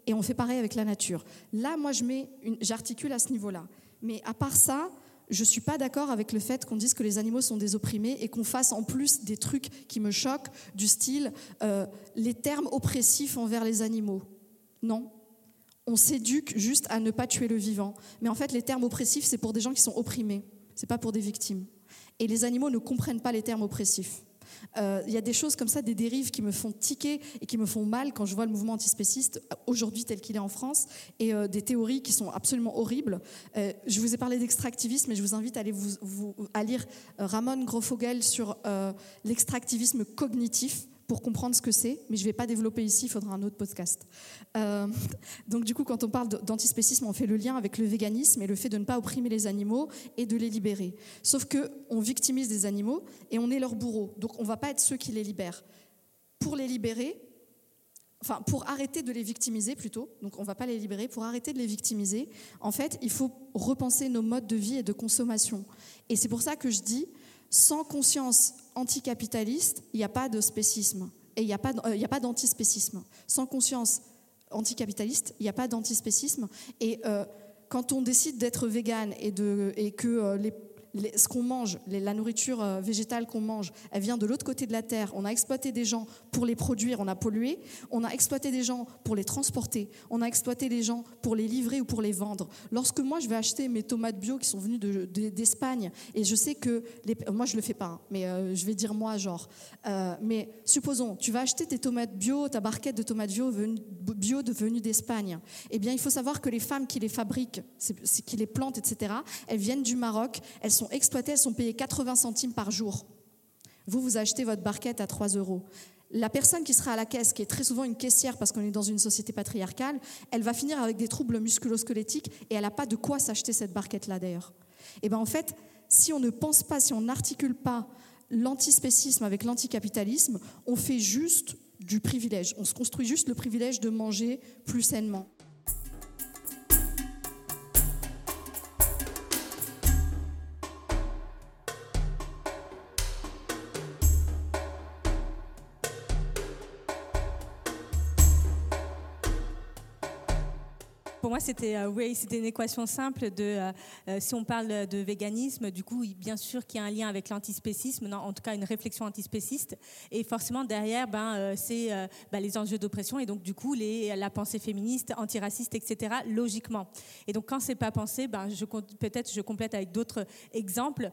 Speaker 8: Et on fait pareil avec la nature. Là, moi, je mets une, j'articule à ce niveau-là. Mais à part ça, je ne suis pas d'accord avec le fait qu'on dise que les animaux sont des opprimés et qu'on fasse en plus des trucs qui me choquent, du style euh, les termes oppressifs envers les animaux. Non. On s'éduque juste à ne pas tuer le vivant. Mais en fait, les termes oppressifs, c'est pour des gens qui sont opprimés. Ce n'est pas pour des victimes. Et les animaux ne comprennent pas les termes oppressifs. Il euh, y a des choses comme ça, des dérives qui me font tiquer et qui me font mal quand je vois le mouvement antispéciste aujourd'hui tel qu'il est en France, et euh, des théories qui sont absolument horribles. Euh, je vous ai parlé d'extractivisme, et je vous invite à aller vous, vous, à lire Ramon Grofogel sur euh, l'extractivisme cognitif pour comprendre ce que c'est, mais je ne vais pas développer ici, il faudra un autre podcast. Euh, donc du coup, quand on parle d'antispécisme, on fait le lien avec le véganisme et le fait de ne pas opprimer les animaux et de les libérer. Sauf qu'on victimise des animaux et on est leur bourreau, donc on ne va pas être ceux qui les libèrent. Pour les libérer, enfin pour arrêter de les victimiser plutôt, donc on ne va pas les libérer, pour arrêter de les victimiser, en fait, il faut repenser nos modes de vie et de consommation. Et c'est pour ça que je dis, sans conscience anticapitaliste, il n'y a pas de spécisme. Et il n'y a pas, euh, il n'y a pas d'antispécisme. Sans conscience anticapitaliste, il n'y a pas d'antispécisme. Et euh, quand on décide d'être végane et, de, et que euh, les, les, ce qu'on mange, les, la nourriture euh, végétale qu'on mange, elle vient de l'autre côté de la terre, on a exploité des gens pour les produire, on a pollué, on a exploité des gens pour les transporter, on a exploité des gens pour les livrer ou pour les vendre. Lorsque moi je vais acheter mes tomates bio qui sont venues de, de, d'Espagne, et je sais que, les, moi je le fais pas, hein, mais euh, je vais dire moi genre, euh, mais supposons, tu vas acheter tes tomates bio, ta barquette de tomates bio, bio venues d'Espagne, eh bien il faut savoir que les femmes qui les fabriquent, c'est, c'est, qui les plantent, et cetera, elles viennent du Maroc, elles sont exploitées, elles sont payées quatre-vingts centimes par jour. Vous, vous achetez votre barquette à trois euros. La personne qui sera à la caisse, qui est très souvent une caissière parce qu'on est dans une société patriarcale, elle va finir avec des troubles musculo-squelettiques et elle n'a pas de quoi s'acheter cette barquette-là d'ailleurs. Et bien en fait, si on ne pense pas, si on n'articule pas l'antispécisme avec l'anticapitalisme, on fait juste du privilège. On se construit juste le privilège de manger plus sainement.
Speaker 9: Pour moi, c'était, euh, oui, c'était une équation simple de, euh, euh, si on parle de véganisme, du coup, bien sûr qu'il y a un lien avec l'antispécisme, non, en tout cas une réflexion antispéciste, et forcément derrière, ben, euh, c'est euh, ben, les enjeux d'oppression, et donc du coup, les, la pensée féministe, antiraciste, et cetera, logiquement. Et donc quand c'est pas pensé, ben, je, peut-être je complète avec d'autres exemples,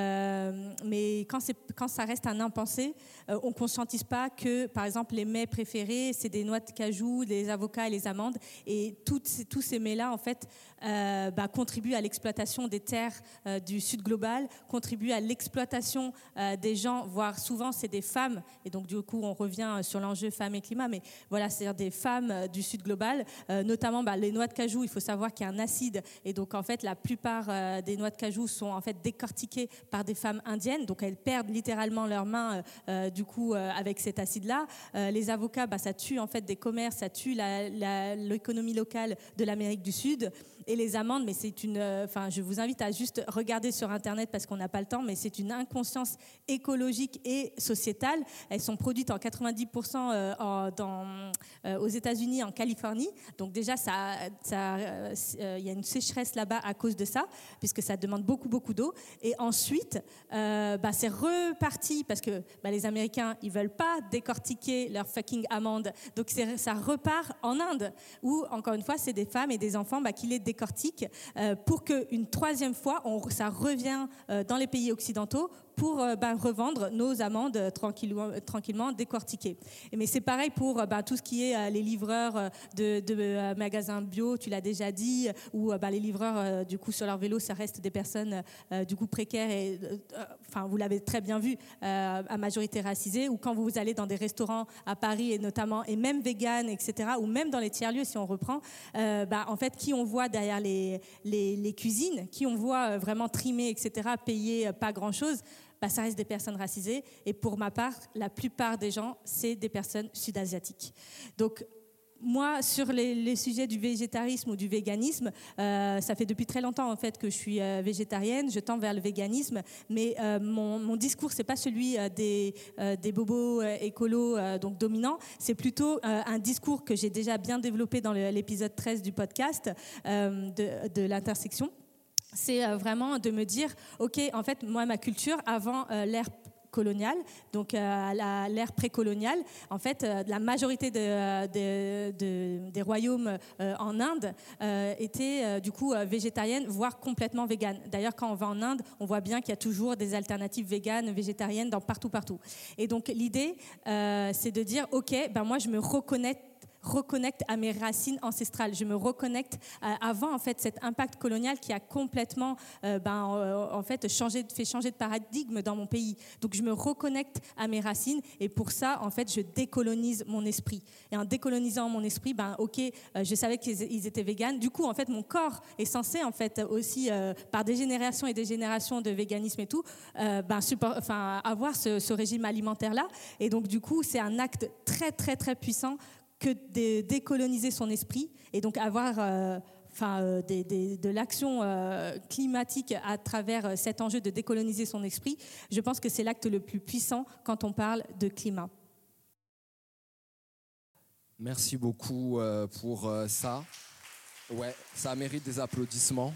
Speaker 9: euh, mais quand, c'est, quand ça reste un impensé, euh, on ne conscientise pas que, par exemple, les mets préférés, c'est des noix de cajou, des avocats et les amandes, et toutes ces tous ces mets-là, en fait, euh, bah, contribuent à l'exploitation des terres euh, du Sud global, contribuent à l'exploitation euh, des gens, voire souvent c'est des femmes, et donc du coup on revient sur l'enjeu femmes et climat, mais voilà, c'est-à-dire des femmes euh, du Sud global, euh, notamment bah, les noix de cajou, il faut savoir qu'il y a un acide, et donc en fait la plupart euh, des noix de cajou sont en fait décortiquées par des femmes indiennes, donc elles perdent littéralement leurs mains euh, euh, du coup euh, avec cet acide-là. Euh, les avocats, bah, ça tue en fait des commerces, ça tue la, la, l'économie locale de l'Amérique du Sud, et les amandes, mais c'est une, enfin, euh, je vous invite à juste regarder sur Internet parce qu'on n'a pas le temps, mais c'est une inconscience écologique et sociétale. Elles sont produites en quatre-vingt-dix pour cent euh, en, dans, euh, aux États-Unis, en Californie. Donc déjà, ça, ça, euh, euh, y a une sécheresse là-bas à cause de ça, puisque ça demande beaucoup, beaucoup d'eau. Et ensuite, euh, bah, c'est reparti parce que bah, les Américains, ils veulent pas décortiquer leur fucking amandes. Donc c'est, ça repart en Inde, où encore une fois, c'est des femmes et des enfants bah, qui les décortiquent euh, pour qu'une troisième fois, on, ça revient euh, dans les pays occidentaux pour euh, bah, revendre nos amandes euh, tranquillement, euh, tranquillement décortiquées. Et, mais c'est pareil pour euh, bah, tout ce qui est euh, les livreurs euh, de, de euh, magasins bio, tu l'as déjà dit, ou euh, bah, les livreurs euh, du coup sur leur vélo, ça reste des personnes euh, du coup précaires et euh, enfin vous l'avez très bien vu, euh, à majorité racisée, ou quand vous allez dans des restaurants à Paris et notamment et même véganes, et cetera, ou même dans les tiers-lieux si on reprend, euh, bah, en fait qui on voit derrière les, les, les cuisines, qui on voit vraiment trimer, et cetera, payer pas grand-chose, bah, ça reste des personnes racisées. Et pour ma part, la plupart des gens, c'est des personnes sud-asiatiques. Donc, moi, sur les, les sujets du végétarisme ou du véganisme, euh, ça fait depuis très longtemps en fait que je suis euh, végétarienne, je tends vers le véganisme, mais euh, mon, mon discours, c'est pas celui euh, des, euh, des bobos euh, écolos euh, donc dominants, c'est plutôt euh, un discours que j'ai déjà bien développé dans le, l'épisode treize du podcast euh, de, de l'intersection. C'est euh, vraiment de me dire, ok, en fait, moi, ma culture, avant euh, l'ère coloniale, donc euh, à la, l'ère précoloniale, en fait, euh, la majorité de, de, de, des royaumes euh, en Inde euh, étaient euh, du coup euh, végétariennes, voire complètement véganes. D'ailleurs, quand on va en Inde, on voit bien qu'il y a toujours des alternatives véganes, végétariennes, dans partout, partout. Et donc l'idée, euh, c'est de dire, ok, ben moi, je me reconnais reconnecte à mes racines ancestrales. Je me reconnecte à, avant en fait cet impact colonial qui a complètement euh, ben, euh, en fait changé, fait changer de paradigme dans mon pays. Donc je me reconnecte à mes racines et pour ça en fait je décolonise mon esprit. Et en décolonisant mon esprit, ben ok, euh, je savais qu'ils étaient véganes. Du coup en fait mon corps est censé en fait aussi euh, par des générations et des générations de véganisme et tout, euh, ben support, enfin avoir ce, ce régime alimentaire là. Et donc du coup c'est un acte très très très puissant que de décoloniser son esprit et donc avoir euh, enfin, euh, des, des, de l'action euh, climatique à travers euh, cet enjeu de décoloniser son esprit. Je pense que c'est l'acte le plus puissant quand on parle de climat.
Speaker 3: Merci beaucoup euh, pour euh, ça. Ouais, ça mérite des applaudissements.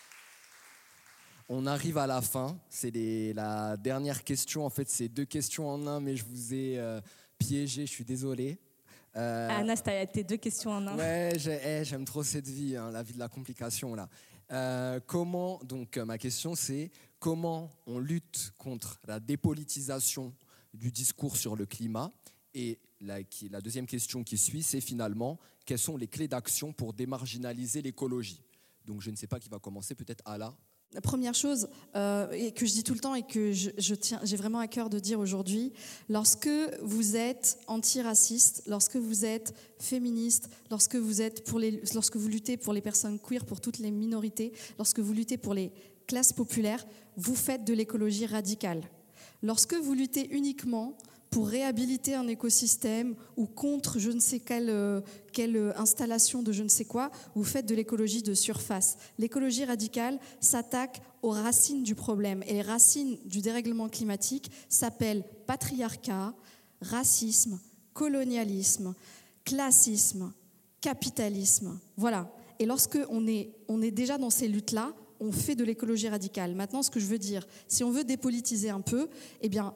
Speaker 3: On arrive à la fin. C'est les, la dernière question. En fait, c'est deux questions en un, mais je vous ai euh, piégé. Je suis désolé.
Speaker 9: Euh, Anas, t'as tes deux questions en un.
Speaker 3: Ouais, j'ai, hey, j'aime trop cette vie, hein, la vie de la complication là. Euh, comment, donc ma question c'est comment on lutte contre la dépolitisation du discours sur le climat, et la, qui, la deuxième question qui suit c'est finalement quelles sont les clés d'action pour démarginaliser l'écologie. Donc je ne sais pas qui va commencer, peut-être Ala.
Speaker 8: La première chose, euh, et que je dis tout le temps et que je, je tiens, j'ai vraiment à cœur de dire aujourd'hui, lorsque vous êtes antiraciste, lorsque vous êtes féministe, lorsque vous, êtes pour les, lorsque vous luttez pour les personnes queer, pour toutes les minorités, lorsque vous luttez pour les classes populaires, vous faites de l'écologie radicale. Lorsque vous luttez uniquement pour réhabiliter un écosystème ou contre je ne sais quelle, euh, quelle installation de je ne sais quoi, vous faites de l'écologie de surface. L'écologie radicale s'attaque aux racines du problème. Et les racines du dérèglement climatique s'appellent patriarcat, racisme, colonialisme, classisme, capitalisme. Voilà. Et lorsque on est, on est déjà dans ces luttes-là, on fait de l'écologie radicale. Maintenant, ce que je veux dire, si on veut dépolitiser un peu, eh bien,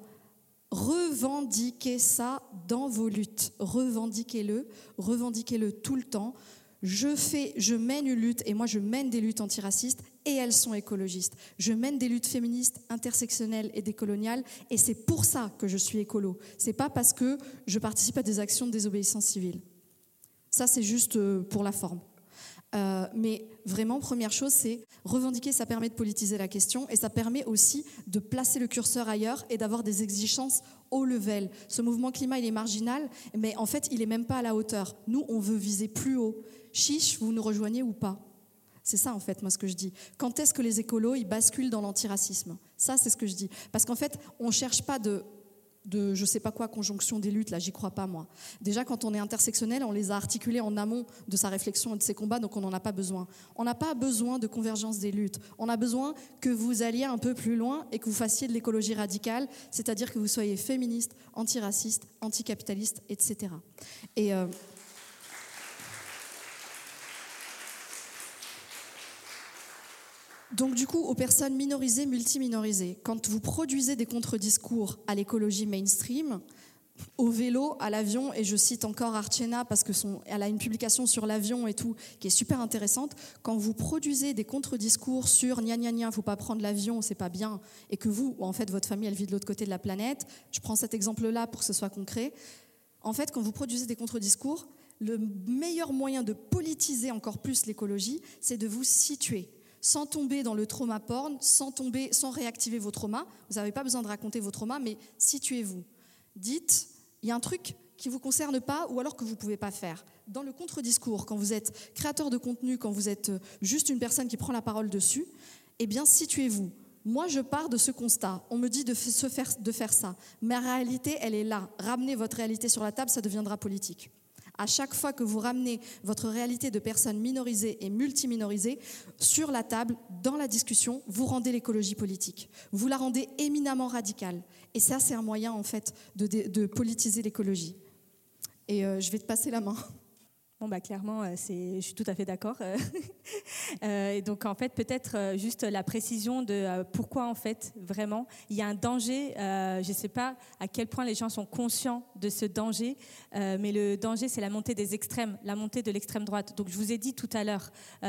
Speaker 8: revendiquez ça dans vos luttes, revendiquez-le, revendiquez-le tout le temps. Je fais, je mène une lutte, et moi je mène des luttes antiracistes, et elles sont écologistes. Je mène des luttes féministes, intersectionnelles et décoloniales, et c'est pour ça que je suis écolo. C'est pas parce que je participe à des actions de désobéissance civile. Ça, c'est juste pour la forme. Euh, mais vraiment, première chose, c'est revendiquer, ça permet de politiser la question et ça permet aussi de placer le curseur ailleurs et d'avoir des exigences haut level. Ce mouvement climat, il est marginal, mais en fait, il n'est même pas à la hauteur. Nous, on veut viser plus haut. Chiche, vous nous rejoignez ou pas ? C'est ça, en fait, moi, ce que je dis. Quand est-ce que les écolos, ils basculent dans l'antiracisme ? Ça, c'est ce que je dis. Parce qu'en fait, on ne cherche pas de... de je sais pas quoi, conjonction des luttes, là, j'y crois pas, moi. Déjà, quand on est intersectionnel, on les a articulés en amont de sa réflexion et de ses combats, donc on n'en a pas besoin. On n'a pas besoin de convergence des luttes. On a besoin que vous alliez un peu plus loin et que vous fassiez de l'écologie radicale, c'est-à-dire que vous soyez féministe, antiraciste, anticapitaliste, et cetera. Et... Euh Donc du coup, aux personnes minorisées, multiminorisées, quand vous produisez des contre-discours à l'écologie mainstream, au vélo, à l'avion, et je cite encore Archena parce qu'elle a une publication sur l'avion et tout qui est super intéressante, quand vous produisez des contre-discours sur gna gna gna, faut pas prendre l'avion, c'est pas bien, et que vous, en fait, votre famille, elle vit de l'autre côté de la planète, je prends cet exemple-là pour que ce soit concret, en fait, quand vous produisez des contre-discours, le meilleur moyen de politiser encore plus l'écologie, c'est de vous situer. Sans tomber dans le trauma porn, sans, tomber, sans réactiver vos traumas. Vous n'avez pas besoin de raconter vos traumas, mais situez-vous. Dites, il y a un truc qui ne vous concerne pas ou alors que vous ne pouvez pas faire. Dans le contre-discours, quand vous êtes créateur de contenu, quand vous êtes juste une personne qui prend la parole dessus, eh bien, situez-vous. Moi, je pars de ce constat. On me dit de, se faire, de faire ça. Ma réalité, elle est là. Ramenez votre réalité sur la table, ça deviendra politique. À chaque fois que vous ramenez votre réalité de personnes minorisées et multiminorisées sur la table, dans la discussion, vous rendez l'écologie politique. Vous la rendez éminemment radicale. Et ça, c'est un moyen, en fait, de, de, de politiser l'écologie. Et euh, je vais te passer la main.
Speaker 9: Bon, bah, clairement, c'est, je suis tout à fait d'accord. euh, et donc, en fait, peut-être euh, juste la précision de euh, pourquoi, en fait, vraiment, il y a un danger. Euh, je ne sais pas à quel point les gens sont conscients de ce danger, euh, mais le danger, c'est la montée des extrêmes, la montée de l'extrême droite. Donc, je vous ai dit tout à l'heure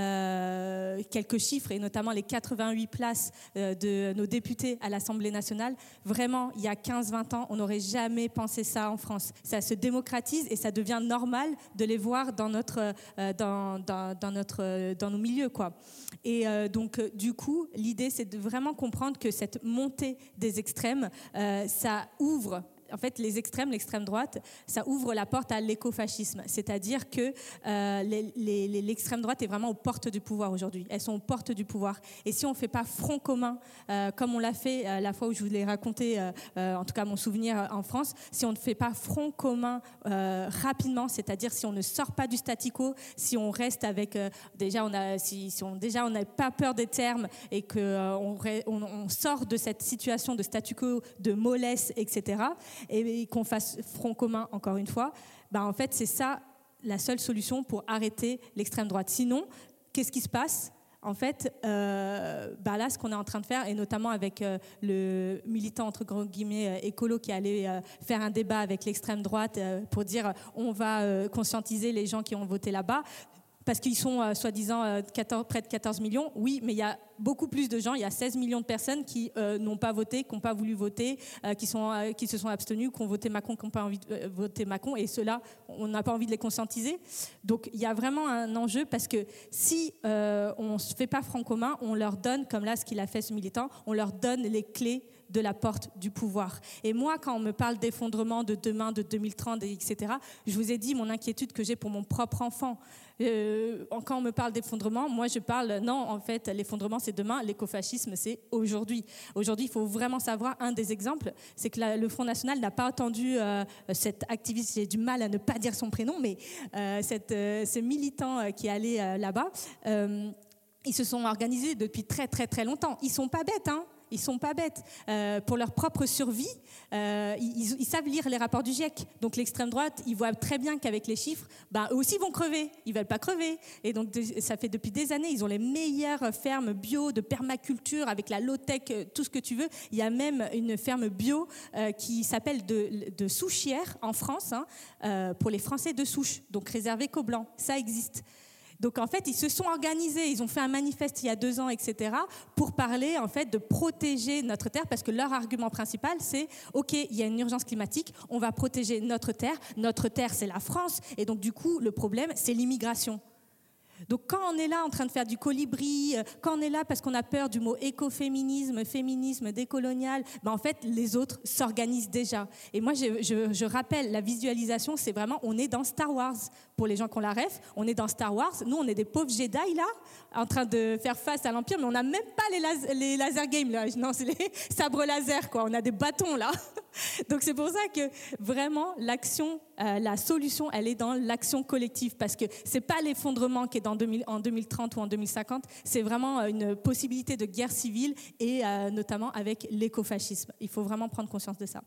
Speaker 9: euh, quelques chiffres, et notamment les quatre-vingt-huit places euh, de nos députés à l'Assemblée nationale. Vraiment, il y a quinze vingt ans, on n'aurait jamais pensé ça en France. Ça se démocratise et ça devient normal de les voir dans notre euh, dans, dans, dans notre euh, dans nos milieux, quoi. Et euh, donc euh, du coup l'idée c'est de vraiment comprendre que cette montée des extrêmes euh, ça ouvre. En fait, les extrêmes, l'extrême droite, ça ouvre la porte à l'écofascisme. C'est-à-dire que euh, les, les, l'extrême droite est vraiment aux portes du pouvoir aujourd'hui. Elles sont aux portes du pouvoir. Et si on ne fait pas front commun, euh, comme on l'a fait euh, la fois où je vous l'ai raconté, euh, euh, en tout cas mon souvenir euh, en France, si on ne fait pas front commun euh, rapidement, c'est-à-dire si on ne sort pas du statu quo, si on reste avec... Euh, déjà, on a, si, si on déjà on n'a pas peur des termes et qu'on euh, on, on sort de cette situation de statu quo, de mollesse, et cetera, et qu'on fasse front commun encore une fois, bah en fait c'est ça la seule solution pour arrêter l'extrême droite. Sinon, qu'est-ce qui se passe ? En fait, euh, bah là, ce qu'on est en train de faire, et notamment avec euh, le militant entre gros guillemets euh, écolo qui allait euh, faire un débat avec l'extrême droite euh, pour dire on va euh, conscientiser les gens qui ont voté là-bas. Parce qu'ils sont euh, soi-disant euh, quatorze, près de quatorze millions. Oui, mais il y a beaucoup plus de gens. Il y a seize millions de personnes qui euh, n'ont pas voté, qui n'ont pas voulu voter, euh, qui, sont, euh, qui se sont abstenus, qui ont voté Macron, qui n'ont pas envie de euh, voter Macron. Et ceux-là, on n'a pas envie de les conscientiser. Donc, il y a vraiment un enjeu parce que si euh, on ne se fait pas front commun, on leur donne, comme là, ce qu'il a fait ce militant, on leur donne les clés de la porte du pouvoir. Et moi, quand on me parle d'effondrement de demain, de deux mille trente, et cetera, je vous ai dit mon inquiétude que j'ai pour mon propre enfant. Euh, quand on me parle d'effondrement, moi je parle, non, en fait, l'effondrement c'est demain, l'écofascisme c'est aujourd'hui. Aujourd'hui, il faut vraiment savoir, un des exemples, c'est que la, le Front National n'a pas entendu euh, cet activiste, j'ai du mal à ne pas dire son prénom, mais euh, cette, euh, ce militant euh, qui est allé euh, là-bas, euh, ils se sont organisés depuis très très très longtemps. Ils sont pas bêtes, hein. Ils sont pas bêtes. Euh, pour leur propre survie, euh, ils, ils savent lire les rapports du GIEC. Donc l'extrême droite, ils voient très bien qu'avec les chiffres, ben, eux aussi vont crever. Ils veulent pas crever. Et donc de, ça fait depuis des années, ils ont les meilleures fermes bio de permaculture avec la low-tech, tout ce que tu veux. Il y a même une ferme bio euh, qui s'appelle de, de Souchière en France, hein, euh, pour les Français de souche, donc réservée qu'aux Blancs. Ça existe. Donc en fait, ils se sont organisés, ils ont fait un manifeste il y a deux ans, et cetera, pour parler en fait de protéger notre terre, parce que leur argument principal, c'est ok, il y a une urgence climatique, on va protéger notre terre. Notre terre, c'est la France, et donc du coup, le problème, c'est l'immigration. Donc quand on est là en train de faire du colibri, quand on est là parce qu'on a peur du mot écoféminisme, féminisme, décolonial, ben en fait les autres s'organisent déjà. Et moi je, je, je rappelle, la visualisation c'est vraiment, on est dans Star Wars. Pour les gens qui ont la ref, on est dans Star Wars, nous on est des pauvres Jedi là, en train de faire face à l'Empire, mais on n'a même pas les, las- les laser games là, non c'est les sabres laser quoi, on a des bâtons là. Donc c'est pour ça que vraiment l'action, euh, la solution elle est dans l'action collective, parce que c'est pas l'effondrement qui est dans deux mille, en deux mille trente ou en deux mille cinquante, c'est vraiment une possibilité de guerre civile et euh, notamment avec l'écofascisme. Il faut vraiment prendre conscience de ça.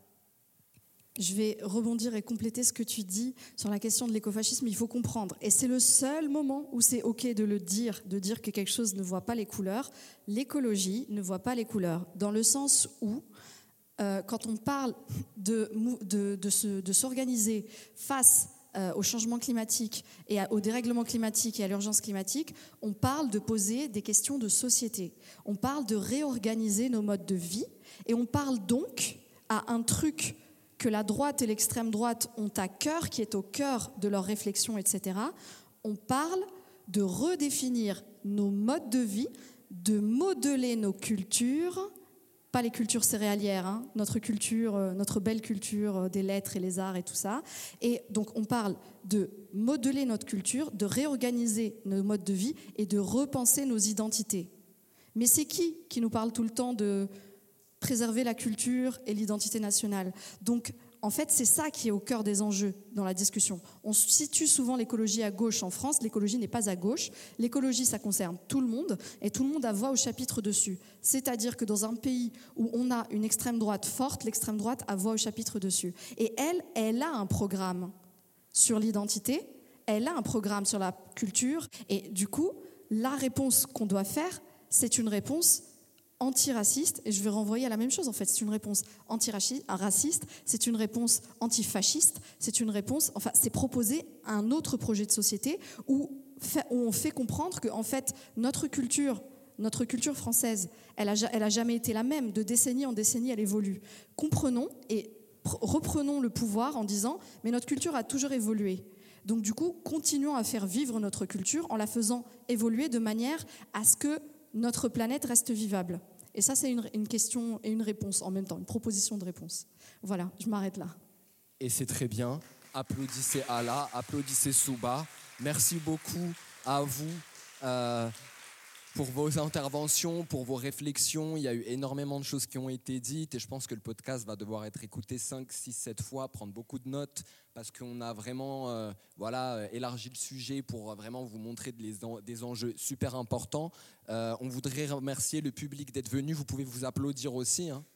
Speaker 8: Je vais rebondir et compléter ce que tu dis sur la question de l'écofascisme. Il faut comprendre, et c'est le seul moment où c'est ok de le dire, de dire que quelque chose ne voit pas les couleurs. L'écologie ne voit pas les couleurs, dans le sens où euh, quand on parle de, de, de, se, de s'organiser face euh, au changement climatique et à, au dérèglement climatique et à l'urgence climatique, on parle de poser des questions de société. On parle de réorganiser nos modes de vie, et on parle donc à un truc que la droite et l'extrême droite ont à cœur, qui est au cœur de leur réflexion, et cetera. On parle de redéfinir nos modes de vie, de modeler nos cultures, pas les cultures céréalières, hein, notre culture, notre belle culture des lettres et les arts et tout ça. Et donc on parle de modeler notre culture, de réorganiser nos modes de vie et de repenser nos identités. Mais c'est qui qui nous parle tout le temps de préserver la culture et l'identité nationale? Donc, en fait, c'est ça qui est au cœur des enjeux dans la discussion. On situe souvent l'écologie à gauche en France. L'écologie n'est pas à gauche. L'écologie, ça concerne tout le monde et tout le monde a voix au chapitre dessus. C'est-à-dire que dans un pays où on a une extrême droite forte, l'extrême droite a voix au chapitre dessus. Et elle, elle a un programme sur l'identité, elle a un programme sur la culture. Et du coup, la réponse qu'on doit faire, c'est une réponse antiraciste, et je vais renvoyer à la même chose en fait, c'est une réponse antiraciste, c'est une réponse antifasciste, c'est une réponse, enfin c'est proposer un autre projet de société où, où on fait comprendre que en fait notre culture, notre culture française, elle a, elle a jamais été la même, de décennie en décennie elle évolue. Comprenons et pr- reprenons le pouvoir en disant mais notre culture a toujours évolué. Donc du coup, continuons à faire vivre notre culture en la faisant évoluer de manière à ce que notre planète reste vivable. Et ça, c'est une, une question et une réponse en même temps, une proposition de réponse. Voilà, je m'arrête là.
Speaker 3: Et c'est très bien. Applaudissez Allah, applaudissez Souba. Merci beaucoup à vous euh, pour vos interventions, pour vos réflexions. Il y a eu énormément de choses qui ont été dites et je pense que le podcast va devoir être écouté cinq, six, sept fois, prendre beaucoup de notes parce qu'on a vraiment euh, voilà, élargi le sujet pour vraiment vous montrer des, des enjeux super importants. Euh, on voudrait remercier le public d'être venu. Vous pouvez vous applaudir aussi, hein.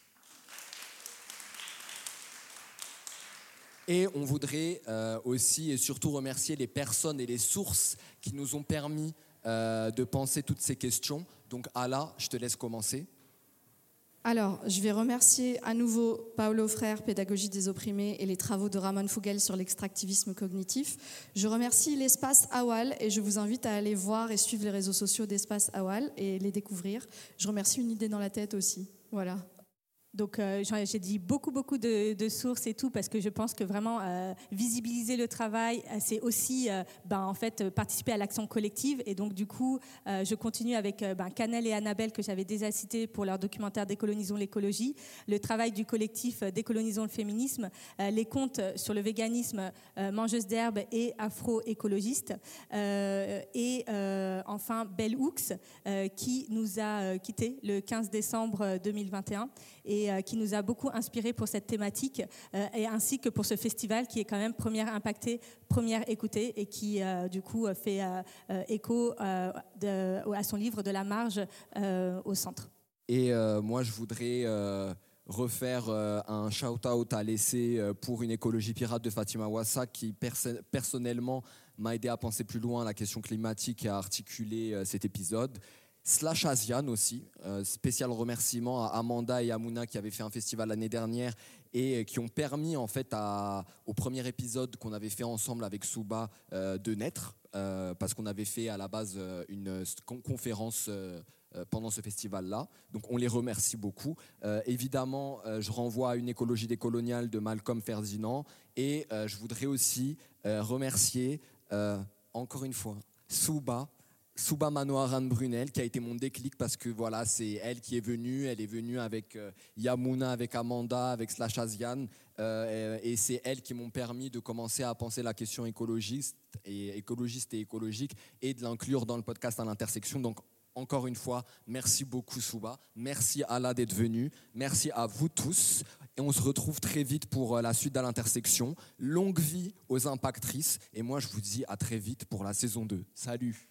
Speaker 3: Et on voudrait euh, aussi et surtout remercier les personnes et les sources qui nous ont permis euh, de penser toutes ces questions. Donc Ala, je te laisse commencer.
Speaker 8: Alors, je vais remercier à nouveau Paulo Freire, Pédagogie des opprimés, et les travaux de Ramon Fugel sur l'extractivisme cognitif. Je remercie l'espace Awal et je vous invite à aller voir et suivre les réseaux sociaux d'espace Awal et les découvrir. Je remercie Une idée dans la tête aussi. Voilà.
Speaker 9: Donc euh, j'ai dit beaucoup beaucoup de, de sources et tout parce que je pense que vraiment euh, visibiliser le travail c'est aussi euh, ben, en fait participer à l'action collective et donc du coup euh, je continue avec euh, ben, Canel et Annabelle que j'avais déjà cités pour leur documentaire Décolonisons l'écologie, le travail du collectif Décolonisons le féminisme, euh, les comptes sur le véganisme euh, Mangeuse d'herbe et afro-écologiste euh, et euh, enfin Bell Hooks euh, qui nous a euh, quittés le quinze décembre deux mille vingt et un et et qui nous a beaucoup inspiré pour cette thématique euh, et ainsi que pour ce festival qui est quand même première impactée, première écoutée et qui euh, du coup fait euh, euh, écho euh, de, à son livre De la marge euh, au centre.
Speaker 3: Et euh, moi je voudrais euh, refaire euh, un shout-out à l'essai euh, pour une écologie pirate de Fatima Wassa qui perso- personnellement m'a aidé à penser plus loin la question climatique et à articuler euh, cet épisode. Slash Asian aussi, euh, spécial remerciement à Amanda et à Mouna qui avaient fait un festival l'année dernière et qui ont permis en fait à, au premier épisode qu'on avait fait ensemble avec Souba euh, de naître euh, parce qu'on avait fait à la base euh, une conférence euh, pendant ce festival-là. Donc on les remercie beaucoup. Euh, évidemment, euh, je renvoie à Une écologie décoloniale de Malcolm Ferdinand et euh, je voudrais aussi euh, remercier euh, encore une fois Souba, Souba Manoaran Brunel, qui a été mon déclic parce que voilà, c'est elle qui est venue, elle est venue avec euh, Yamuna, avec Amanda, avec Slash Asian, euh, et, et c'est elles qui m'ont permis de commencer à penser la question écologiste et écologiste et écologique et de l'inclure dans le podcast à l'intersection. Donc encore une fois, merci beaucoup Souba, merci Allah d'être venu, merci à vous tous et on se retrouve très vite pour la suite d'À l'intersection. Longue vie aux impactrices et moi je vous dis à très vite pour la saison deux. Salut.